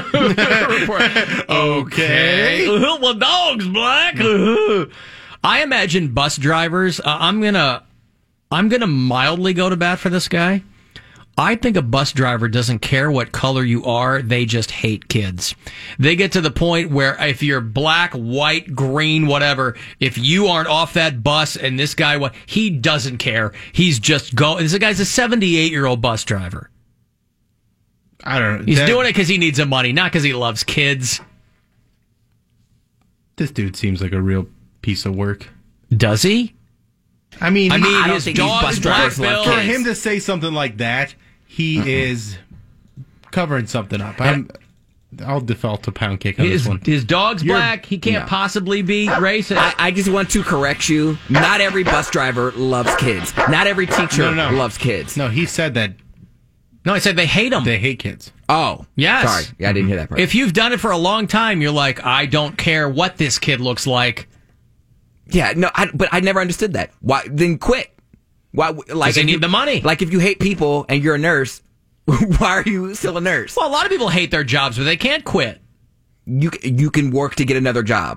Okay. Well, dog's black. I imagine bus drivers. Uh, I'm gonna, I'm gonna mildly go to bat for this guy. I think a bus driver doesn't care what color you are. They just hate kids. They get to the point where if you're black, white, green, whatever, if you aren't off that bus and this guy, what he doesn't care. He's just go. This guy's a seventy-eight year old bus driver. I don't know. He's That- doing it because he needs the money, not because he loves kids. This dude seems like a real piece of work. Does he? I mean, I mean, I don't his think these dog bus is black drivers love Bill. for him to say something like that, he Uh-uh. is covering something up. I'm, I'll default to pound cake on His, this one. his dog's You're- black. He can't no. possibly be racist. I, I just want to correct you. Not every bus driver loves kids. Not every teacher No, no, no. loves kids. No, he said that no, I said they hate him. they hate kids. Oh, Yes. Sorry, yeah, I didn't hear that part. If you've done it for a long time, you're like, I don't care what this kid looks like. yeah, no, I, but I never understood that. Why? Then quit. Why? Like they if need you- the money. Like if you hate people and you're a nurse, why are you still a nurse? Well, a lot of people hate their jobs, but they can't quit. You you can work to get another job.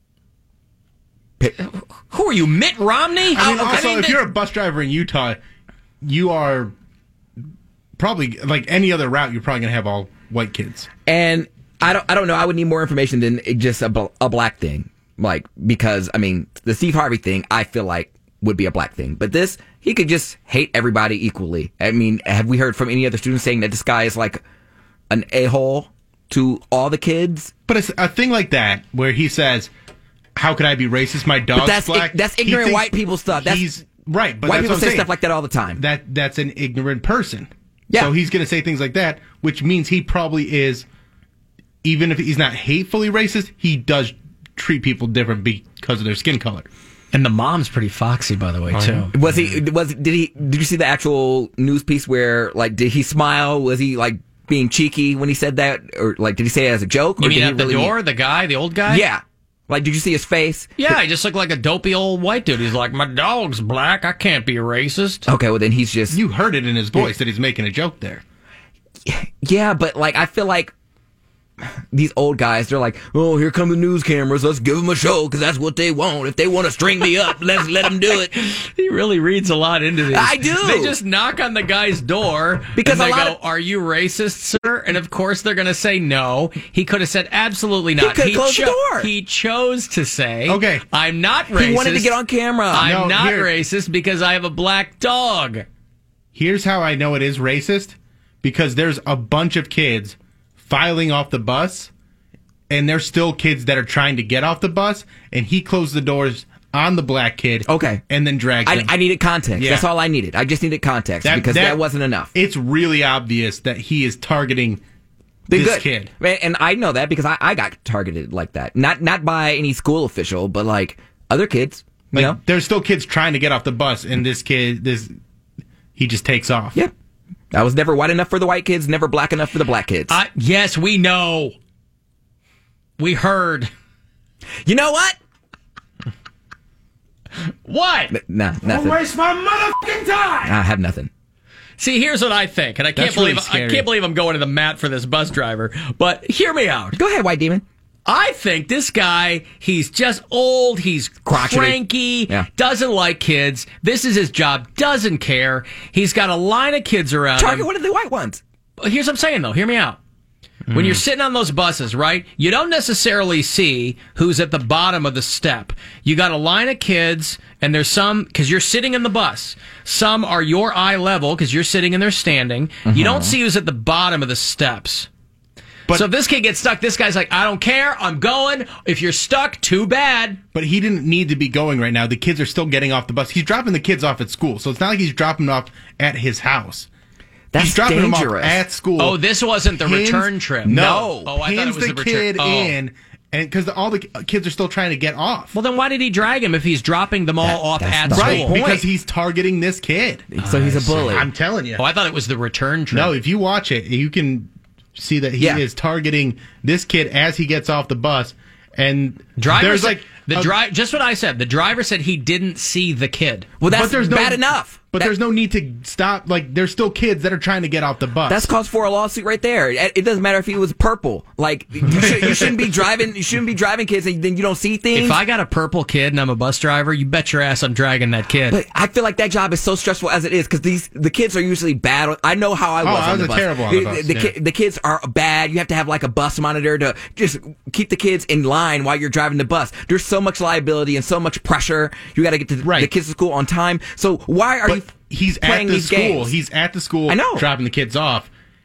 Who are you, Mitt Romney? I mean, Oh, also, if th- you're a bus driver in Utah, you are probably like any other route. You're probably gonna have all white kids. And I don't I don't know. I would need more information than just a, bl- a black thing. Like because I mean the Steve Harvey thing, I feel like would be a black thing. But this, he could just hate everybody equally. I mean, have we heard from any other students saying that this guy is like an a-hole to all the kids? But it's a thing like that where he says, "How could I be racist? My dog's But that's black." that's He ignorant thinks white people stuff. That's he's right, but white that's people what I'm say saying. stuff like that all the time. That that's an ignorant person. Yeah. So he's going to say things like that, which means he probably is, even if he's not hatefully racist, he does treat people different because of their skin color. And the mom's pretty foxy, by the way, too. Was he? Was did he? Did you see the actual news piece where like did he smile? Was he like being cheeky when he said that, or like did he say it as a joke? You or mean did at he the really door, mean- the guy, the old guy? Yeah. Like, did you see his face? Yeah, he just looked like a dopey old white dude. He's like, my dog's black. I can't be racist. Okay, well then he's just. You heard it in his voice that he's making a joke there. Yeah, but like I feel like these old guys, they're like, oh, here come the news cameras. Let's give them a show because that's what they want. If they want to string me up, let's let them do it. He really reads a lot into this. I do. They just knock on the guy's door Because and a they lot go, of- "Are you racist, sir?" And of course they're going to say no. He could have said absolutely not. could have closed the door. He chose to say, Okay. I'm not racist. He wanted to get on camera. I'm No, not here- racist because I have a black dog." Here's how I know it is racist, because there's a bunch of kids filing off the bus, and there's still kids that are trying to get off the bus, and he closed the doors on the black kid. Okay. And then dragged I, him. I needed context. Yeah. That's all I needed. I just needed context because that, wasn't enough. It's really obvious that he is targeting Then this good. kid. Man, and I know that because I, I got targeted like that. Not not by any school official, but like other kids. You Like, know? there's still kids trying to get off the bus, and this kid, this he just takes off. Yep. I was never white enough for the white kids, never black enough for the black kids. Uh, yes, we know. We heard. You know what? What? N- Nah, nothing. Waste my motherfucking time! I have nothing. See, here's what I think, and I can't That's really believe I scary. can't believe I'm going to the mat for this bus driver. But hear me out. Go ahead, white demon. I think this guy, he's just old, he's Crotchety. cranky, Yeah. doesn't like kids. This is his job, doesn't care. He's got a line of kids around Target him. one of the white ones. Here's what I'm saying, though. Hear me out. When you're sitting on those buses, right, you don't necessarily see who's at the bottom of the step. You got a line of kids, and there's some, because you're sitting in the bus. Some are your eye level, because you're sitting and they're standing. You don't see who's at the bottom of the steps. But- so if this kid gets stuck, this guy's like, I don't care, I'm going. If you're stuck, too bad. But he didn't need to be going right now. The kids are still getting off the bus. He's dropping the kids off at school, so it's not like he's dropping them off at his house. That's he's dropping them dangerous. off at school. Oh, this wasn't the Pins- return trip. No. Oh, I thought it Pins was the the kid return. Oh. in, and because all the kids are still trying to get off. Well, then why did he drag him if he's dropping them all That- off that's at the school? Right, point. because he's targeting this kid. So he's a bully. I'm telling you. Oh, I thought it was the return trip. No, if you watch it, you can see that he Yeah. is targeting this kid as he gets off the bus. And Driver there's said- like the a- drive. Just what I said. The driver said he didn't see the kid. Well, that's but there's bad no, enough. But That- there's no need to stop. Like, there's still kids that are trying to get off the bus. That's cause for a lawsuit right there. It it doesn't matter if he was purple. Like you, should, you shouldn't be driving. You shouldn't be driving kids, and then you don't see things. If I got a purple kid and I'm a bus driver, you bet your ass I'm dragging that kid. But I feel like that job is so stressful as it is because these the kids are usually bad. I know how I Oh, was I on was the a bus. terrible on the The- bus, the, yeah. ki- the kids are bad. You have to have like a bus monitor to just keep the kids in line while you're driving the bus. There's so much liability and so much pressure. You got to get the, Right. the kids to school on time. So why are but you he's at playing the these school. games? He's at the school. I know. dropping the kids off.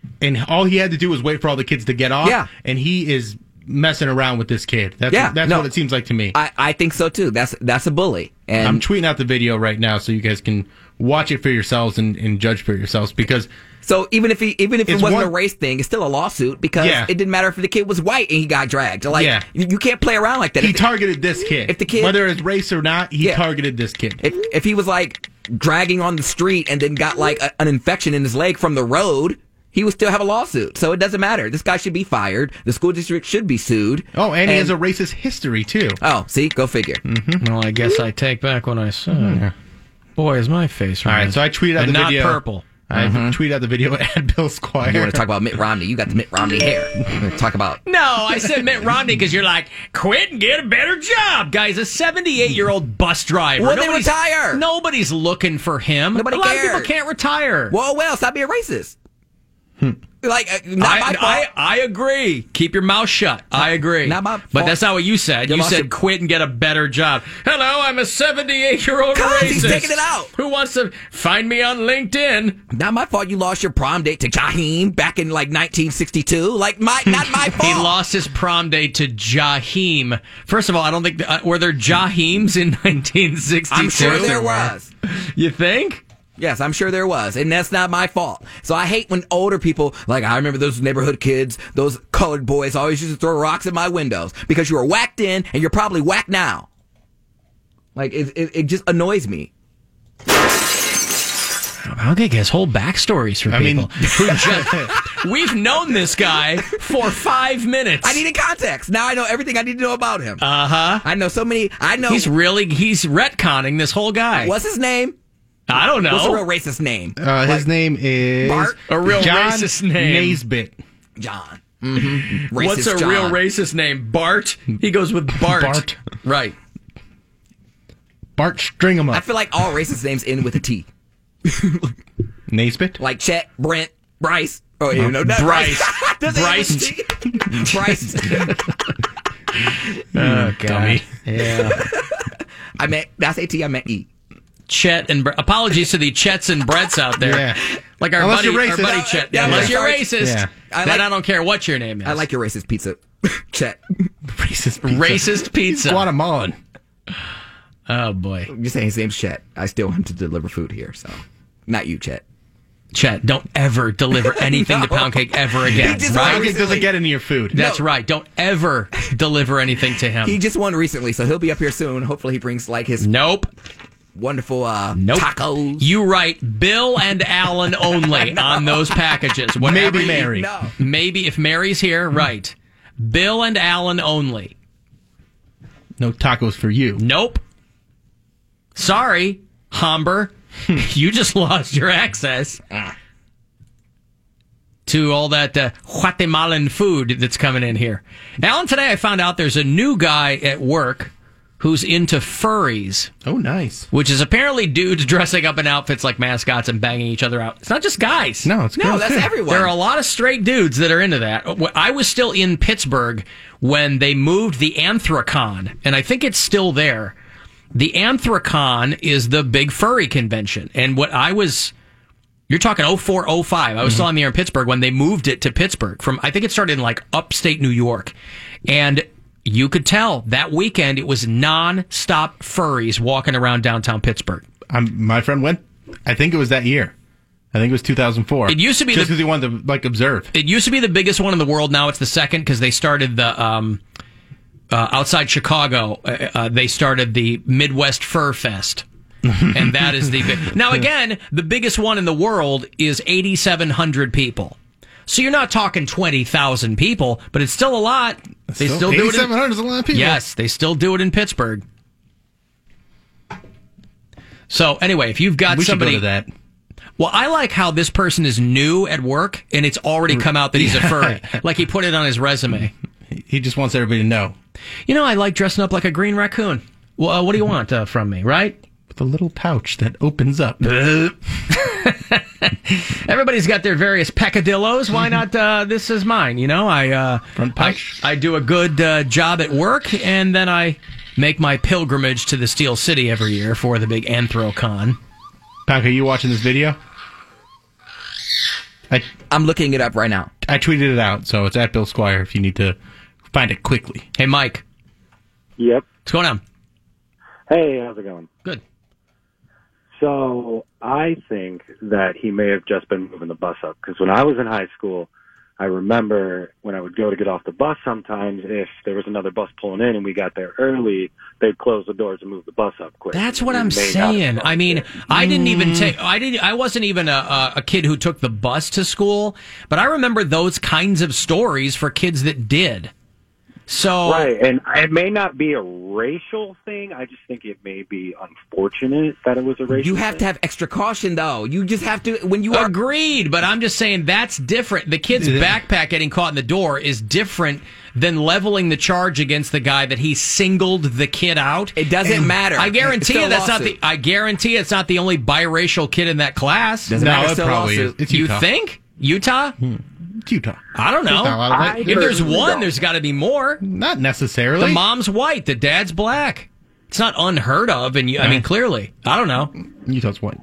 and all he had to do was wait for all the kids to get off. Yeah. And he is messing around with this kid. That's Yeah, that's no. what it seems like to me. I, I think so too. That's that's a bully. And I'm tweeting out the video right now so you guys can watch it for yourselves and, and judge for yourselves because. So even if he, even if it It's wasn't one- a race thing, it's still a lawsuit because Yeah. it didn't matter if the kid was white and he got dragged. Like, Yeah. you, you can't play around like that. He If- targeted this kid. If the kid, whether it's race or not, he Yeah. targeted this kid. if if he was like dragging on the street and then got like a, an infection in his leg from the road, he would still have a lawsuit. So it doesn't matter. This guy should be fired. The school district should be sued. Oh, and, he has a racist history too. Oh, see, go figure. Mm-hmm. Well, I guess I take back what I said. Boy, is my face All red. right, so I tweeted out and the not video. purple. I Mhm. tweeted out the video at Bill Squire. You want to talk about Mitt Romney? You got the Mitt Romney hair. We're gonna talk about. No, I said Mitt Romney because you're like, quit and get a better job. Guy's a seventy-eight-year-old bus driver. Well, then Nobody's- retire. Nobody's looking for him. Nobody a lot cares. of people can't retire. Well, well, stop being racist. Like, uh, not I, my fault. I, I agree. Keep your mouth shut. I agree. Not my But fault. that's not what you said. You You lost said your- quit and get a better job. Hello, I'm a seventy-eight-year-old Cuz, racist. he's taking it out. Who wants to find me on LinkedIn? Not my fault. You lost your prom date to Jaheim back in like nineteen sixty-two. Like, my, not my fault. He lost his prom date to Jaheim. First of all, I don't think uh, were there Jahims in nineteen sixty-two. I'm sure there was. You think? Yes, I'm sure there was, and that's not my fault. So I hate when older people, like I remember those neighborhood kids, those colored boys, always used to throw rocks at my windows because you were whacked in, and you're probably whacked now. Like it, it, it just annoys me. I don't think his whole backstories for I mean- people. who just, we've known this guy for five minutes. I needed context. Now I know everything I need to know about him. Uh huh. I know so many. I know. He's really he's retconning this whole guy. What's his name? I don't know. What's a real racist name? Uh, his name is Bart? A real John racist name. Naisbitt. John. Mm-hmm. Racist What's a John. real racist name? Bart. He goes with Bart. Bart. Right. Bart string him I up. feel like all racist names end with a T. Naisbitt? Like Chet, Brent, Bryce. Oh, you know, not Bryce. Does it end Bryce. with T? Bryce. Oh, Dummy. Yeah. I meant that's A T. I meant E. Chet and Bre- apologies to the Chets and Bretts out there. Yeah. Like our Unless buddy, you're our racist. buddy No, Chet. yeah, Unless yeah. you're Sorry. racist, Yeah. I then like- I don't care what your name is. I like your racist pizza. Chet. Racist pizza. racist pizza. Guatemalan. Oh boy, You're saying his name's Chet. I still want him to deliver food here, so not you, Chet. Chet, don't ever deliver anything to No. Pound Cake ever again. He just Right? won Pancake doesn't get into your food. That's No. right. Don't ever deliver anything to him. He just won recently, so he'll be up here soon. Hopefully, he brings like his Nope. wonderful uh, Nope. tacos. You write Bill and Alan only on those packages. Whatever Maybe you- Mary. No. Maybe if Mary's here, right. Bill and Alan only. No tacos for you. Nope. Sorry, Homber. You just lost your access to all that uh, Guatemalan food that's coming in here. Alan, today I found out there's a new guy at work who's into furries. Oh, nice. Which is apparently dudes dressing up in outfits like mascots and banging each other out. It's not just guys. No, it's No, girls, that's too. everyone. There are a lot of straight dudes that are into that. I was still in Pittsburgh when they moved the Anthrocon, and I think it's still there. The Anthrocon is the big furry convention. And what I was... You're talking oh four, oh five. I was still on the air in Pittsburgh when they moved it to Pittsburgh. From I think it started in like upstate New York. And you could tell that weekend it was non-stop furries walking around downtown Pittsburgh. I'm, my friend went, I think it was that year. I think it was two thousand four. It used to be Just the- because he wanted to, like, observe. It used to be the biggest one in the world. Now it's the second because they started the... Um, uh, outside Chicago, uh, uh, they started the Midwest Fur Fest. And that is the big... Now, again, the biggest one in the world is eighty-seven hundred people. So you're not talking twenty thousand people, but it's still a lot. They still, do it. eighty-seven hundred In, is a lot of people. yes, they still do it in Pittsburgh. So anyway, if you've got we should somebody... go to that. Well, I like how this person is new at work, and it's already come out that he's a furry. Like he put it on his resume. He just wants everybody to know. You know, I like dressing up like a green raccoon. Well, uh, what do you want uh, from me, right? With a little pouch that opens up. Everybody's got their various peccadillos. Why not? Uh, this is mine. You know, I uh, Front pouch. I, I do a good uh, job at work, and then I make my pilgrimage to the Steel City every year for the big Anthrocon. Panka, are you watching this video? I I, I'm looking it up right now. I tweeted it out, so it's at Bill Squire if you need to find it quickly. Hey, Mike. Yep. What's going on? Hey, how's it going? Good. So I think that he may have just been moving the bus up, because when I was in high school, I remember when I would go to get off the bus sometimes, if there was another bus pulling in and we got there early, they'd close the doors and move the bus up quick. That's what We I'm may not have saying. known. I mean, I didn't even take. I didn't. I wasn't even a, a, a kid who took the bus to school, but I remember those kinds of stories for kids that did. So Right, and it may not be a racial thing. I just think it may be unfortunate that it was a racial You have thing. to have extra caution, though. You just have to when you are agreed, but I'm just saying that's different. The kid's backpack getting caught in the door is different than leveling the charge against the guy that he singled the kid out. It doesn't matter. I guarantee It's still you a that's not the. lawsuit. I guarantee it's not the only biracial kid in that class. Doesn't No, matter, it still a probably lawsuit. is. It's you Utah. think Utah? It's Utah. I don't know. There's not a lot of I that. If there's personally one, don't. there's got to be more. Not necessarily. The mom's white, the dad's black. It's not unheard of, and you, I mean, clearly, I don't know. Utah's white.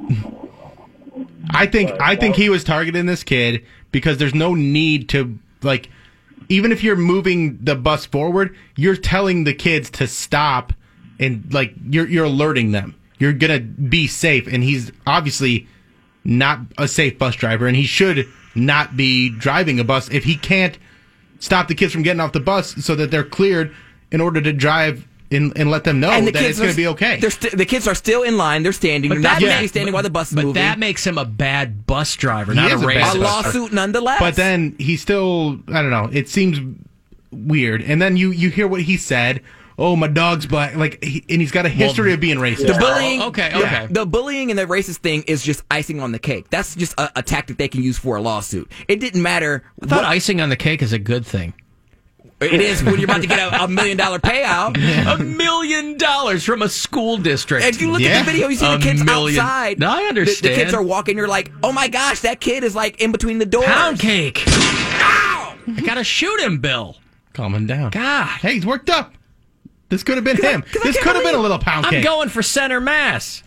I think I think he was targeting this kid because there's no need to, like, even if you're moving the bus forward, you're telling the kids to stop and, like, you're you're alerting them. You're gonna be safe, and he's obviously not a safe bus driver, and he should not be driving a bus if he can't stop the kids from getting off the bus so that they're cleared in order to drive and, and let them know and the that kids it's going are- to be okay. they're st- the kids are still in line. They're standing. You're not supposed to be standing while the bus is but moving. that makes him a bad bus driver, He not a is a bad racist. bus a lawsuit nonetheless. But then he still, I don't know, it seems weird. And then you, you hear what he said. Oh, my dog's black. Like, he, and he's got a history Well, of being racist. The bullying, Oh, okay, the- okay. The, bullying and the racist thing is just icing on the cake. That's just a, a tactic they can use for a lawsuit. It didn't matter. I thought what- icing on the cake is a good thing. It is when you're about to get a, a million dollar payout. A million dollars from a school district. If you look Yeah. at the video, you see A the kids million. outside. No, I The- understand. The, kids are walking. You're like, oh my gosh, that kid is like in between the doors. Pound cake. I gotta shoot him, Bill. Calm him down. God. Hey, he's worked up. This could have been him. I This can't could have been a believe- little pound I'm cake. going for center mass.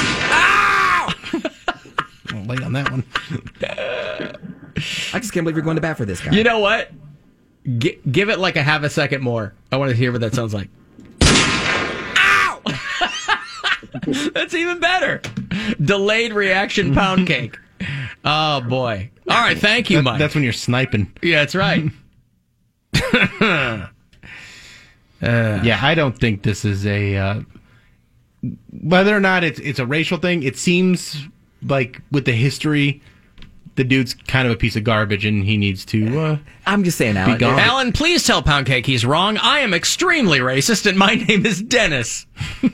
I'm late on that one. I just can't believe you're going to bat for this guy. You know what? G- give it like a half a second more. I want to hear what that sounds like. Ow! That's even better. Delayed reaction pound cake. Oh, boy. All right, thank you, That- Mike. That's when you're sniping. Yeah, that's right. Uh, Yeah, I don't think this is a uh, whether or not it's it's a racial thing. It seems like with the history, the dude's kind of a piece of garbage, and he needs to. Uh, I'm just saying, Alan. gone. Alan, please tell Pound Cake he's wrong. I am extremely racist, and my name is Dennis. Thank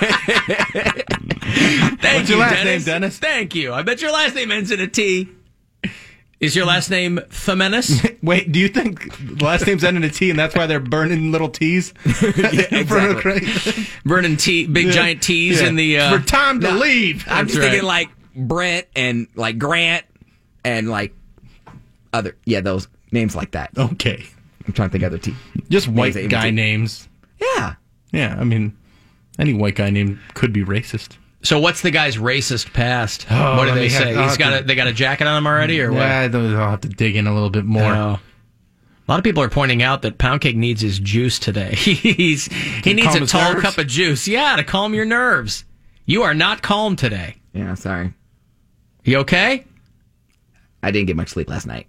What's you, your last Dennis. name, Dennis? Thank you. I bet your last name ends in a T. Is your last name Themenis? Wait, do you think the last name's ending in a T, and that's why they're burning little T's in front of the crate? Burning T, big Yeah. giant T's Yeah. in the. Uh, For time to No, leave. I'm That's just right. thinking like Brent and like Grant and like other yeah those names like that. Okay, I'm trying to think of other T. just white that guy imitate- names. Yeah. Yeah, I mean, any white guy name could be racist. so what's the guy's racist past? Oh, what do let they me have- say? I'll He's have got to- a, they got a jacket on him already, or what? Yeah, I don't- I'll have to dig in a little bit more. No. A lot of people are pointing out that Pound Cake needs his juice today. He's he needs calm a his tall nerves? cup of juice. Yeah, to calm your nerves. You are not calm today. Yeah. Sorry. You okay? I didn't get much sleep last night.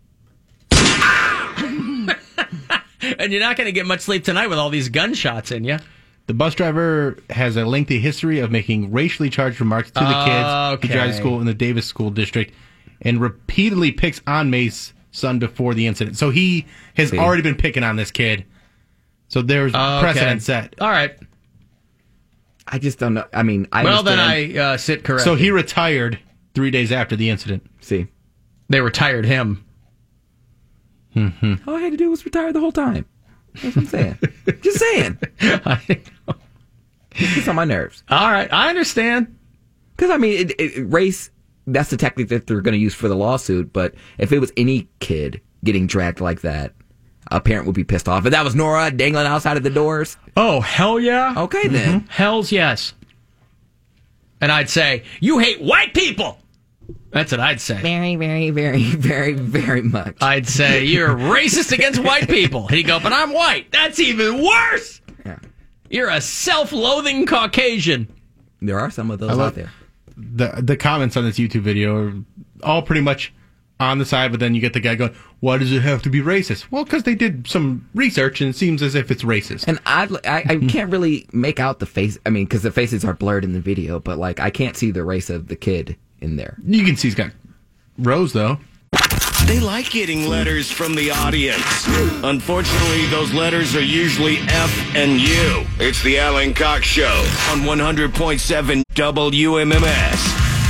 And you're not going to get much sleep tonight with all these gunshots in you. The bus driver has a lengthy history of making racially charged remarks to the kids he Okay. drives to school in the Davis School District and repeatedly picks on May's son before the incident. So he has See. already been picking on this kid. So there's Okay. precedent set. All right. I just don't know. I mean, I Well, then understand. I uh, sit corrected. So he retired three days after the incident. see. They retired him. All I had to do was retire the whole time. That's what I'm saying. Just saying. I know. It's just on my nerves. All right. I understand. Because, I mean, it, it, race, that's the tactic that they're going to use for the lawsuit. But if it was any kid getting dragged like that, a parent would be pissed off. If that was Nora dangling outside of the doors, Oh, hell yeah. okay, then. Hell's yes. And I'd say, you hate white people. That's what I'd say. Very, very, very, very, very much. I'd say you're racist against white people. He'd go, but I'm white. That's even worse. Yeah. You're a self-loathing Caucasian. There are some of those I love out there. The the comments on this YouTube video are all pretty much on the side, but then you get the guy going, why does it have to be racist? Well, because they did some research and it seems as if it's racist. And oddly, I, I can't really make out the face. I mean, because the faces are blurred in the video, but like I can't see the race of the kid in there. You can see he's got Rose, though. They like getting letters from the audience. Unfortunately, those letters are usually F and U. It's the Alan Cox Show on one hundred point seven W M M S.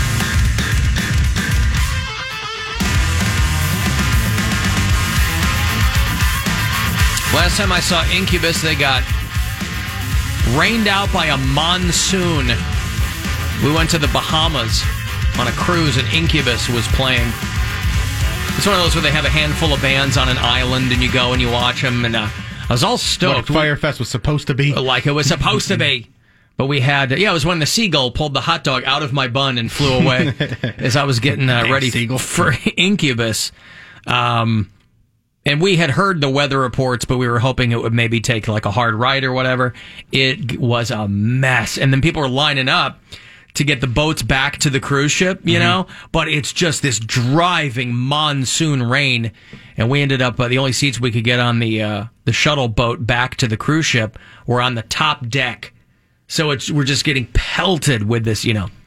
Last time I saw Incubus, they got rained out by a monsoon. We went to the Bahamas on a cruise, and Incubus was playing. It's one of those where they have a handful of bands on an island, and you go and you watch them, and uh, I was all stoked. What Fire Fest was supposed to be. Like it was supposed to be. But we had, yeah, it was when the seagull pulled the hot dog out of my bun and flew away as I was getting uh, ready seagull. for Incubus. Um, and we had heard the weather reports, but we were hoping it would maybe take like a hard ride or whatever. It was a mess. And then people were lining up to get the boats back to the cruise ship, you mm-hmm. know? But it's just this driving monsoon rain. And we ended up, uh, the only seats we could get on the uh, the shuttle boat back to the cruise ship were on the top deck. So it's we're just getting pelted with this, you know.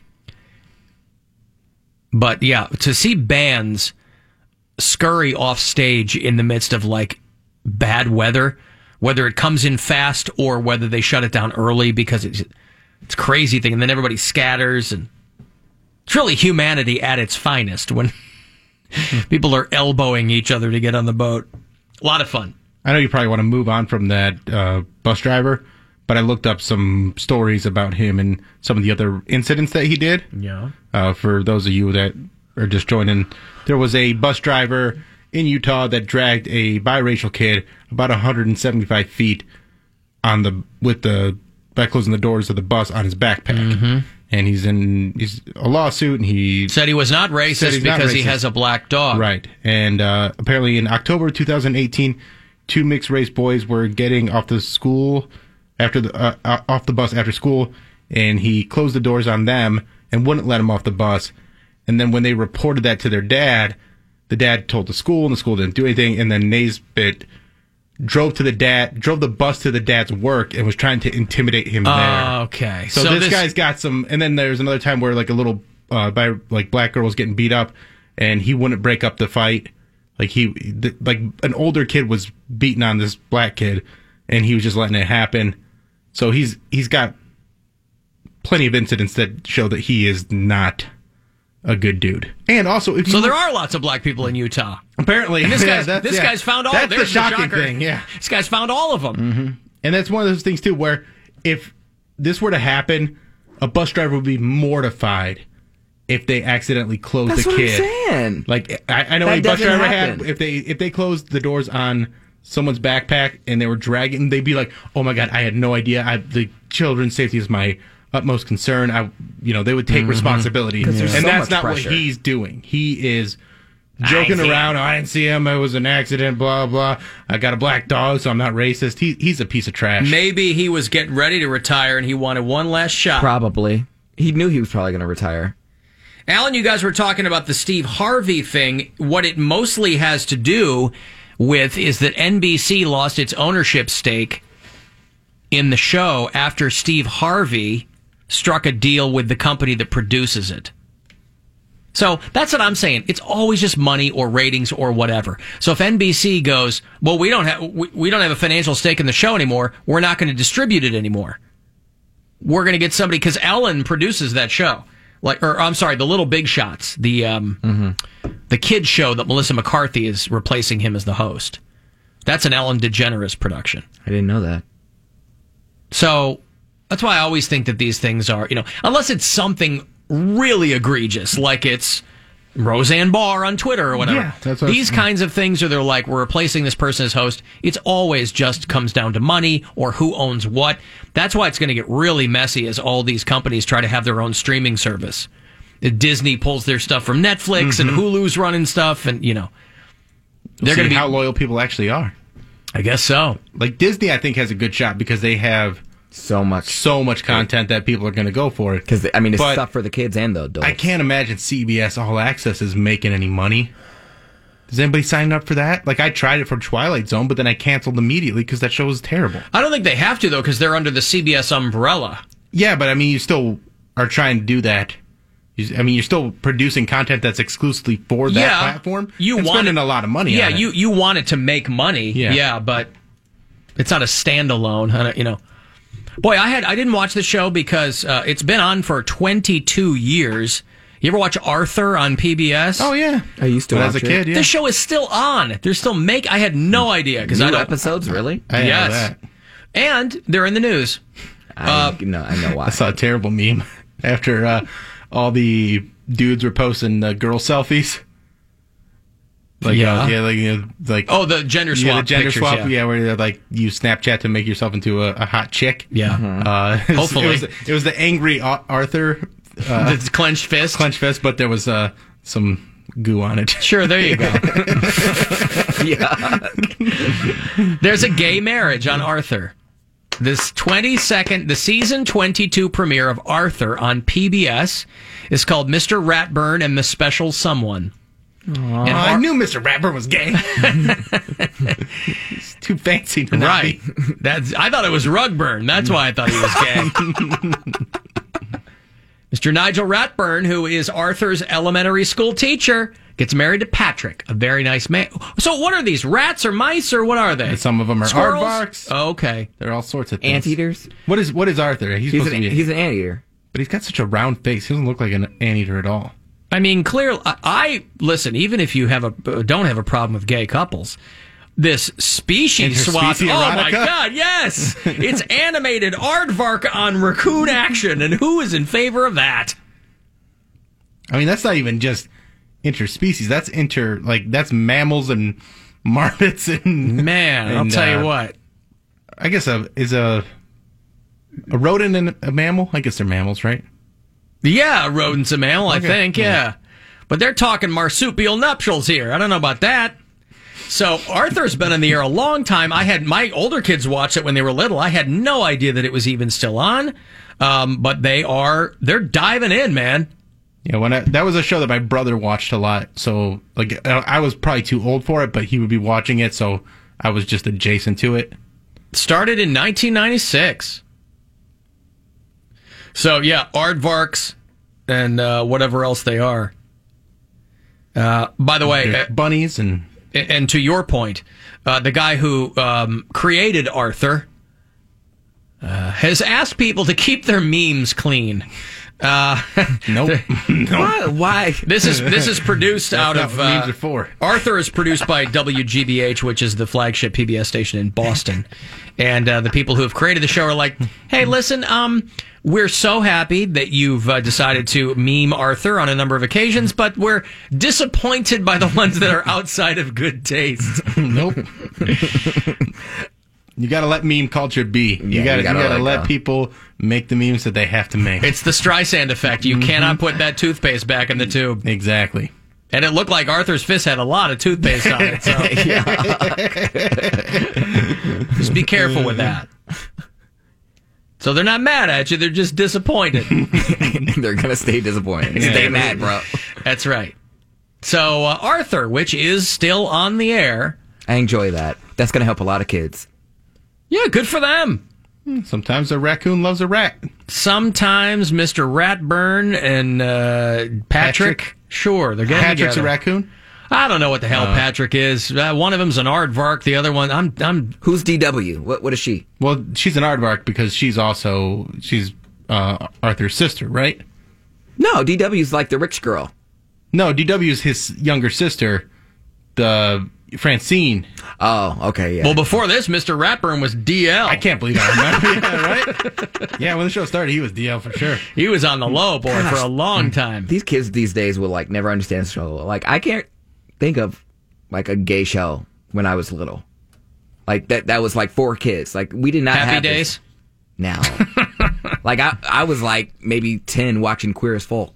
But yeah, to see bands scurry off stage in the midst of like bad weather, whether it comes in fast or whether they shut it down early because it's it's a crazy thing, and then everybody scatters, and it's really humanity at its finest when people are elbowing each other to get on the boat. A lot of fun. I know you probably want to move on from that uh, bus driver, but I looked up some stories about him and some of the other incidents that he did. Yeah. Uh, for those of you that are just joining, there was a bus driver in Utah that dragged a biracial kid about one hundred seventy-five feet on the with the by closing the doors of the bus on his backpack. Mm-hmm. And he's in he's a lawsuit, and he said he was not racist because he has a black dog. Right. And uh, apparently in October twenty eighteen, two mixed race boys were getting off the school after the uh, uh, off the bus after school, and he closed the doors on them and wouldn't let them off the bus. And then when they reported that to their dad, the dad told the school, and the school didn't do anything. And then Naisbitt drove to the dad, drove the bus to the dad's work, and was trying to intimidate him there. Oh, okay. So, so this, this guy's got some. And then there's another time where like a little, uh, by like black girl was getting beat up, and he wouldn't break up the fight. Like he, th- like an older kid was beating on this black kid, and he was just letting it happen. So he's he's got plenty of incidents that show that he is not a good dude. And also, if you so there are lots of black people in Utah. Apparently, and this yeah, guy's this yeah. guy's found all. That's the shocking the thing. Yeah, this guy's found all of them. Mm-hmm. And that's one of those things too, where if this were to happen, a bus driver would be mortified if they accidentally closed That's the what kid. I'm saying. Like I, I know That a bus doesn't driver happen. had if they if they closed the doors on someone's backpack and they were dragging, they'd be like, "Oh my god, I had no idea. I, the children's safety is my utmost concern." I, you know, they would take Mm-hmm. responsibility, and so that's not pressure. what he's doing. He is joking I around. Oh, I didn't see him. It was an accident. Blah blah. I got a black dog, so I'm not racist. He he's a piece of trash. Maybe he was getting ready to retire and he wanted one last shot. Probably. He knew he was probably going to retire. Alan, you guys were talking about the Steve Harvey thing. What it mostly has to do with is that N B C lost its ownership stake in the show after Steve Harvey struck a deal with the company that produces it. So that's what I'm saying. It's always just money or ratings or whatever. So if N B C goes, well, we don't have we, we don't have a financial stake in the show anymore, we're not going to distribute it anymore. We're going to get somebody, because Ellen produces that show. Like, or I'm sorry, the Little Big Shots, the um, mm-hmm. the kids show that Melissa McCarthy is replacing him as the host. That's an Ellen DeGeneres production. I didn't know that. So that's why I always think that these things are, you know, unless it's something really egregious, like it's Roseanne Barr on Twitter or whatever. Yeah, that's what These kinds of things, or they're like, we're replacing this person as host. It's always just comes down to money or who owns what. That's why it's going to get really messy as all these companies try to have their own streaming service. Disney pulls their stuff from Netflix Mhm. and Hulu's running stuff, and you know They're they're going going to to be. how loyal people actually are. I guess so. Like Disney, I think has a good shot because they have so much, so much content that people are going to go for it. Because I mean, it's But stuff for the kids and the adults. I can't imagine C B S All Access is making any money. Does anybody sign up for that? Like I tried it for Twilight Zone, but then I canceled immediately because that show was terrible. I don't think they have to though, because they're under the C B S umbrella. Yeah, but I mean, you still are trying to do that. You- I mean, you're still producing content that's exclusively for that yeah, platform. You and want spending it- a lot of money. Yeah, on it. you you want it to make money. Yeah. yeah, but it's not a standalone. I don't- You know, boy, I had I didn't watch the show because uh, it's been on for twenty-two years. You ever watch Arthur on P B S? Oh yeah, I used to When I watch was a it. kid. Yeah. The show is still on. They're still make. I had no idea because New I don't. episodes, really? I know yes, that. and they're in the news. I, Uh, no, I know why. I saw a terrible meme after uh, all the dudes were posting uh, girl selfies. Like, Yeah. uh, yeah, like, you know, like Oh, the gender swap. yeah, the gender pictures, swap, yeah. yeah. where they're like you Snapchat to make yourself into a, a hot chick. Yeah. Uh, it was- Hopefully. it was, it was the angry Ar- Arthur uh, The clenched fist. clenched fist, but there was uh, some goo on it. Sure, there you go. yeah. There's a gay marriage on Arthur. This twenty-second, the season twenty-two premiere of Arthur on P B S is called Mister Ratburn and the Special Someone. And I knew Mister Rapper was gay. He's too fancy to not Right. be. That's. I thought it was Rugburn. That's why I thought he was gay. Mister Nigel Ratburn, who is Arthur's elementary school teacher, gets married to Patrick, a very nice man. So what are these, rats or mice or what are they? And some of them are Squirrels? aardvarks. Oh, okay. They're all sorts of things. Anteaters? What is what is Arthur? He's, He's supposed an, to be. he's an anteater. But he's got such a round face. He doesn't look like an anteater at all. I mean, clearly, I, I listen. Even if you have a don't have a problem with gay couples, this species swap. Interspecies Oh my erotica? God! Yes, it's animated aardvark on raccoon action, and who is in favor of that? I mean, that's not even just interspecies. That's inter like that's mammals and marmots and Man, I'll and, tell you uh, what. I guess a is a a rodent and a mammal. I guess they're mammals, right? Yeah, a rodent's a mammal, I Okay. think. Yeah. Yeah. But they're talking marsupial nuptials here. I don't know about that. So Arthur's been in the air a long time. I had my older kids watch it when they were little. I had no idea that it was even still on. Um, but they are they're diving in, man. Yeah, when I, that was a show that my brother watched a lot. So like I I was probably too old for it, but he would be watching it, so I was just adjacent to it. Started in nineteen ninety-six. So yeah, aardvarks and uh, whatever else they are. Uh, by the way, They're uh, bunnies and and to your point, uh, the guy who um, created Arthur uh, has asked people to keep their memes clean. Uh, nope. Why? Why? This is this is produced That's out not of what memes uh, are for. Arthur is produced by W G B H, which is the flagship P B S station in Boston, and uh, the people who have created the show are like, "Hey, listen, um, we're so happy that you've uh, decided to meme Arthur on a number of occasions, but we're disappointed by the ones that are outside of good taste." Nope. You got to let meme culture be. You Yeah, got to you you gotta got to let let go. people make the memes that they have to make. It's the Streisand effect. You cannot put that toothpaste back in the tube. Exactly. And it looked like Arthur's fist had a lot of toothpaste on it. So just be careful with that. So they're not mad at you; they're just disappointed. They're gonna stay disappointed. Yeah. Stay mad, bro. That's right. So uh, Arthur, which is still on the air. I enjoy that. That's gonna help a lot of kids. Yeah, good for them. Sometimes a raccoon loves a rat. Sometimes Mister Ratburn and uh, Patrick, Patrick? sure, they're getting Patrick's together. a raccoon? I don't know what the hell Uh, Patrick is. Uh, one of them's an aardvark. The other one, I'm, I'm. Who's D W? What what is she? Well, she's an aardvark because she's also she's uh, Arthur's sister, right? No, D W's like the rich girl. No, D W is his younger sister, the Francine. Oh, okay, yeah. Well, before this, Mister Ratburn was D L. I can't believe I remember. Yeah, right? Yeah, when the show started, he was D L for sure. He was on the low, boy, for a long time. These kids these days will like never understand the show. Like I can't think of like a gay show when I was little. Like that that was like for kids. Like we did not Happy have Days? this. Now. Like I I was like maybe ten watching Queer as Folk.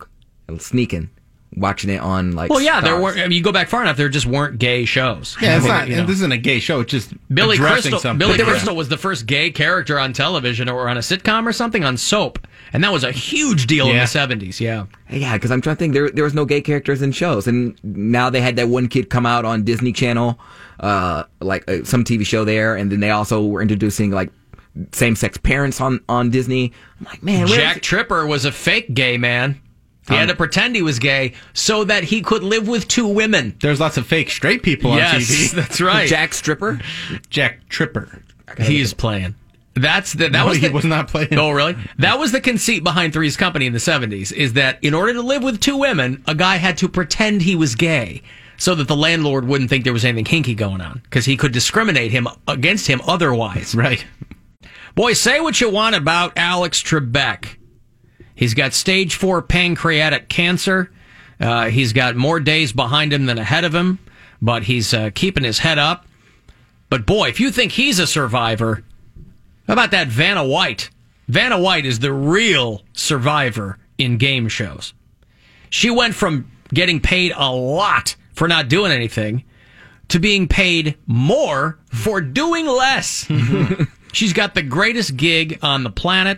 sneaking, watching it on like. Well, yeah, there Stars. were. I mean, you go back far enough, there just weren't gay shows. Yeah, it's I mean, not. you know. This isn't a gay show. It's just Billy addressing Crystal. something. Billy Yeah. Crystal was the first gay character on television or on a sitcom or something on Soap, and that was a huge deal in Yeah. the seventies. Yeah. Yeah, because I'm trying to think. There, there was no gay characters in shows, and now they had that one kid come out on Disney Channel, uh, like uh, some T V show there, and then they also were introducing like same-sex parents on on Disney. I'm like, man, where Jack Tripper was a fake gay man. He Um, had to pretend he was gay so that he could live with two women. There's lots of fake straight people yes, on T V. That's right. Jack Stripper? Jack Tripper. He's playing. That's the, that No, was he the, was not playing. Oh, really? That was the conceit behind Three's Company in the seventies, is that in order to live with two women, a guy had to pretend he was gay so that the landlord wouldn't think there was anything kinky going on, because he could discriminate him against him otherwise. Right. Boy, say what you want about Alex Trebek. He's got stage four pancreatic cancer. Uh, he's got more days behind him than ahead of him, but he's uh, keeping his head up. But boy, if you think he's a survivor, how about that Vanna White? Vanna White is the real survivor in game shows. She went from getting paid a lot for not doing anything to being paid more for doing less. She's got the greatest gig on the planet.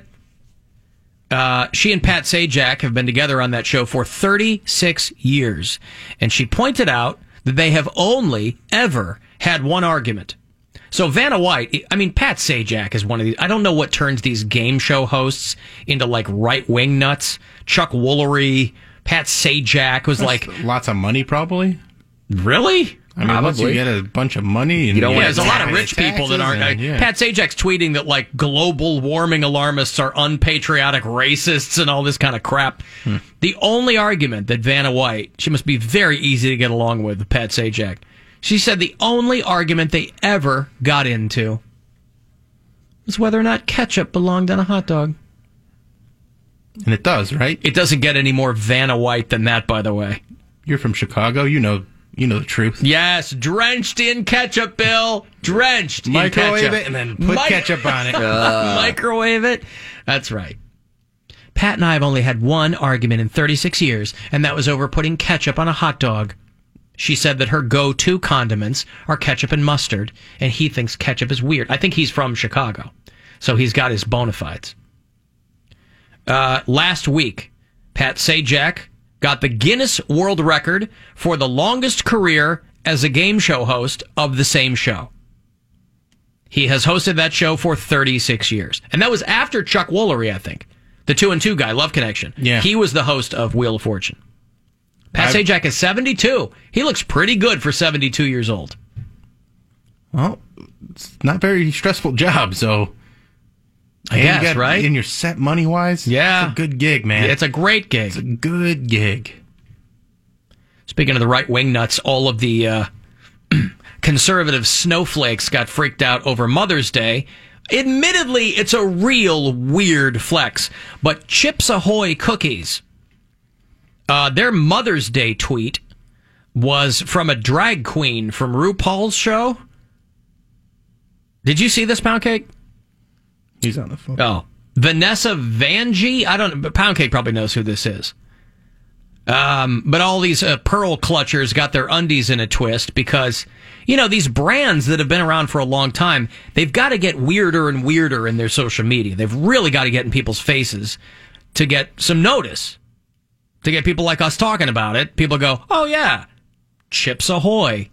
Uh, she and Pat Sajak have been together on that show for thirty-six years. And she pointed out that they have only ever had one argument. So Vanna White, I mean, Pat Sajak is one of these. I don't know what turns these game show hosts into like right-wing nuts. Chuck Woolery, Pat Sajak was That's like... lots of money, probably. Really? I mean, once you get a bunch of money, and You don't yeah, there's a lot of rich people that aren't. And, yeah. Pat Sajak's tweeting that like global warming alarmists are unpatriotic racists and all this kind of crap. Hmm. The only argument that Vanna White, she must be very easy to get along with, Pat Sajak. She said the only argument they ever got into was whether or not ketchup belonged on a hot dog. And it does, right? It doesn't get any more Vanna White than that, by the way. You're from Chicago. You know, you know the truth. Yes, drenched in ketchup, Bill. Drenched Microwave in ketchup. it and then put ketchup on it. Uh. Microwave it. That's right. Pat and I have only had one argument in thirty-six years, and that was over putting ketchup on a hot dog. She said that her go-to condiments are ketchup and mustard, and he thinks ketchup is weird. I think he's from Chicago, so he's got his bona fides. Uh, last week, Pat Sajak got the Guinness World Record for the longest career as a game show host of the same show. He has hosted that show for thirty-six years. And that was after Chuck Woolery, I think. The two and two guy, Love Connection. Yeah. He was the host of Wheel of Fortune. Pat I've- Sajak is seventy-two. He looks pretty good for seventy-two years old. Well, it's not a very stressful job, so... I and guess, you got, right? And you're set money-wise. Yeah. It's a good gig, man. It's a great gig. It's a good gig. Speaking of the right-wing nuts, all of the uh, conservative snowflakes got freaked out over Mother's Day. Admittedly, it's a real weird flex, but Chips Ahoy cookies, uh, their Mother's Day tweet was from a drag queen from RuPaul's show. Did you see this, Pound Cake? He's on the phone. Oh, Vanessa Vanjie? I don't know, but Pound Cake probably knows who this is. Um, but all these uh, pearl clutchers got their undies in a twist because, you know, these brands that have been around for a long time, they've got to get weirder and weirder in their social media. They've really got to get in people's faces to get some notice, to get people like us talking about it. People go, oh, yeah, Chips Ahoy.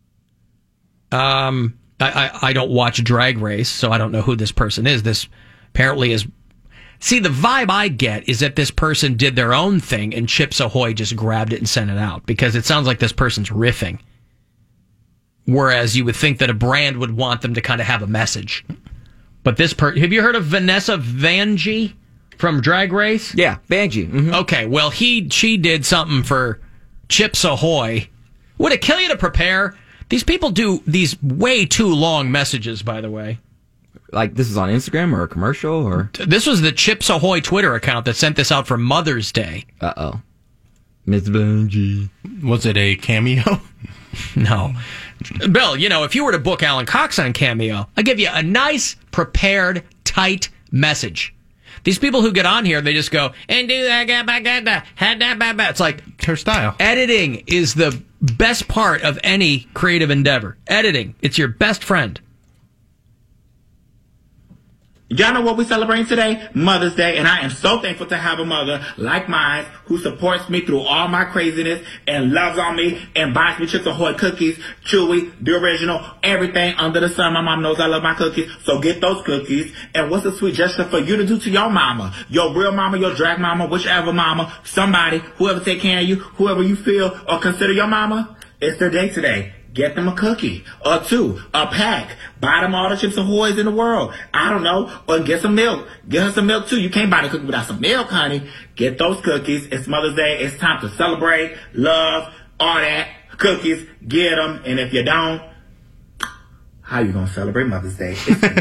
Um, I, I, I don't watch Drag Race, so I don't know who this person is. This apparently is... See, the vibe I get is that this person did their own thing and Chips Ahoy just grabbed it and sent it out because it sounds like this person's riffing. Whereas you would think that a brand would want them to kind of have a message. But this person... Have you heard of Vanessa Vanjie from Drag Race? Yeah, Vanjie. Mm-hmm. Okay, well, he she did something for Chips Ahoy. Would it kill you to prepare? These people do these way too long messages, by the way. Like, this is on Instagram or a commercial, or? This was the Chips Ahoy Twitter account that sent this out for Mother's Day. Uh-oh. Miss Vanjie. Was it a cameo? No. Bill, you know, if you were to book Alan Cox on Cameo, I'd give you a nice, prepared, tight message. These people who get on here, they just go, and do that, ga, ba, ga, da, ha, da, ba, ba. It's like her style. Editing is the best part of any creative endeavor. Editing. It's your best friend. Y'all know what we celebrate today? Mother's Day, and I am so thankful to have a mother like mine who supports me through all my craziness and loves on me and buys me Chips Ahoy cookies, Chewy, the original, everything under the sun. My mom knows I love my cookies, so get those cookies. And what's a sweet gesture for you to do to your mama? Your real mama, your drag mama, whichever mama, somebody, whoever take care of you, whoever you feel or consider your mama, it's their day today. Get them a cookie, or two, a pack. Buy them all the Chips Ahoys in the world. I don't know. Or get some milk. Get her some milk, too. You can't buy the cookie without some milk, honey. Get those cookies. It's Mother's Day. It's time to celebrate, love, all that. Cookies, get them. And if you don't, how you gonna celebrate Mother's Day?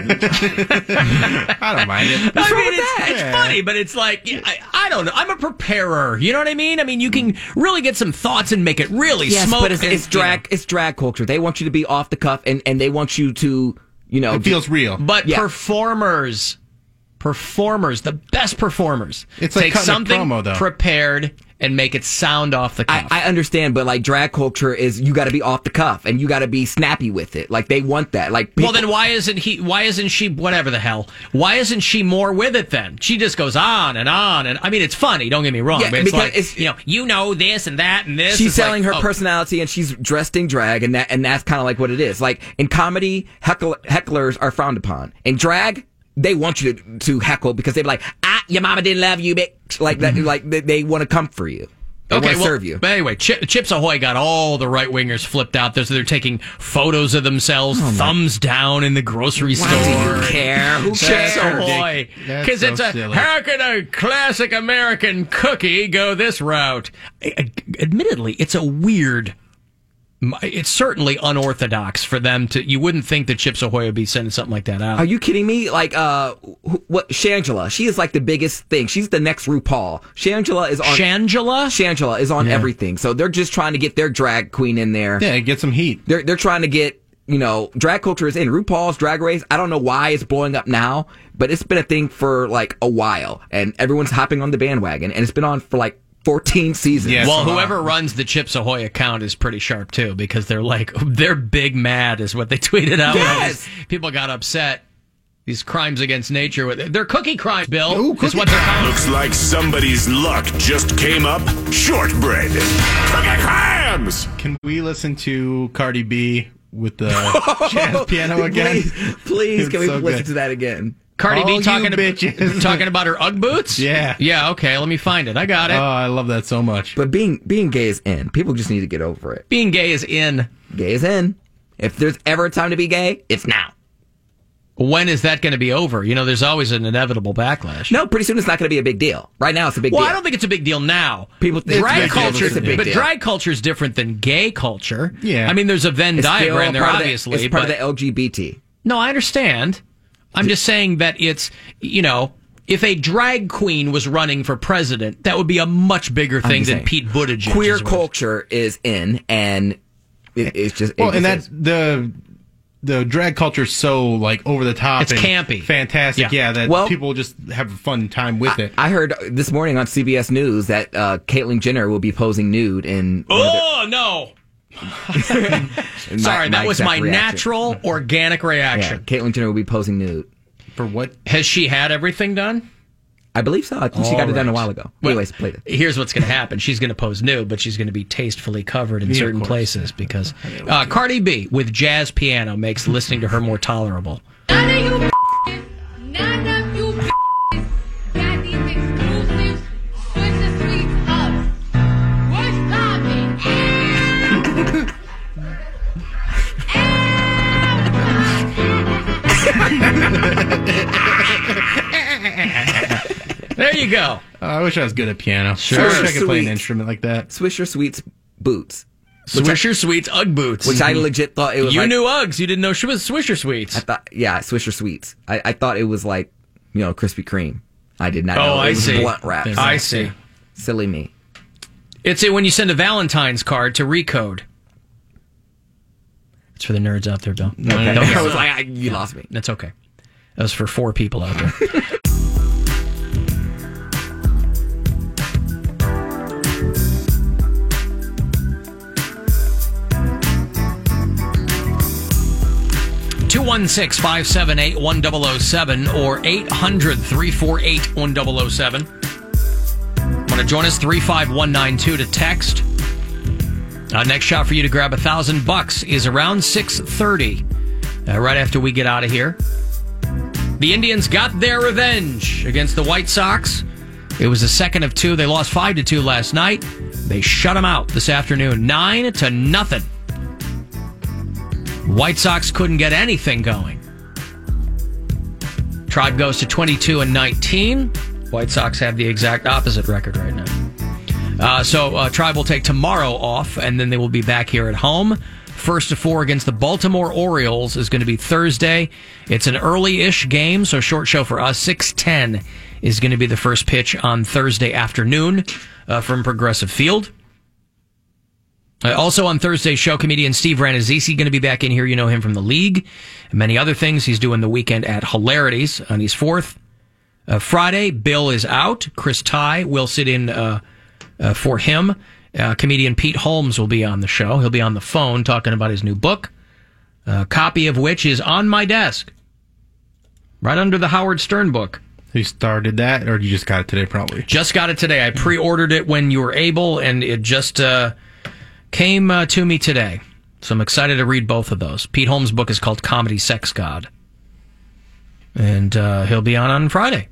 I don't mind it. I mean, it's, it's funny, but it's like, I, I don't know. I'm a preparer. You know what I mean? I mean, you can really get some thoughts and make it really yes, smoke. but it's, and, it's drag. You know. It's drag culture. They want you to be off the cuff, and, and they want you to, you know, it feels real. But yeah. performers, performers, the best performers, it's like take something a promo, though. prepared and make it sound off the cuff. I, I understand, but like drag culture is you got to be off the cuff and you got to be snappy with it. Like they want that. Like people, well, then why isn't he? Why isn't she? Whatever the hell. Why isn't she more with it then? She just goes on and on and I mean, it's funny. Don't get me wrong, Yeah, but it's because like it's- you know, you know this and that and this. she's It's selling like, her oh, personality and she's dressed in drag, and that and that's kind of like what it is. Like in comedy, heckle, hecklers are frowned upon. In drag, they want you to, to heckle because they're like, ah, your mama didn't love you, bitch. Like that. Like they, they want to come for you. They Okay, want to well, serve you. but anyway, Chip, Chips Ahoy got all the right wingers flipped out. They're, they're taking photos of themselves, thumbs down in the grocery Why store. do you care? Who Chips cares? Ahoy, That's because so it's a silly. how can a classic American cookie go this route? I- I- Admittedly, it's a weird. It's certainly unorthodox for them to. You wouldn't think that Chips Ahoy would be sending something like that out. Are you kidding me? Like, uh, wh- what? Shangela. She is like the biggest thing. She's the next RuPaul. Shangela is on. Shangela? Shangela is on Yeah. everything. So they're just trying to get their drag queen in there. Yeah, get some heat. They're they're trying to get, you know, drag culture is in RuPaul's Drag Race. I don't know why it's blowing up now, but it's been a thing for like a while, and everyone's hopping on the bandwagon, and it's been on for like fourteen seasons. Yes. Well, Uh-huh. whoever runs the Chips Ahoy account is pretty sharp too, because they're like they're big mad is what they tweeted out. Yes. People got upset. These crimes against nature, with they're cookie crimes. Bill Ooh, is cookie what they're calling. Looks like somebody's luck just came up. Shortbread. Cookie clams! Can we listen to Cardi B with the jazz piano again? Please, please It's can we so listen good. to that again? Cardi All B you talking, bitches. ab- talking about her Ugg boots? Yeah. Yeah, okay, let me find it. I got it. Oh, I love that so much. But being being gay is in. People just need to get over it. Being gay is in. Gay is in. If there's ever a time to be gay, it's now. When is that going to be over? You know, there's always an inevitable backlash. No, pretty soon it's not going to be a big deal. Right now, it's a big Well, deal. I don't think it's a big deal now. People think drag it's a big deal. culture, It's a big but deal. drag culture is different than gay culture. Yeah. I mean, there's a Venn It's still diagram there, part of the- obviously. it's part but of the L G B T. no, I understand. I'm just saying that it's, you know, if a drag queen was running for president, that would be a much bigger I'm thing just than saying. Pete Buttigieg. Queer is what- culture is in, and it, it's just. Well, it and just that's is. the the drag culture is so like over the top. It's and campy. fantastic. Yeah. Yeah, that Well- people just have a fun time with it. I heard this morning on C B S News that uh, Caitlyn Jenner will be posing nude in. one of their- Oh, no. in my- Sorry, that was exact my reaction. natural, organic Yeah, reaction. Caitlyn Jenner will be posing nude. For what? Has she had everything done? I believe so. I think she got it done a All while right. ago. Well, Anyways, played it. Here's what's going to happen. She's going to pose nude, but she's going to be tastefully covered in Yeah, of certain course. places because uh, Cardi B with jazz piano makes listening to her more tolerable. None of you bitches, none of you bitches got these exclusive Swisher Sweets hugs. What's poppin'? There you go. Oh, I wish I was good at piano. Sure. I wish I could play an Sweet. instrument like that. Swisher Sweets boots. Which I- Swisher Sweets Ugg boots. Which I legit thought it was You like, knew Uggs. You didn't know she was Swisher Sweets. I thought, yeah, Swisher Sweets. I, I thought it was like, you know, Krispy Kreme. I did not know Oh, it I was see. blunt wraps. I see. Silly me. It's it when you send a Valentine's card to Recode. It's for the nerds out there, Bill. No, Okay. don't get I was it. like, I, you lost me. That's okay. That was for four people out there. two one six, five seven eight, one zero zero seven or eight hundred, three four eight, one zero zero seven. Want to join us? three five one nine two to text. Uh, next shot for you to grab a thousand bucks is around six thirty. Uh, right after we get out of here. The Indians got their revenge against the White Sox. It was the second of two. They lost five to two last night. They shut them out this afternoon, nine to nothing. White Sox couldn't get anything going. Tribe goes to twenty-two and nineteen. White Sox have the exact opposite record right now. Uh, so uh, Tribe will take tomorrow off, and then they will be back here at home. First to four against the Baltimore Orioles is going to be Thursday. It's an early-ish game, so short show for us. six ten is going to be the first pitch on Thursday afternoon uh, from Progressive Field. Uh, also on Thursday's show, comedian Steve Rannazzisi going to be back in here. You know him from The League and many other things. He's doing the weekend at Hilarities on his fourth. Uh, Friday, Bill is out. Chris Ty will sit in uh, uh, for him. Uh, comedian Pete Holmes will be on the show. He'll be on the phone talking about his new book, a copy of which is on my desk, right under the Howard Stern book. You started that, or you just got it today, probably? Just got it today. I pre-ordered it when you were able, and it just uh, came uh, to me today. So I'm excited to read both of those. Pete Holmes' book is called Comedy Sex God. And uh, he'll be on on Friday.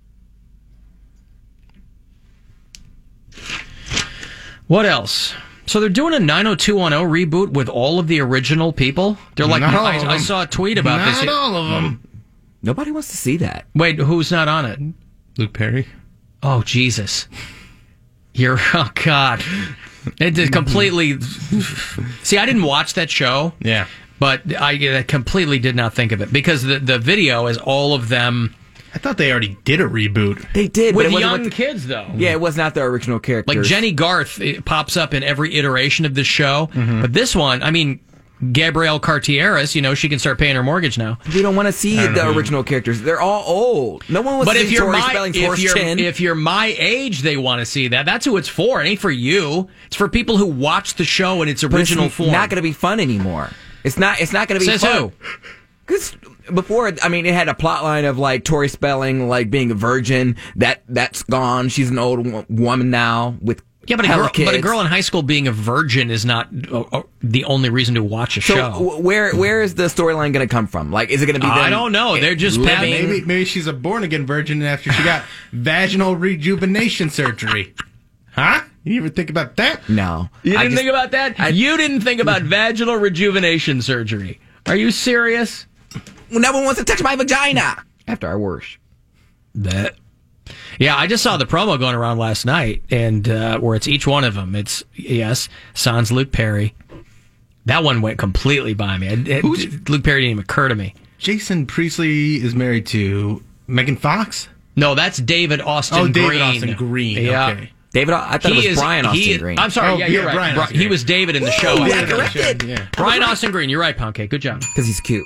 What else? So they're doing a nine oh two one oh reboot with all of the original people. They're like, Not all I, of I them. saw a tweet about Not this. all of them. Nobody wants to see that. Wait, who's not on it? Luke Perry. Oh, Jesus. You're, oh, God. It did completely. See, I didn't watch that show. Yeah. But I uh, completely did not think of it because the, the video is all of them. I thought they already did a reboot. They did, With but it wasn't young with the- kids, though. Yeah, it was not the original characters. Like Jenny Garth it pops up in every iteration of this show. But this one, I mean, Gabrielle Cartieras, you know, she can start paying her mortgage now. We don't want to see I don't the know. original characters. They're all old. No one wants But to if see you're Tori my Spelling's if horse you're, chin. if you're my age, they want to see that. That's who it's for. It ain't for you. It's for people who watch the show in its But original it's form. not going to be fun anymore. It's not. It's not going to be Says fun. who? Because before, I mean, it had a plot line of like Tori Spelling, like being a virgin. That that's gone. She's an old wo- woman now with Yeah, but a, hella girl, kids. but a girl in high school being a virgin is not uh, uh, the only reason to watch a So show. w- where where is the storyline going to come from? Like, is it going to be? I them don't know. They're just living- Maybe maybe she's a born again virgin after she got vaginal rejuvenation surgery. Huh? You ever think about that? No. You I didn't just- think about that? you didn't think about vaginal rejuvenation surgery. Are you serious? Well, no one wants to touch my vagina after I wash. That. Yeah, I just saw the promo going around last night, and uh, where it's each one of them. It's, yes, sans Luke Perry. That one went completely by me. It, it- Who's- Luke Perry didn't even occur to me. Jason Priestley is married to Megan Fox? No, that's David Austin Oh, Green. David Austin Green. Yeah. Okay. David, I thought He it was is- Brian Austin he- Green. I'm sorry, Oh, yeah, you're yeah, right. Brian Bri- Austin he Green. was David in the show. Ooh, I yeah, think. corrected. Yeah. Brian Austin Green, you're right, Ponkey. Good job. Because he's cute.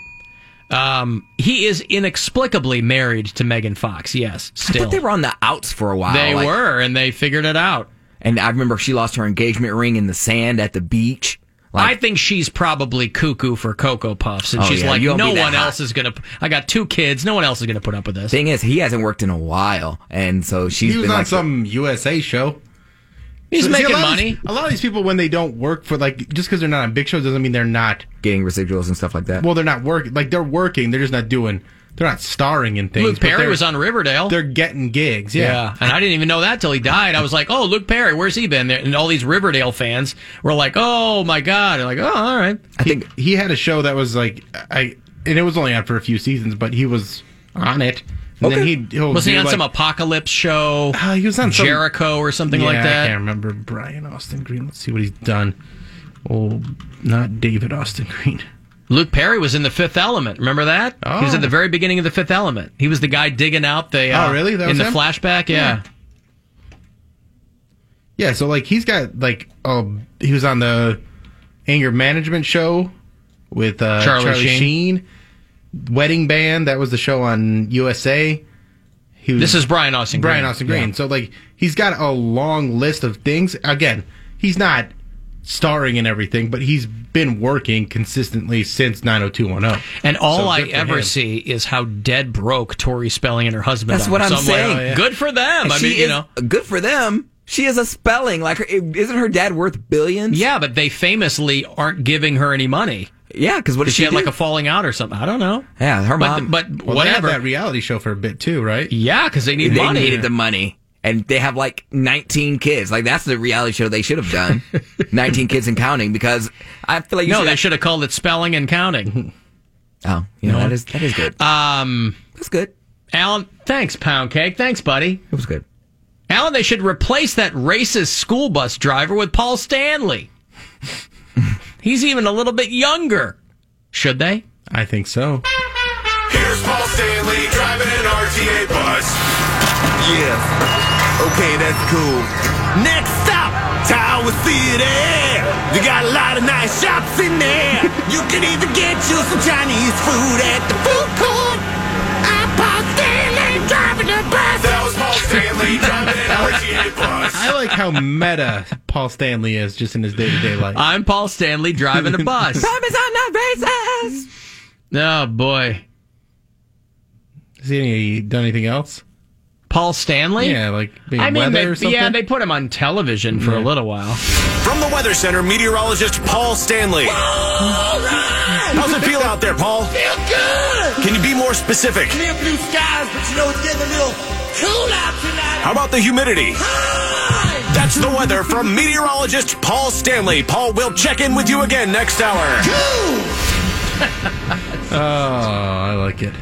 Um, he is inexplicably married to Megan Fox, yes, I still. thought they were on the outs for a while. They like- were, and they figured it out. And I remember she lost her engagement ring in the sand at the beach. Like, I think she's probably cuckoo for Cocoa Puffs, and Oh, she's yeah, like, you don't no be that one hot." else is gonna. I got two kids. No one else is gonna put up with this. thing is, he hasn't worked in a while, and so she's He was been on like, some U S A show. He's So, see, making a lot of money. these- a lot of these people, when they don't work for, like, just because they're not on big shows doesn't mean they're not. getting residuals and stuff like that. Well, they're not working. Like, they're working. They're just not doing. They're not starring in things. Luke but Perry they're- was on Riverdale. They're getting gigs. Yeah. Yeah, and I didn't even know that till he died. I was like, "Oh, Luke Perry, where's he been?" And all these Riverdale fans were like, "Oh my god!" They're like, "Oh, all right." I think he had a show that was like, I, and it was only on for a few seasons, but he was on it. And Okay. then he'd, he'll Was he do, on like, some apocalypse show? Uh, he was on some- Jericho or something yeah, like I that. can't remember. Brian Austin Green. Let's see what he's done. Oh, not David Austin Green. Luke Perry was in The Fifth Element. Remember that? Oh. He was at the very beginning of The Fifth Element. He was the guy digging out the. Uh, Oh, really? That in was the him? flashback, yeah. Yeah, so like he's got like um he was on the anger management show with uh, Charlie Charlie, Sheen. Sheen. Wedding Band, that was the show on U S A. He was, This is Brian Austin Green. Brian Austin Green. Yeah. So like he's got a long list of things. Again, he's not starring and everything, but he's been working consistently since nine oh two one oh. And all So I good for ever him. see is how dead broke Tori Spelling and her husband That's are. what I'm So saying. like, Oh, yeah. good for them. I She mean, you is- know. good for them. She is a Spelling. Like, her, isn't her dad worth billions? Yeah, but they famously aren't giving her any money. Yeah, because what did she, she had do? like a falling out or something? I don't know. Yeah, her But- mom. But, Well, they had whatever. that reality show for a bit too, right? Yeah, because they need they money. needed the money. And they have like nineteen kids. Like, that's the reality show they should have done. nineteen kids and counting, because I feel like you no, should they have- should have called it Spelling and Counting. Oh, you know, No. that is that is good. Um, That's good. Alan, thanks, Pound Cake. Thanks, buddy. It was good. Alan, they should replace that racist school bus driver with Paul Stanley. He's even a little bit younger. Should they? I think so. Here's Paul Stanley driving an R T A bus. Yes. Okay, that's cool. Next stop, Tower City. They got a lot of nice shops in there. You can even get you some Chinese food at the food court. I'm Paul Stanley driving a bus. That was Paul Stanley driving an R T A bus. I like how meta Paul Stanley is just in his day to day life. I'm Paul Stanley driving a bus. Promise I'm not racist. Oh, boy. Has he any, done anything else? Paul Stanley? Yeah, like being I mean, weather they, or something? yeah, they put him on television for a Yeah. little while. From the Weather Center, meteorologist Paul Stanley. How's it feel out there, Paul? Feel good. Can you be more specific? Clear blue skies, but you know it's getting a little cool out tonight. How about the humidity? That's the weather from meteorologist Paul Stanley. Paul will check in with you again next hour. Oh, I like it.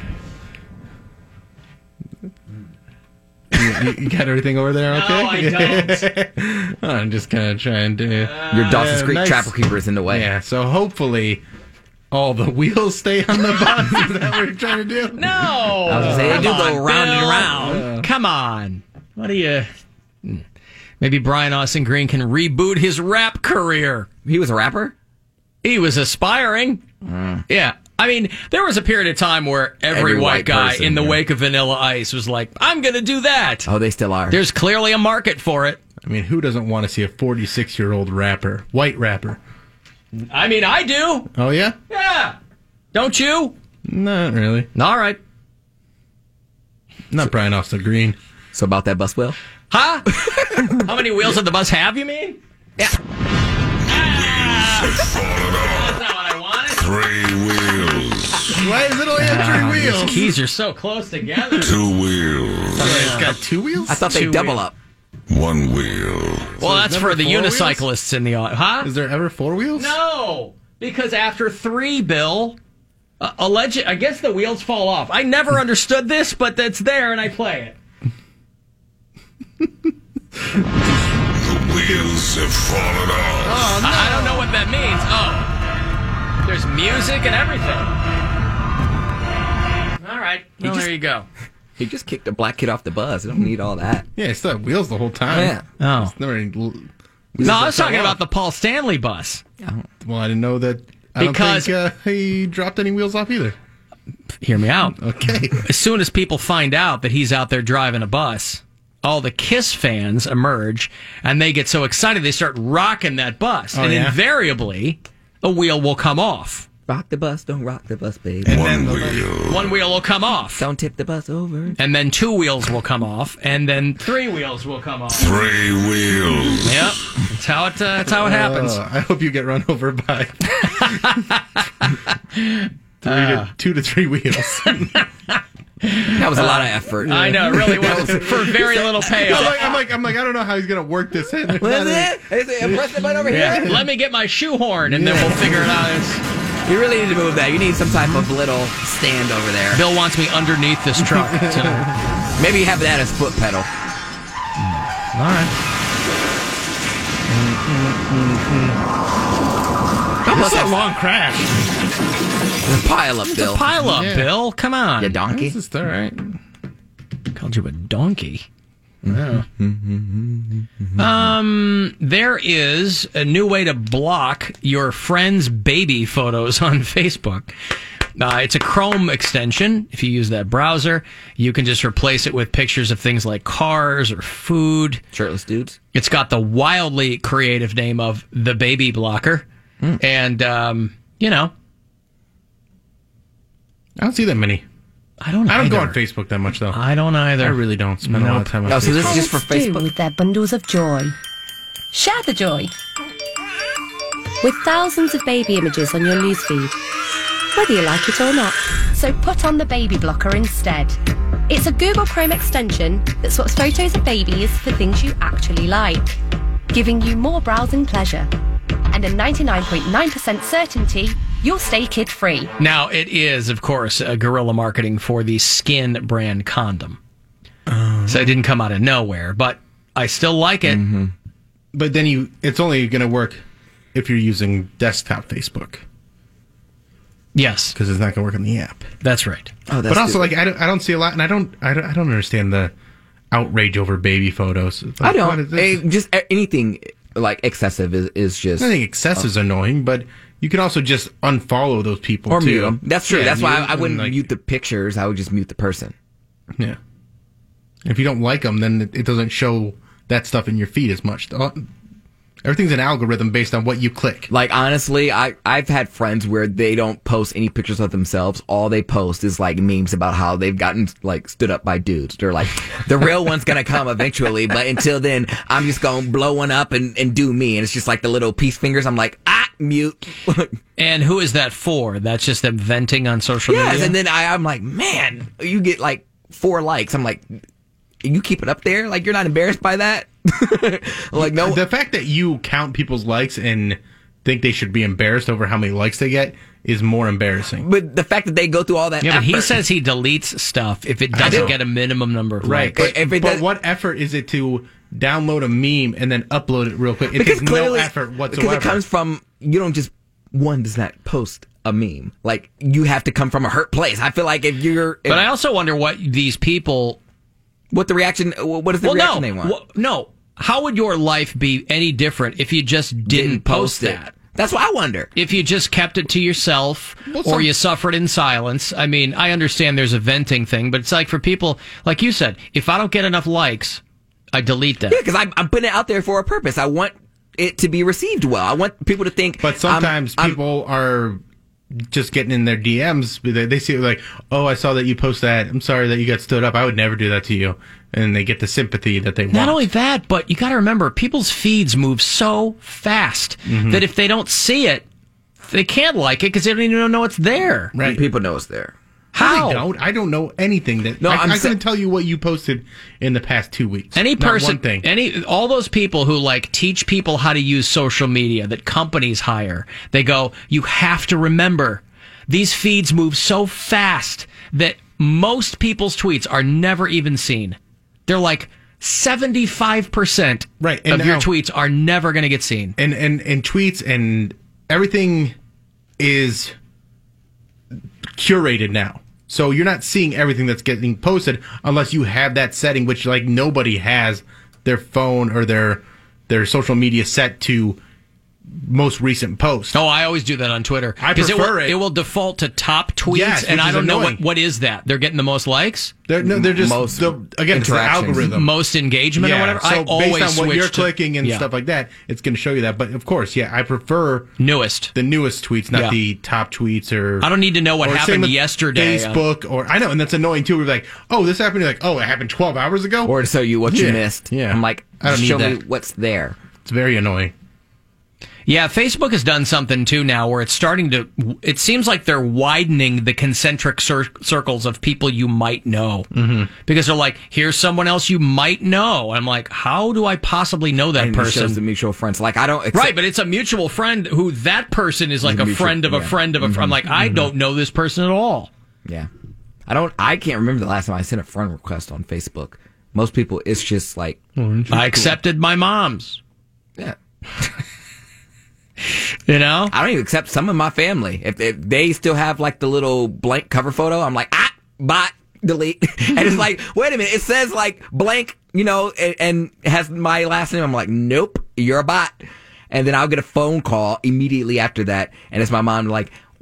You, you- you got everything over there, No, okay? I don't. I'm just kind of trying to. Your Dawson's Yeah, Creek nice. Trapper Keeper is in the way. Yeah, so hopefully all the wheels stay on the bus. Is that what you're trying to do? No. I was gonna say, they Come do go on, round and Bill. around. Come on. What do you... Maybe Brian Austin Green can reboot his rap career. He was a rapper? He was aspiring. Yeah. I mean, there was a period of time where every, Every white, white guy person, in the yeah. wake of Vanilla Ice was like, I'm going to do that. Oh, they still are. There's clearly a market for it. I mean, who doesn't want to see a forty-six year old rapper, white rapper? I mean, I do. Oh, yeah? Yeah. Don't you? Not really. All right. Not Brian Austin Green. So about that bus wheel? Huh? How many wheels did the bus have, you mean? Yeah. That's not what I wanted. Three wheels. Why is it only have Ah, three these wheels? keys are so close together. Two wheels. It's got two wheels? I thought they Two double wheel. up. One wheel. Well, that's there's for never the four wheels? unicyclists in the auto. Huh? Is there ever four wheels? No, because after three, Bill, uh, alleged, I guess the wheels fall off. I never understood this, but it's there and I play it. The wheels have fallen off. Oh, no. I, I don't know what that means. Oh, there's music and everything. All right, well, just- there you go. He just kicked a black kid off the bus. I don't need all that. Yeah, it's still had wheels the whole time. Yeah. Oh, It's never any l- wheels no, I that was talking fell about off. the Paul Stanley bus. Well, I didn't know that. I Because- don't think uh, he dropped any wheels off either. Hear me out. Okay. As soon as people find out that he's out there driving a bus, all the Kiss fans emerge and they get so excited they start rocking that bus. Oh, and yeah? invariably, a wheel will come off. Rock the bus, don't rock the bus, baby. And One then the- wheel. One wheel will come off. Don't tip the bus over. And then two wheels will come off. And then three wheels will come off. Three wheels. Yep. That's how it, uh, that's how it happens. Uh, I hope you get run over by three to, two to three wheels. That was a lot of effort. I know, it really was. For very little I'm payoff. like, I'm like, I'm like, I don't know how he's gonna work this in. There's What not is any- it? Is it? Press the button over Yeah. here. Let me get my shoehorn and then we'll figure it out. It's- You really need to move that. You need some type of little stand over there. Bill wants me underneath this truck. To, Maybe you have that as foot pedal. all right. That's a long crash. It's a pile up, It's Bill. a pile up, Yeah. Bill. Come on. You donkey. This is all right. Called you a donkey. Yeah. Um, there is a new way to block your friend's baby photos on Facebook. Uh, it's a Chrome extension. If you use that browser, you can just replace it with pictures of things like cars or food. Shirtless dudes. It's got the wildly creative name of the Baby Blocker. Mm. And, um, you know. I don't see that many. I don't I don't go either. on Facebook that much, though. I don't either. I really don't spend a lot of time on Oh, Facebook. so this is just for Parents do Facebook? with their bundles of joy. Share the joy. With thousands of baby images on your newsfeed, whether you like it or not. So put on the Baby Blocker instead. It's a Google Chrome extension that swaps photos of babies for things you actually like, giving you more browsing pleasure. And a ninety-nine point nine percent certainty you'll stay kid-free. Now, it is, of course, a guerrilla marketing for the Skin brand condom. Uh, so it didn't come out of nowhere, but I still like it. Mm-hmm. But then you, it's only going to work if you're using desktop Facebook. Yes. Because it's not going to work on the app. That's right. Oh, that's but also, good. like, I don't, I don't see a lot, and I don't, I don't, I don't understand the outrage over baby photos. It's I like, what don't. is this? Eh, just a- anything like excessive is, is just. I think excess is annoying, but you can also just unfollow those people Or too. mute them. That's true. Yeah, That's why mute I, I wouldn't and, like, mute the pictures. I would just mute the person. Yeah. If you don't like them, then it it doesn't show that stuff in your feed as much. Everything's an algorithm based on what you click. Like, honestly, I, I've had friends where they don't post any pictures of themselves. All they post is, like, memes about how they've gotten, like, stood up by dudes. They're like, the real one's going to come eventually, but until then, I'm just going to blow one up and, and do me. And it's just like the little peace fingers. I'm like, ah, mute. And who is that for? That's just them venting on social Yes, media? and then I, I'm like, man, you get, like, four likes. I'm like, you keep it up there? Like, you're not embarrassed by that? Like, no. The fact that you count people's likes and think they should be embarrassed over how many likes they get is more embarrassing. But the fact that they go through all that Yeah, but he effort- says he deletes stuff if it I doesn't know. get a minimum number of Right. likes. But, but what effort is it to download a meme and then upload it real quick? It Because takes no clearly- effort whatsoever. Because it comes from, you don't just, one does not post a meme. Like, you have to come from a hurt place. I feel like if you're... If, But I also wonder what these people... What the reaction... What is the well, reaction no, they want? Wha- no. How would your life be any different if you just didn't, Didn't post, post it. that? That's what I wonder. If you just kept it to yourself Well, or some- you suffered in silence. I mean, I understand there's a venting thing, but it's like for people, like you said, if I don't get enough likes, I delete them. Yeah, because I'm, I'm putting it out there for a purpose. I want it to be received well. I want people to think... But sometimes I'm- I'm- people are just getting in their D Ms. They, they see it like, oh, I saw that you post that. I'm sorry that you got stood up. I would never do that to you. And they get the sympathy that they want. Not only that, but you got to remember, people's feeds move so fast Mhm. that if they don't see it, they can't like it because they don't even know it's there. Right. People know it's there. How? I don't. I don't know anything that. No, I, I'm I sa- couldn't tell you what you posted in the past two weeks. Any Not person, one thing. any all those people who like teach people how to use social media that companies hire, they go, you have to remember, these feeds move so fast that most people's tweets are never even seen. They're like seventy-five percent right, of and your now- tweets are never going to get seen. And, and and tweets and everything is curated now. So you're not seeing everything that's getting posted unless you have that setting, which like nobody has their phone or their their social media set to most recent post. Oh, I always do that on Twitter. I 'Cause prefer it. it. Will, it will default to top tweets, Yes, and which I is don't know annoying. what, what is that. They're getting the most likes? They're, no, they're just Most the, again, it's the interactions. algorithm, Most engagement yeah, or whatever? So I always based on what you're switch to- clicking and yeah. stuff like that, it's going to show you that. But of course, yeah, I prefer newest, the newest tweets, not Yeah. the top tweets or. I don't need to know what or same happened with yesterday. Facebook or I know, and that's annoying too. We're like, oh, this happened. You're like, oh, it happened twelve hours ago, Or to show you what you Yeah, missed. Yeah, I'm like, I don't show need me that. what's there. It's very annoying. Yeah, Facebook has done something too now where it's starting to, it seems like they're widening the concentric cir- circles of people you might know. Mm-hmm. Because they're like, here's someone else you might know. I'm like, how do I possibly know that And it shows person? the mutual friends. Like, I don't... accept- Right, but it's a mutual friend who that person is like a Mutual- friend of a yeah. friend of a friend. I'm like, I don't know this person at all. Yeah. I don't... I can't remember the last time I sent a friend request on Facebook. Most people, it's just like... I accepted my mom's. Yeah. You know? I don't even accept some of my family. If, if they still have like the little blank cover photo, I'm like, ah, bot, delete. And it's like, wait a minute, it says like blank, you know, and, and has my last name. I'm like, nope, you're a bot. And then I'll get a phone call immediately after that. And it's my mom like,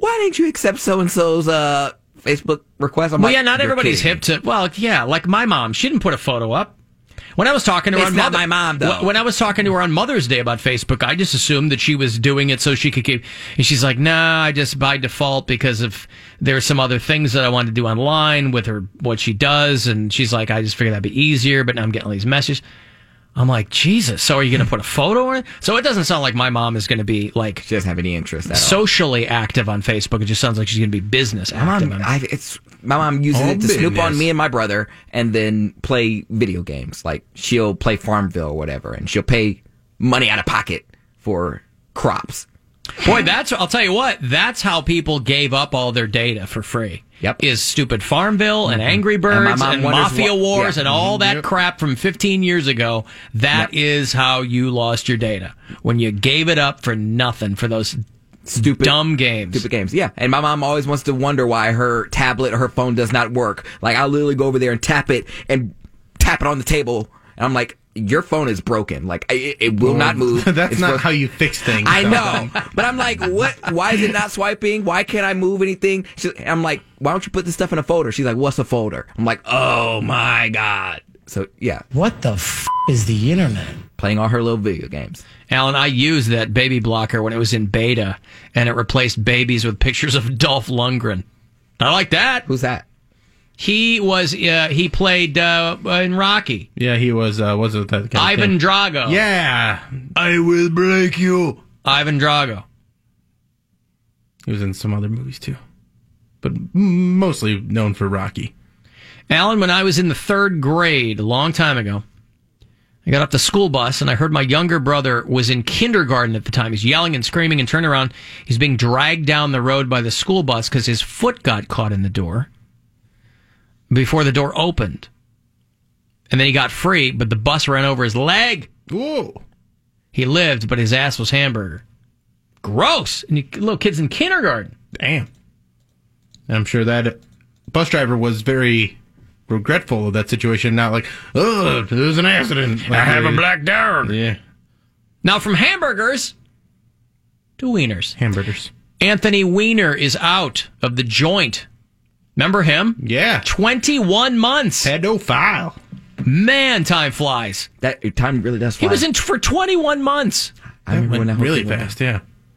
why didn't you accept so and so's uh, Facebook request? I'm well, like, yeah, not "You're everybody's kidding hip to. Well, yeah, like my mom, she didn't put a photo up. When I was talking to her It's on not Mother- my mom, though. When I was talking to her on Mother's Day about Facebook, I just assumed that she was doing it so she could keep. And she's like, "Nah, I just by default because of there's some other things that I wanted to do online with her, what she does." And she's like, "I just figured that'd be easier." But now I'm getting all these messages. I'm like, Jesus. So are you going to put a photo in it? So it doesn't sound like my mom is going to be like. She doesn't have any interest at all. Socially active on Facebook. It just sounds like she's going to be business active. My mom, on I, it's my mom uses All it to snoop business. on me and my brother, and then play video games. Like she'll play Farmville or whatever, and she'll pay money out of pocket for crops. Boy, that's I'll tell you what. That's how people gave up all their data for free. Yep. Is stupid Farmville and Mhm. Angry And my Birds mom and, wonders Mafia what- Wars yeah. and all Mhm. that Yep. crap from fifteen years ago. That is how you lost your data when you gave it up for nothing for those stupid dumb games. Stupid games, yeah. And my mom always wants to wonder why her tablet or her phone does not work. Like I'll literally go over there and tap it and tap it on the table, and I'm like, your phone is broken. Like it, it will Well, not move. that's It's not broken. how you fix things. I though. know, but I'm like, what? Why is it not swiping? Why can't I move anything? She, I'm like, why don't you put this stuff in a folder? She's like, what's a folder? I'm like, oh my god. So yeah, What the f is the internet? playing all her little video games. Alan, I used that baby blocker when it was in beta, and it replaced babies with pictures of Dolph Lundgren. I like that. Who's that? He was. Uh, he played uh, in Rocky. Yeah, he was. Uh, was it that guy? Ivan Drago. Yeah, I will break you. Ivan Drago. He was in some other movies too, but m- mostly known for Rocky. Alan, when I was in the third grade a long time ago, I got off the school bus and I heard my younger brother was in kindergarten at the time. He's yelling and screaming and turning around. He's being dragged down the road by the school bus because his foot got caught in the door before the door opened. And then he got free, but the bus ran over his leg. Whoa. He lived, but his ass was hamburger. Gross. And you, little kids in kindergarten. Damn. And I'm sure that bus driver was very regretful of that situation. Not like, oh, there was an accident. Like, I have a black dog. Yeah. Now from hamburgers to wieners. Hamburgers. Anthony Weiner is out of the joint. Remember him? Yeah. twenty-one months. Pedophile. Man, time flies. That time really does fly. He was in for twenty-one months. I remember when that whole really thing went fast, yeah.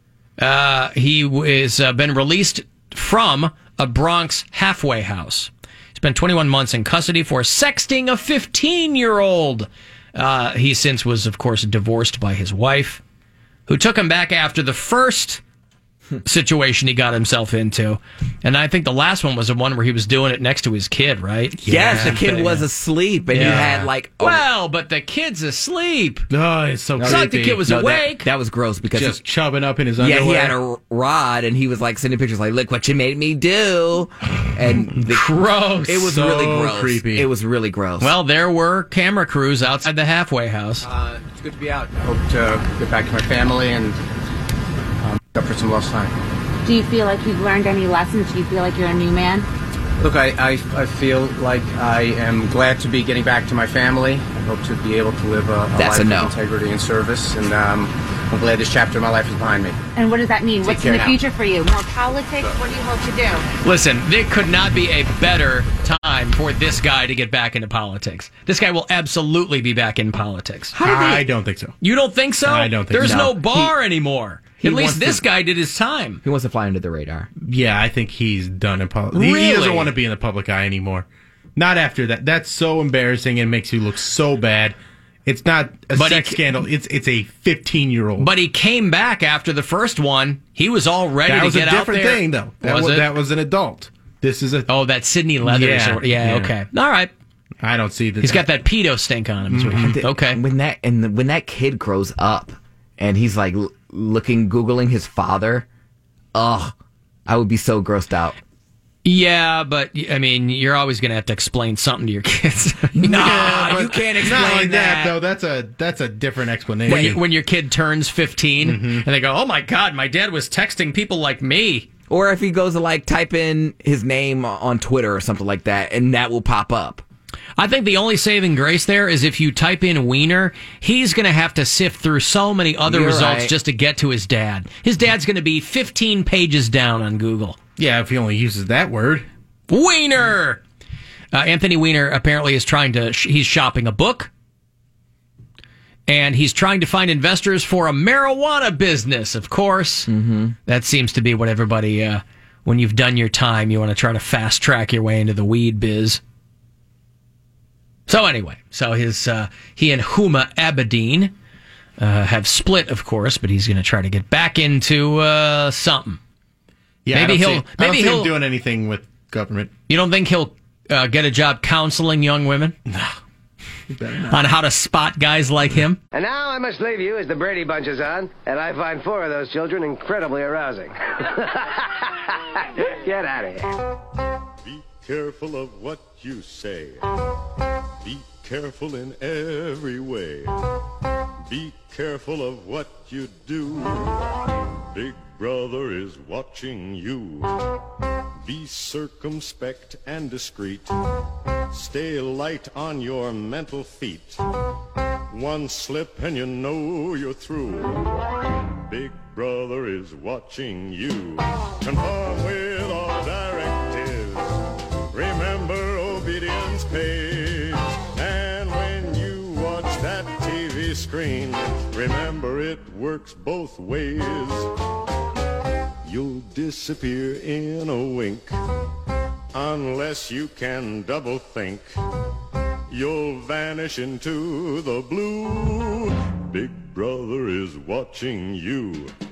Uh, he is uh, been released from a Bronx halfway house. He spent twenty-one months in custody for sexting a fifteen-year-old. Uh, he since was, of course, divorced by his wife, who took him back after the first situation he got himself into. And I think the last one was the one where he was doing it next to his kid, right? Yes, the kid was asleep, and you had like. Oh, Well, but the kid's asleep. Oh, it's so It's creepy. like the kid was no, that- awake. That, was gross because Just chubbing up in his yeah, underwear. he had a rod, and he was like sending pictures, like, "Look what you made me do," and the, Gross. It was So really gross. creepy. It was really gross. Well, there were camera crews outside the halfway house. Uh, it's good to be out. Hope to get back to my family and um, up for some lost time. Do you feel like you've learned any lessons? Do you feel like you're a new man? Look, I, I, I feel like I am glad to be getting back to my family. I hope to be able to live a, a That's life a no. of integrity and service, and um, I'm glad this chapter of my life is behind me. And what does that mean? Take What's care in the now. future for you? More politics? What do you hope to do? Listen, there could not be a better time for this guy to get back into politics. This guy will absolutely be back in politics. I don't think so. You don't think so? I don't think There's so. no No. bar anymore. he At least wants this to- guy did his time. he wants to fly under the radar. Yeah, I think he's done in politics. He, he Really? doesn't want to be in the public eye anymore. Not after that. That's so embarrassing and makes you look so bad. It's not a But he sex ca- scandal. It's it's a fifteen-year-old. But he came back after the first one. He was all ready that to was get a different out there. thing, though. That was, was, it? that was an adult. This is a. Oh, that Sydney Leathers. Yeah, or- yeah, yeah. okay. All right. I don't see that. He's got that pedo stink on him. is what he- The- Okay. When that and the, when that kid grows up, and he's like l- looking, googling his father, ugh, I would be so grossed out. Yeah, but I mean, you're always going to have to explain something to your kids. Nah, but you can't explain not like that. that. though. That's a that's a different explanation. when, you, when your kid turns fifteen Mm-hmm. and they go, "Oh my God, my dad was texting people like me." Or if he goes to like type in his name on Twitter or something like that, and that will pop up. I think the only saving grace there is if you type in wiener, he's going to have to sift through so many other You're results right. just to get to his dad. His dad's going to be fifteen pages down on Google. Yeah, if he only uses that word. Wiener! Uh, Anthony Weiner apparently is trying to, sh- he's shopping a book. And he's trying to find investors for a marijuana business, of course. Mm-hmm. That seems to be what everybody, uh, when you've done your time, you want to try to fast track your way into the weed biz. So anyway, so his uh, he and Huma Abedin uh, have split, of course, but he's going to try to get back into uh, something. Yeah, maybe I don't he'll. see, I maybe don't see he'll him doing anything with government. You don't think he'll uh, get a job counseling young women? No. On how to spot guys like him? And now I must leave you as the Brady Bunch is on, and I find four of those children incredibly arousing. Get out of here. Be careful of what you say. Be careful in every way. Be careful of what you do. Big Brother is watching you. Be circumspect and discreet. Stay light on your mental feet. One slip and you know you're through. Big Brother is watching you. Conform with all directives. Remember, obedience pays. And when you watch that T V screen, remember it works both ways. You'll disappear in a wink unless you can double think. You'll vanish into the blue. Big Brother is watching you.